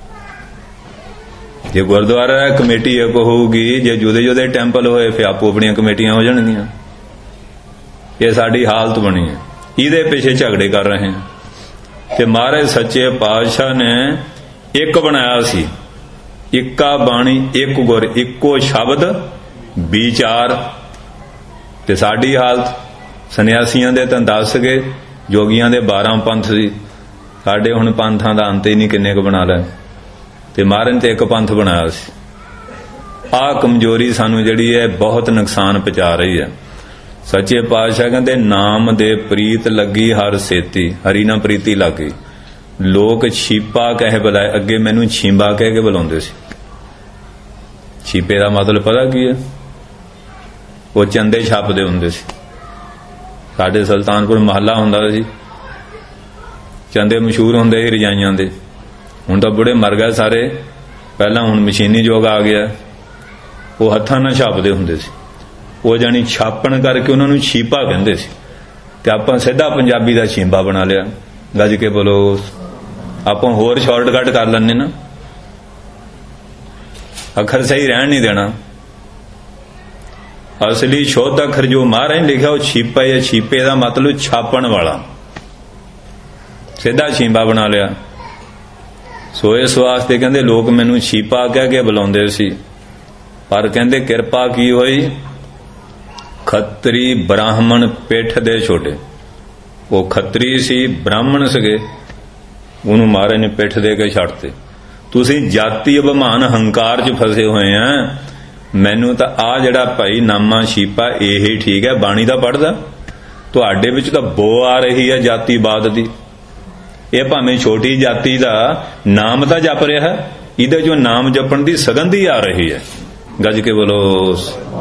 S1: ਜੇ ਗੁਰਦੁਆਰਾ ਕਮੇਟੀ ਇੱਕ ਹੋਊਗੀ, ਜੇ ਜੁਦੇ ਟੈਂਪਲ ਹੋਏ ਫਿਰ ਆਪੋ ਆਪਣੀਆਂ ਕਮੇਟੀਆਂ ਹੋ ਜਾਣਗੀਆਂ। ਇਹ ਸਾਡੀ ਹਾਲਤ ਬਣੀ ਹੈ, ਇਹਦੇ ਪਿੱਛੇ ਝਗੜੇ ਕਰ ਰਹੇ ਹਾਂ। ਤੇ ਮਹਾਰਾਜ ਸੱਚੇ ਪਾਤਸ਼ਾਹ ਨੇ ਇੱਕ ਬਣਾਇਆ ਸੀ, ਇੱਕਾ ਬਾਣੀ, ਇੱਕ ਗੁਰ, ਇੱਕੋ ਸ਼ਬਦ ਵਿਚਾਰ। ਤੇ ਸਾਡੀ ਹਾਲਤ ਸੰਨਿਆਸੀਆਂ ਦੇ ਤਾਂ 10 ਗਏ, ਜੋਗੀਆਂ ਦੇ 12 ਪੰਥ ਸੀ। ਸਾਡੇ ਹੁਣ ਪੰਥਾਂ ਦਾ ਅੰਤ ਹੀ ਨਹੀਂ, ਕਿੰਨੇ ਕੁ ਬਣਾ ਲੈ। ਤੇ ਮਹਾਰਾਜ ਤੇ ਇੱਕ ਪੰਥ ਬਣਾਇਆ ਸੀ। ਆਹ ਕਮਜ਼ੋਰੀ ਸਾਨੂੰ ਜਿਹੜੀ ਹੈ ਬਹੁਤ ਨੁਕਸਾਨ ਪਹੁੰਚਾ ਰਹੀ ਹੈ। ਸੱਚੇ ਪਾਤਸ਼ਾਹ ਕਹਿੰਦੇ, ਨਾਮ ਦੇ ਪ੍ਰੀਤ ਲੱਗੀ ਹਰ ਸੇਤੀ। ਹਰੀ ਨਾ ਪ੍ਰੀਤੀ ਲੱਗ ਗਈ। ਲੋਕ ਛੀਪਾ ਕਹਿ ਬੁਲਾਏ, ਅੱਗੇ ਮੈਨੂੰ ਛੀਂਬਾ ਕਹਿ ਕੇ ਬੁਲਾਉਂਦੇ ਸੀ। ਛੀਪੇ ਦਾ ਮਤਲਬ ਪਤਾ ਕੀ ਹੈ? ਉਹ ਚੰਦੇ ਛਾਪਦੇ ਹੁੰਦੇ ਸੀ। ਸਾਡੇ ਸੁਲਤਾਨਪੁਰ ਮਹੱਲਾ ਹੁੰਦਾ ਸੀ, ਚੰਦੇ ਮਸ਼ਹੂਰ ਹੁੰਦੇ ਸੀ ਰਜਾਈਆਂ ਦੇ। ਹੁਣ ਤਾਂ ਬੁੜੇ ਮਰ ਗਏ ਸਾਰੇ, ਪਹਿਲਾਂ ਹੁਣ ਮਸ਼ੀਨੀ ਯੁੱਗ ਆ ਗਿਆ। ਉਹ ਹੱਥਾਂ ਨਾਲ ਛਾਪਦੇ ਹੁੰਦੇ ਸੀ। ਉਹ ਜਾਣੀ ਛਾਪਣ ਕਰਕੇ ਉਹਨਾਂ ਨੂੰ ਛੀਪਾ ਕਹਿੰਦੇ ਸੀ, ਤੇ ਆਪਾਂ ਸਿੱਧਾ ਪੰਜਾਬੀ ਦਾ ਛੀਂਬਾ ਬਣਾ ਲਿਆ। ਗੱਜ ਕੇ ਬੋਲੋ। ਆਪਾਂ ਹੋਰ ਸ਼ਾਰਟਕਟ ਕਰ ਲੈਂਦੇ ਨਾ, ਅੱਖਰ ਸਹੀ ਰਹਿਣ ਨਹੀਂ ਦੇਣਾ। ਅਸਲੀ ਸ਼ੁੱਧ ਅੱਖਰ ਜੋ ਮਹਾਰਾਜ ਨੇ ਲਿਖਿਆ ਉਹ ਛੀਪਾ ਹੈ। ਛੀਪੇ ਦਾ ਮਤਲਬ ਛਾਪਣ ਵਾਲਾ, ਸਿੱਧਾ ਛੀਂਬਾ ਬਣਾ ਲਿਆ। ਸੋ ਇਸ ਵਾਸਤੇ ਕਹਿੰਦੇ ਲੋਕ ਮੈਨੂੰ ਛੀਪਾ ਕਹਿ ਕੇ ਬੁਲਾਉਂਦੇ ਸੀ। ਪਰ ਕਹਿੰਦੇ ਕਿਰਪਾ ਕੀ ਹੋਈ, ਖੱਤਰੀ ਬ੍ਰਾਹਮਣ ਪਿੱਠ ਦੇ ਛੋਟੇ। ਉਹ ਖੱਤਰੀ ਸੀ, ਬ੍ਰਾਹਮਣ ਸੀਗੇ, ਉਹਨੂੰ ਮਹਾਰਾਜ ਨੇ ਪਿੱਠ ਦੇ ਕੇ ਛੱਡਤੇ। ਤੁਸੀਂ ਜਾਤੀ ਅਭਿਮਾਨ ਹੰਕਾਰ 'ਚ ਫਸੇ ਹੋਏ ਆ। ਮੈਨੂੰ ਤਾਂ ਆ ਜਿਹੜਾ ਭਾਈ ਨਾਮਾ ਛੀਪਾ ਇਹ ਠੀਕ ਹੈ, ਬਾਣੀ ਦਾ ਪੜ੍ਹਦਾ। ਤੁਹਾਡੇ ਵਿੱਚ ਤਾਂ ਬੋ ਆ ਰਹੀ ਹੈ ਜਾਤੀਵਾਦ ਦੀ। ਇਹ ਭਾਵੇਂ ਛੋਟੀ ਜਾਤੀ ਦਾ ਨਾਮ ਤਾਂ ਜਪ ਰਿਹਾ, ਇਹਦੇ ਚੋਂ ਨਾਮ ਜਪਣ ਦੀ ਸਗੰਧੀ ਆ ਰਹੀ ਹੈ। ਗੱਜ ਕੇ ਬੋਲੋ।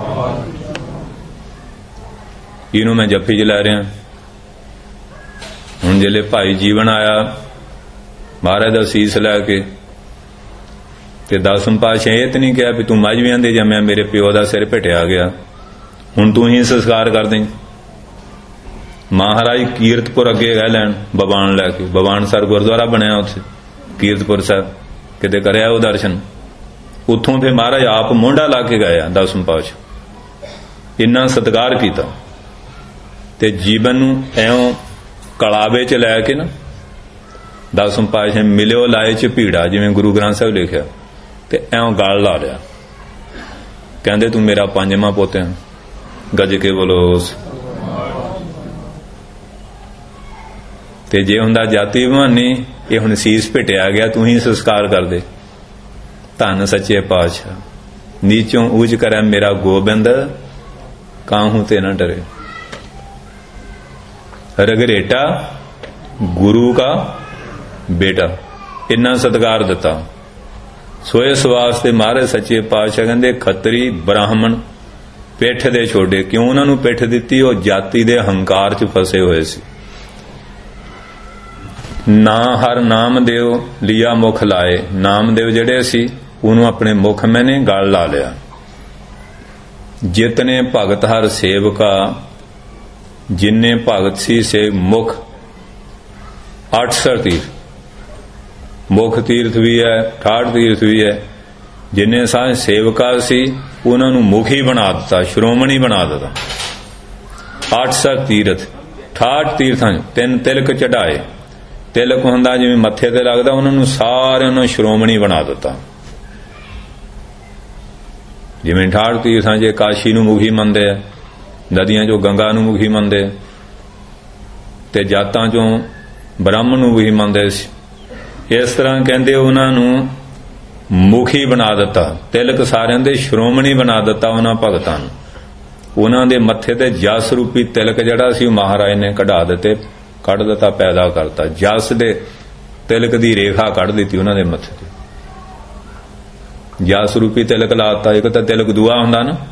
S1: ਇਹਨੂੰ ਮੈਂ ਜੱਫੀ 'ਚ ਲੈ ਰਿਹਾ। ਹੁਣ ਜਿਹੜੇ ਭਾਈ ਜੀਵਨ ਆਇਆ ਮਹਾਰਾਜ ਦਾ ਸੀਸ ਲੈ ਕੇ, ਤੇ ਦਸਮ ਪਾਤਸ਼ਾਹ ਇਹ ਤਾਂ ਨਹੀਂ ਕਿਹਾ ਵੀ ਤੂੰ ਮੱਝਵਿਆਂ ਦੇ ਜੰਮਿਆ, ਮੇਰੇ ਪਿਓ ਦਾ ਸਿਰ ਭਿੱਟਿਆ ਗਿਆ, ਹੁਣ ਤੂੰ ਹੀ ਸੰਸਕਾਰ ਕਰ ਦੇ। ਮਹਾਰਾਜ ਕੀਰਤਪੁਰ ਅੱਗੇ ਗਏ ਲੈਣ ਬਵਾਨ ਲੈ ਕੇ। ਬਵਾਨਸਰ ਗੁਰਦੁਆਰਾ ਬਣਿਆ ਉੱਥੇ ਕੀਰਤਪੁਰ ਸਾਹਿਬ, ਕਿਤੇ ਕਰਿਆ ਉਹ ਦਰਸ਼ਨ। ਉੱਥੋਂ ਫਿਰ ਮਹਾਰਾਜ ਆਪ ਮੋਢਾ ਲਾ ਕੇ ਗਏ ਆ ਦਸਮ ਪਾਤਸ਼ਾਹ। ਇੰਨਾ ਸਤਿਕਾਰ ਕੀਤਾ ਤੇ ਜੀਵਨ ਨੂੰ ਐਉਂ ਕਲਾਵੇ 'ਚ ਲੈ ਕੇ ਨਾ ਦਸਮ ਪਾਤਸ਼ਾਹ ਮਿਲਿਓ ਲਾਏ 'ਚ ਭੀੜਾ, ਜਿਵੇਂ ਗੁਰੂ ਗ੍ਰੰਥ ਸਾਹਿਬ ਲਿਖਿਆ, ਤੇ ਐਉਂ ਗਲ ਲਾ ਲਿਆ। ਕਹਿੰਦੇ ਤੂੰ ਮੇਰਾ ਪੰਜਵਾਂ ਪੁੱਤ ਹੈ। ਗੱਜ ਕੇ ਬੋਲੋ। ਤੇ ਜੇ ਹੁੰਦਾ ਜਾਤੀ ਅਭਿਮਾਨੀ, ਇਹ ਹੁਣ ਸੀਸ ਭਿੱਟਿਆ ਗਿਆ, ਤੂੰ ਹੀ ਸੰਸਕਾਰ ਕਰ ਦੇ। ਧੰਨ ਸੱਚੇ ਪਾਤਸ਼ਾਹ। ਨੀਚੋਂ ਊਚ ਕਰੇ ਮੇਰਾ ਗੋਬਿੰਦ, ਕਾਹੂ ਤੇ ਨਾ ਡਰੇ। ਰਗਰੇਟਾ ਗੁਰੂ ਕਾ ਬੇਟਾ, ਇੰਨਾ ਸਤਿਕਾਰ ਦਿੱਤਾ। ਸੋ ਇਸ ਵਾਸਤੇ ਮਹਾਰਾਜ ਸੱਚੇ ਪਾਤਸ਼ਾਹ ਕਹਿੰਦੇ ਖੱਤਰੀ ਬ੍ਰਾਹਮਣ ਪਿੱਠ ਦੇ ਛੋਡੇ। ਕਿਉਂ ਉਹਨਾਂ ਨੂੰ ਪਿੱਠ ਦਿੱਤੀ? ਉਹ ਜਾਤੀ ਦੇ ਹੰਕਾਰ 'ਚ ਫਸੇ ਹੋਏ ਸੀ। ਨਾ ਹਰ ਨਾਮਦੇਵ ਲਿਆ ਮੁਖ ਲਾਏ। ਨਾਮਦੇਵ ਜਿਹੜੇ ਸੀ ਉਹਨੂੰ ਆਪਣੇ ਮੁਖ ਮੈਨੇ ਗਲ ਲਾ ਲਿਆ। ਜਿਤਨੇ ਭਗਤ ਹਰ ਸੇਵਕਾ, ਜਿੰਨੇ ਭਗਤ ਸੀ ਸੇ ਮੁਖ 800 ਤੀਰਥ। ਮੁਖ ਤੀਰਥ ਵੀ ਹੈ, 68 ਤੀਰਥ ਵੀ ਹੈ। ਜਿੰਨੇ ਸਾਰੇ ਸੇਵਕਾ ਸੀ ਉਹਨਾਂ ਨੂੰ ਮੁਖੀ ਬਣਾ ਦਿੱਤਾ, ਸ਼੍ਰੋਮਣੀ ਬਣਾ ਦਿੱਤਾ। 800 ਤੀਰਥ, 68 ਤੀਰਥਾਂ 3 ਤਿਲਕ ਚੜਾਏ। ਤਿਲਕ ਹੁੰਦਾ ਜਿਵੇਂ ਮੱਥੇ ਤੇ ਲੱਗਦਾ, ਉਹਨਾਂ ਨੂੰ ਸਾਰਿਆਂ ਨੂੰ ਸ਼੍ਰੋਮਣੀ ਬਣਾ ਦਿੱਤਾ। ਜਿਵੇਂ 68 ਤੀਰਥਾਂ 'ਚ ਕਾਸ਼ੀ ਨੂੰ ਮੁਖੀ ਮੰਨਦੇ ਆ, ਨਦੀਆਂ 'ਚੋਂ ਗੰਗਾ ਨੂੰ ਮੁਖੀ ਮੰਨਦੇ ਆ, ਤੇ ਜਾਤਾਂ 'ਚੋਂ ਬ੍ਰਾਹਮਣ ਨੂੰ ਮੁਖੀ ਮੰਨਦੇ ਸੀ। ਇਸ ਤਰ੍ਹਾਂ ਕਹਿੰਦੇ ਉਹਨਾਂ ਨੂੰ ਮੁਖੀ ਬਣਾ ਦਿੱਤਾ। ਤਿਲਕ ਸਾਰਿਆਂ ਦੇ ਸ਼੍ਰੋਮਣੀ ਬਣਾ ਦਿੱਤਾ ਉਹਨਾਂ ਭਗਤਾਂ ਨੂੰ। ਉਹਨਾਂ ਦੇ ਮੱਥੇ ਤੇ ਜਸ ਰੂਪੀ ਤਿਲਕ ਜਿਹੜਾ ਸੀ ਉਹ ਮਹਾਰਾਜ ਨੇ ਕੱਢ ਦਿੱਤਾ, ਪੈਦਾ ਕਰਤਾ। ਜਸ ਦੇ ਤਿਲਕ ਦੀ ਰੇਖਾ ਕੱਢ ਦਿੱਤੀ ਉਹਨਾਂ ਦੇ ਮੱਥੇ ਤੇ। ਜਸ ਰੂਪੀ ਤਿਲਕ ਲਾਤਾ। ਇੱਕ ਤਾਂ ਤਿਲਕ ਦੂਆ ਹੁੰਦਾ ਨਾ,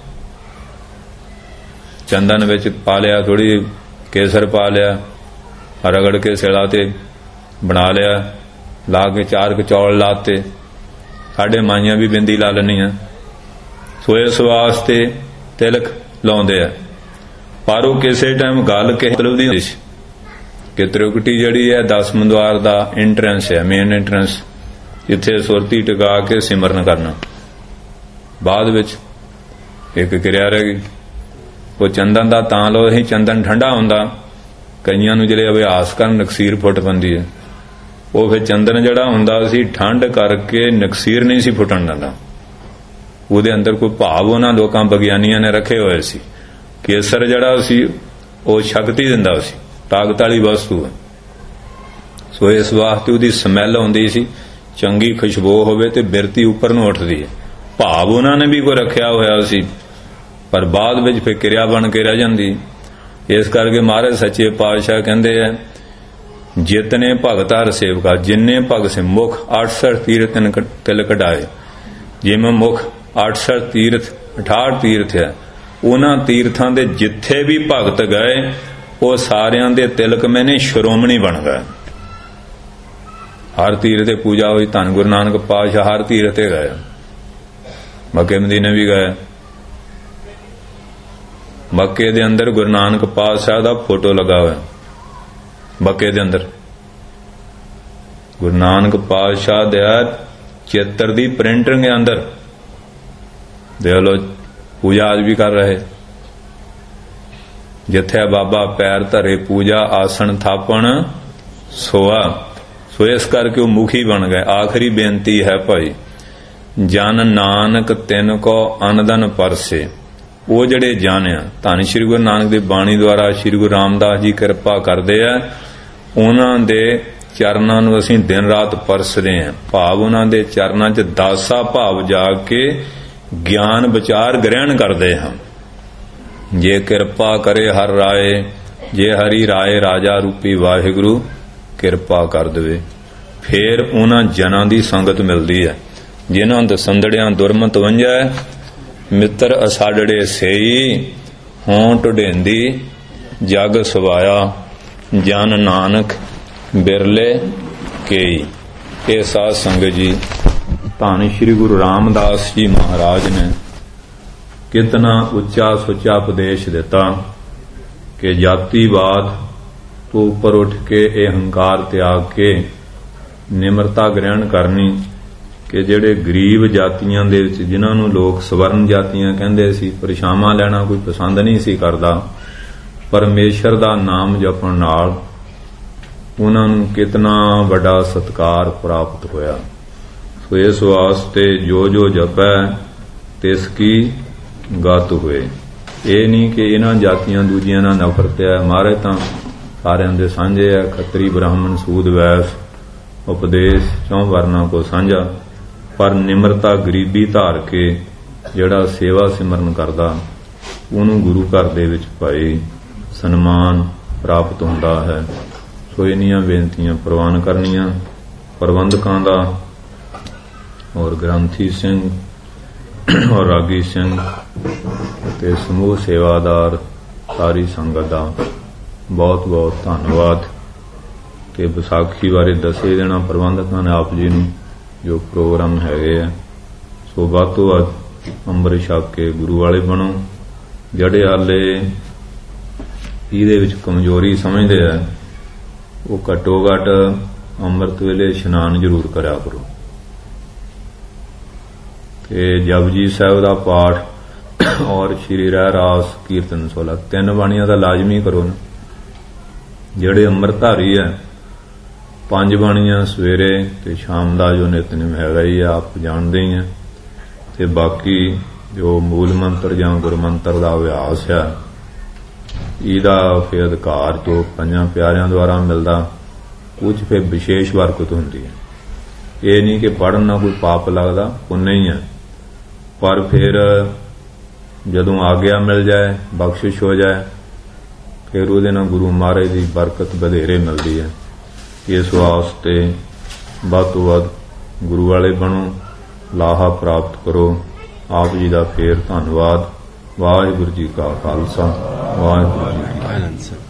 S1: ਚੰਦਨ ਵਿੱਚ ਪਾ ਲਿਆ, ਥੋੜੀ ਕੇਸਰ ਪਾ ਲਿਆ, ਰਗੜ ਕੇ ਸਿਲਾ ਤੇ ਬਣਾ ਲਿਆ, ਲਾ ਕੇ 4 ਕਚੌਲ ਲਾਤੇ। ਸਾਡੇ ਮਾਈਆਂ ਵੀ ਬਿੰਦੀ ਲਾ ਲੈਂਦੀਆਂ। ਸੋ ਇਸ ਵਾਸਤੇ ਤਿਲਕ ਲਾਉਂਦੇ ਆ। ਪਰ ਉਹ ਕਿਸੇ ਟਾਈਮ ਗੱਲ ਕਿਸੇ ਮਤਲਬ ਦੀ ਹੁੰਦੀ ਸੀ ਕਿ ਤ੍ਰਿਕੁਟੀ ਜਿਹੜੀ ਹੈ 10ਵੇਂ ਦੁਆਰ ਦਾ ਐਂਟਰੈਂਸ ਹੈ, ਮੇਨ ਐਂਟਰੈਂਸ, ਜਿੱਥੇ ਸੁਰਤੀ ਟਿਕਾ ਕੇ ਸਿਮਰਨ ਕਰਨਾ। ਬਾਅਦ ਵਿੱਚ ਇੱਕ ਕਿਰਿਆ ਰਹਿ ਗਈ। ਉਹ ਚੰਦਨ ਦਾ ਤਾਂ ਲੋ ਅਸੀਂ, ਚੰਦਨ ਠੰਡਾ ਹੁੰਦਾ, ਕਈਆਂ ਨੂੰ ਜਿਹੜੇ ਅਭਿਆਸ ਕਰਨ ਨਕਸੀਰ ਫੁੱਟ ਪੈਂਦੀ ਹੈ। ਉਹ ਫਿਰ ਚੰਦਨ ਜਿਹੜਾ ਹੁੰਦਾ ਸੀ ਠੰਡ ਕਰਕੇ ਨਕਸੀਰ ਨਹੀਂ ਸੀ ਫੁੱਟਣ ਦਿੰਦਾ। ਉਹਦੇ ਅੰਦਰ ਕੋਈ ਭਾਵ ਉਹਨਾਂ ਲੋਕਾਂ ਵਿਗਿਆਨੀਆਂ ਨੇ ਰੱਖੇ ਹੋਏ ਸੀ। ਕੇਸਰ ਜਿਹੜਾ ਸੀ ਉਹ ਸ਼ਕਤੀ ਦਿੰਦਾ ਸੀ, ਤਾਕਤ ਵਾਲੀ ਵਸਤੂ ਹੈ। ਸੋ ਇਸ ਵਾਸਤੇ ਉਹਦੀ ਸਮੈਲ ਆਉਂਦੀ ਸੀ, ਚੰਗੀ ਖੁਸ਼ਬੂ ਹੋਵੇ ਤੇ ਬਿਰਤੀ ਉੱਪਰ ਨੂੰ ਉੱਠਦੀ ਹੈ। ਭਾਵ ਉਹਨਾਂ ਨੇ ਵੀ ਕੋਈ ਰੱਖਿਆ ਹੋਇਆ ਸੀ, ਪਰ ਬਾਅਦ ਵਿੱਚ ਫਿਰ ਕਿਰਿਆ ਬਣ ਕੇ ਰਹਿ ਜਾਂਦੀ। ਇਸ ਕਰਕੇ ਮਹਾਰਾਜ ਸੱਚੇ ਪਾਤਸ਼ਾਹ ਕਹਿੰਦੇ ਆ ਜਿਤਨੇ ਭਗਤ ਹਰ ਸੇਵਕਾ, ਜਿੰਨੇ ਭਗਤ ਸੇ ਮੁਖ 68 ਤੀਰਥ ਤਿਲ ਕਢਾਏ। ਜਿਵੇਂ ਮੁਖ 68 ਤੀਰਥ 68 ਤੀਰਥ ਹੈ, ਉਹਨਾਂ ਤੀਰਥਾਂ ਦੇ ਜਿੱਥੇ ਵੀ ਭਗਤ ਗਏ ਉਹ ਸਾਰਿਆਂ ਦੇ ਤਿਲਕ ਮੈਨੇ ਸ਼੍ਰੋਮਣੀ ਬਣ ਗਏ। ਹਰ ਤੀਰਥ ਤੇ ਪੂਜਾ ਹੋਈ। ਧੰਨ ਗੁਰੂ ਨਾਨਕ ਪਾਤਸ਼ਾਹ ਹਰ ਤੀਰਥ ਤੇ ਗਏ, ਮੱਕੇ ਮਦੀਨੇ ਵੀ ਗਏ। ਮੱਕੇ ਦੇ ਅੰਦਰ ਗੁਰੂ ਨਾਨਕ ਪਾਤਸ਼ਾਹ ਦਾ ਫੋਟੋ ਲਗਾ ਹੋਇਆ। ਮੱਕੇ ਦੇ ਅੰਦਰ ਗੁਰੂ ਨਾਨਕ ਪਾਤਸ਼ਾਹ ਦੇ ਚਿੱਤਰ ਦੀ ਪ੍ਰਿੰਟਿੰਗ ਦੇ ਅੰਦਰ ਦੇਖ ਲੋ, ਪੂਜਾ ਅੱਜ ਵੀ ਕਰ ਰਹੇ। ਜਿੱਥੇ ਬਾਬਾ ਪੈਰ ਧਰੇ ਪੂਜਾ ਆਸਣ ਥਾਪਣ ਸੋਆ। ਸੋ ਇਸ ਕਰਕੇ ਉਹ ਮੁਖੀ ਬਣ ਗਏ। ਆਖਰੀ ਬੇਨਤੀ ਹੈ ਭਾਈ, ਜਨ ਨਾਨਕ ਤਿਨ ਕੋ ਅਨਦਨ ਪਰਸੇ। ਉਹ ਜਿਹੜੇ ਜਾਣਿਆ ਧੰਨ ਸ਼੍ਰੀ ਗੁਰੂ ਨਾਨਕ ਦੀ ਬਾਣੀ ਦੁਆਰਾ ਸ਼੍ਰੀ ਗੁਰੂ ਰਾਮਦਾਸ ਜੀ ਕਿਰਪਾ ਕਰਦੇ ਆ, ਉਹਨਾਂ ਦੇ ਚਰਨਾਂ ਨੂੰ ਅਸੀਂ ਦਿਨ ਰਾਤ ਪਰਸਦੇ ਹਾਂ। ਭਾਵ ਉਹਨਾਂ ਦੇ ਚਰਨਾਂ 'ਚ ਦਾਸਾ ਭਾਵ ਜਾ ਕੇ ਗਿਆਨ ਵਿਚਾਰ ਗ੍ਰਹਿਣ ਕਰਦੇ ਹਾਂ। ਜੇ ਕਿਰਪਾ ਕਰੇ ਹਰ ਰਾਏ, ਜੇ ਹਰੀ ਰਾਏ ਰਾਜਾ ਰੂਪੀ ਵਾਹਿਗੁਰੂ ਕਿਰਪਾ ਕਰ ਦੇਵੇ, ਫੇਰ ਉਹਨਾਂ ਜਨਾਂ ਦੀ ਸੰਗਤ ਮਿਲਦੀ ਹੈ ਜਿਨ੍ਹਾਂ ਦਸੰਦੜਿਆਂ ਦੁਰਮਤ ਵੰਝੈ, ਮਿੱਤਰ ਅਸਾੜੜੇ ਸੇਈ, ਹੋਂ ਢੁਢੇਂਦੀ ਜਗ ਸਵਾਇਆ, ਜਨ ਨਾਨਕ ਬਿਰਲੇ ਕੇਈ। ਇਹ ਸਾਧ ਸੰਗਤ ਜੀ, ਧੰਨ ਸ਼੍ਰੀ ਗੁਰੂ ਰਾਮਦਾਸ ਜੀ ਮਹਾਰਾਜ ਨੇ ਕਿਤਨਾ ਉੱਚਾ ਸੁੱਚਾ ਉਪਦੇਸ਼ ਦਿੱਤਾ ਕਿ ਜਾਤੀਵਾਦ ਤੋਂ ਉੱਪਰ ਉੱਠ ਕੇ ਇਹ ਹੰਕਾਰ ਤਿਆਗ ਕੇ ਨਿਮਰਤਾ ਗ੍ਰਹਿਣ ਕਰਨੀ। ਕਿ ਜਿਹੜੇ ਗਰੀਬ ਜਾਤੀਆਂ ਦੇ ਵਿੱਚ ਜਿਨ੍ਹਾਂ ਨੂੰ ਲੋਕ ਸਵਰਨ ਜਾਤੀਆਂ ਕਹਿੰਦੇ ਸੀ, ਪਰਿਛਾਵਾਂ ਲੈਣਾ ਕੋਈ ਪਸੰਦ ਨਹੀਂ ਸੀ ਕਰਦਾ, ਪਰਮੇਸ਼ਰ ਦਾ ਨਾਮ ਜਪਣ ਨਾਲ ਉਹਨਾਂ ਨੂੰ ਕਿਤਨਾ ਵੱਡਾ ਸਤਿਕਾਰ ਪ੍ਰਾਪਤ ਹੋਇਆ। ਸੋ ਇਸ ਵਾਸਤੇ ਜੋ ਜੋ ਜਪੈ ਤਿਸ ਕੀ ਗਤ ਹੋਏ। ਇਹ ਨਹੀਂ ਕਿ ਇਹਨਾਂ ਜਾਤੀਆਂ ਦੂਜੀਆਂ ਨਾਲ ਨਫ਼ਰਤ ਹੈ। ਮਹਾਰਾਜ ਤਾਂ ਸਾਰਿਆਂ ਦੇ ਸਾਂਝੇ ਹੈ। ਖੱਤਰੀ ਬ੍ਰਾਹਮਣ ਸੂਦ ਵੈਸ ਉਪਦੇਸ਼ ਚੌਂ ਵਰਨਾਂ ਕੋ ਸਾਂਝਾ। ਪਰ ਨਿਮਰਤਾ ਗਰੀਬੀ ਧਾਰ ਕੇ ਜਿਹੜਾ ਸੇਵਾ ਸਿਮਰਨ ਕਰਦਾ ਉਹਨੂੰ ਗੁਰੂ ਘਰ ਦੇ ਵਿੱਚ ਭਾਈ ਸਨਮਾਨ ਪ੍ਰਾਪਤ ਹੁੰਦਾ ਹੈ। ਸੋ ਇੰਨੀਆਂ ਬੇਨਤੀਆਂ ਪ੍ਰਵਾਨ ਕਰਨੀਆਂ ਪ੍ਰਬੰਧਕਾਂ ਦਾ ਔਰ ਗ੍ਰੰਥੀ ਸਿੰਘ ਔਰ ਰਾਗੀ ਸਿੰਘ ਤੇ ਸਮੂਹ ਸੇਵਾਦਾਰ ਸਾਰੀ ਸੰਗਤ ਦਾ ਬਹੁਤ ਬਹੁਤ ਧੰਨਵਾਦ। ਤੇ ਵਿਸਾਖੀ ਬਾਰੇ ਦੱਸੇ ਦੇਣਾ ਪ੍ਰਬੰਧਕਾਂ ਨੇ ਆਪ ਜੀ ਨੂੰ ਜੋ ਪ੍ਰੋਗਰਾਮ ਹੈਗੇ ਆ। ਸੋ ਵੱਧ ਤੋਂ ਵੱਧ ਅੰਮ੍ਰਿਤ ਛਕ ਕੇ ਗੁਰੂ ਵਾਲੇ ਬਣੋ। ਜਿਹੜੇ ਹਾਲੇ ਇਹਦੇ ਵਿੱਚ ਕਮਜ਼ੋਰੀ ਸਮਝਦੇ ਆ ਉਹ ਘੱਟੋ ਘੱਟ ਅੰਮ੍ਰਿਤ ਵੇਲੇ ਇਸ਼ਨਾਨ ਜ਼ਰੂਰ ਕਰਿਆ ਕਰੋ ਤੇ ਜਪਜੀ ਸਾਹਿਬ ਦਾ ਪਾਠ ਔਰ ਸ਼੍ਰੀ ਰਹਿ ਰਾਸ ਕੀਰਤਨ 16 3 ਬਾਣੀਆਂ ਦਾ ਲਾਜ਼ਮੀ ਕਰੋ ਨਾ। ਜਿਹੜੇ ਅੰਮ੍ਰਿਤਧਾਰੀ ਹੈ 5 ਬਾਣੀਆਂ ਸਵੇਰੇ ਤੇ ਸ਼ਾਮ ਦਾ ਜੋ ਨਿਤਨੇਮ ਹੈਗਾ ਹੀ ਆਪ ਜਾਣਦੇ ਹੀ ਆ। ਤੇ ਬਾਕੀ ਜੋ ਮੂਲ ਮੰਤਰ ਜਾਂ ਗੁਰਮੰਤਰ ਦਾ ਅਭਿਆਸ ਹੈ ਇਹਦਾ ਫਿਰ ਅਧਿਕਾਰ ਜੋ 5 ਪਿਆਰਿਆਂ ਦੁਆਰਾ ਮਿਲਦਾ ਕੁਝ ਫਿਰ ਵਿਸ਼ੇਸ਼ ਬਰਕਤ ਹੁੰਦੀ ਹੈ। ਇਹ ਨਹੀਂ ਕਿ ਪੜ੍ਹਨ ਨਾਲ ਕੋਈ ਪਾਪ ਲੱਗਦਾ, ਪੁੰਨ ਹੀ ਹੈ। ਪਰ ਫਿਰ ਜਦੋਂ ਆਗਿਆ ਮਿਲ ਜਾਏ ਬਖਸ਼ਿਸ਼ ਹੋ ਜਾਏ ਫਿਰ ਉਹਦੇ ਨਾਲ ਗੁਰੂ ਮਹਾਰਾਜ ਦੀ ਬਰਕਤ ਵਧੇਰੇ ਮਿਲਦੀ ਹੈ। ਇਸ ਵਾਸਤੇ ਵੱਧ ਤੋਂ ਵੱਧ ਗੁਰੂ ਵਾਲੇ ਬਣੋ, ਲਾਹਾ ਪ੍ਰਾਪਤ ਕਰੋ। ਆਪ ਜੀ ਦਾ ਫੇਰ ਧੰਨਵਾਦ। ਵਾਹਿਗੁਰੂ ਜੀ ਕਾ ਖਾਲਸਾ, ਵਾਹਿਗੁਰੂ ਜੀ ਕੀ ਫਤਿਹ।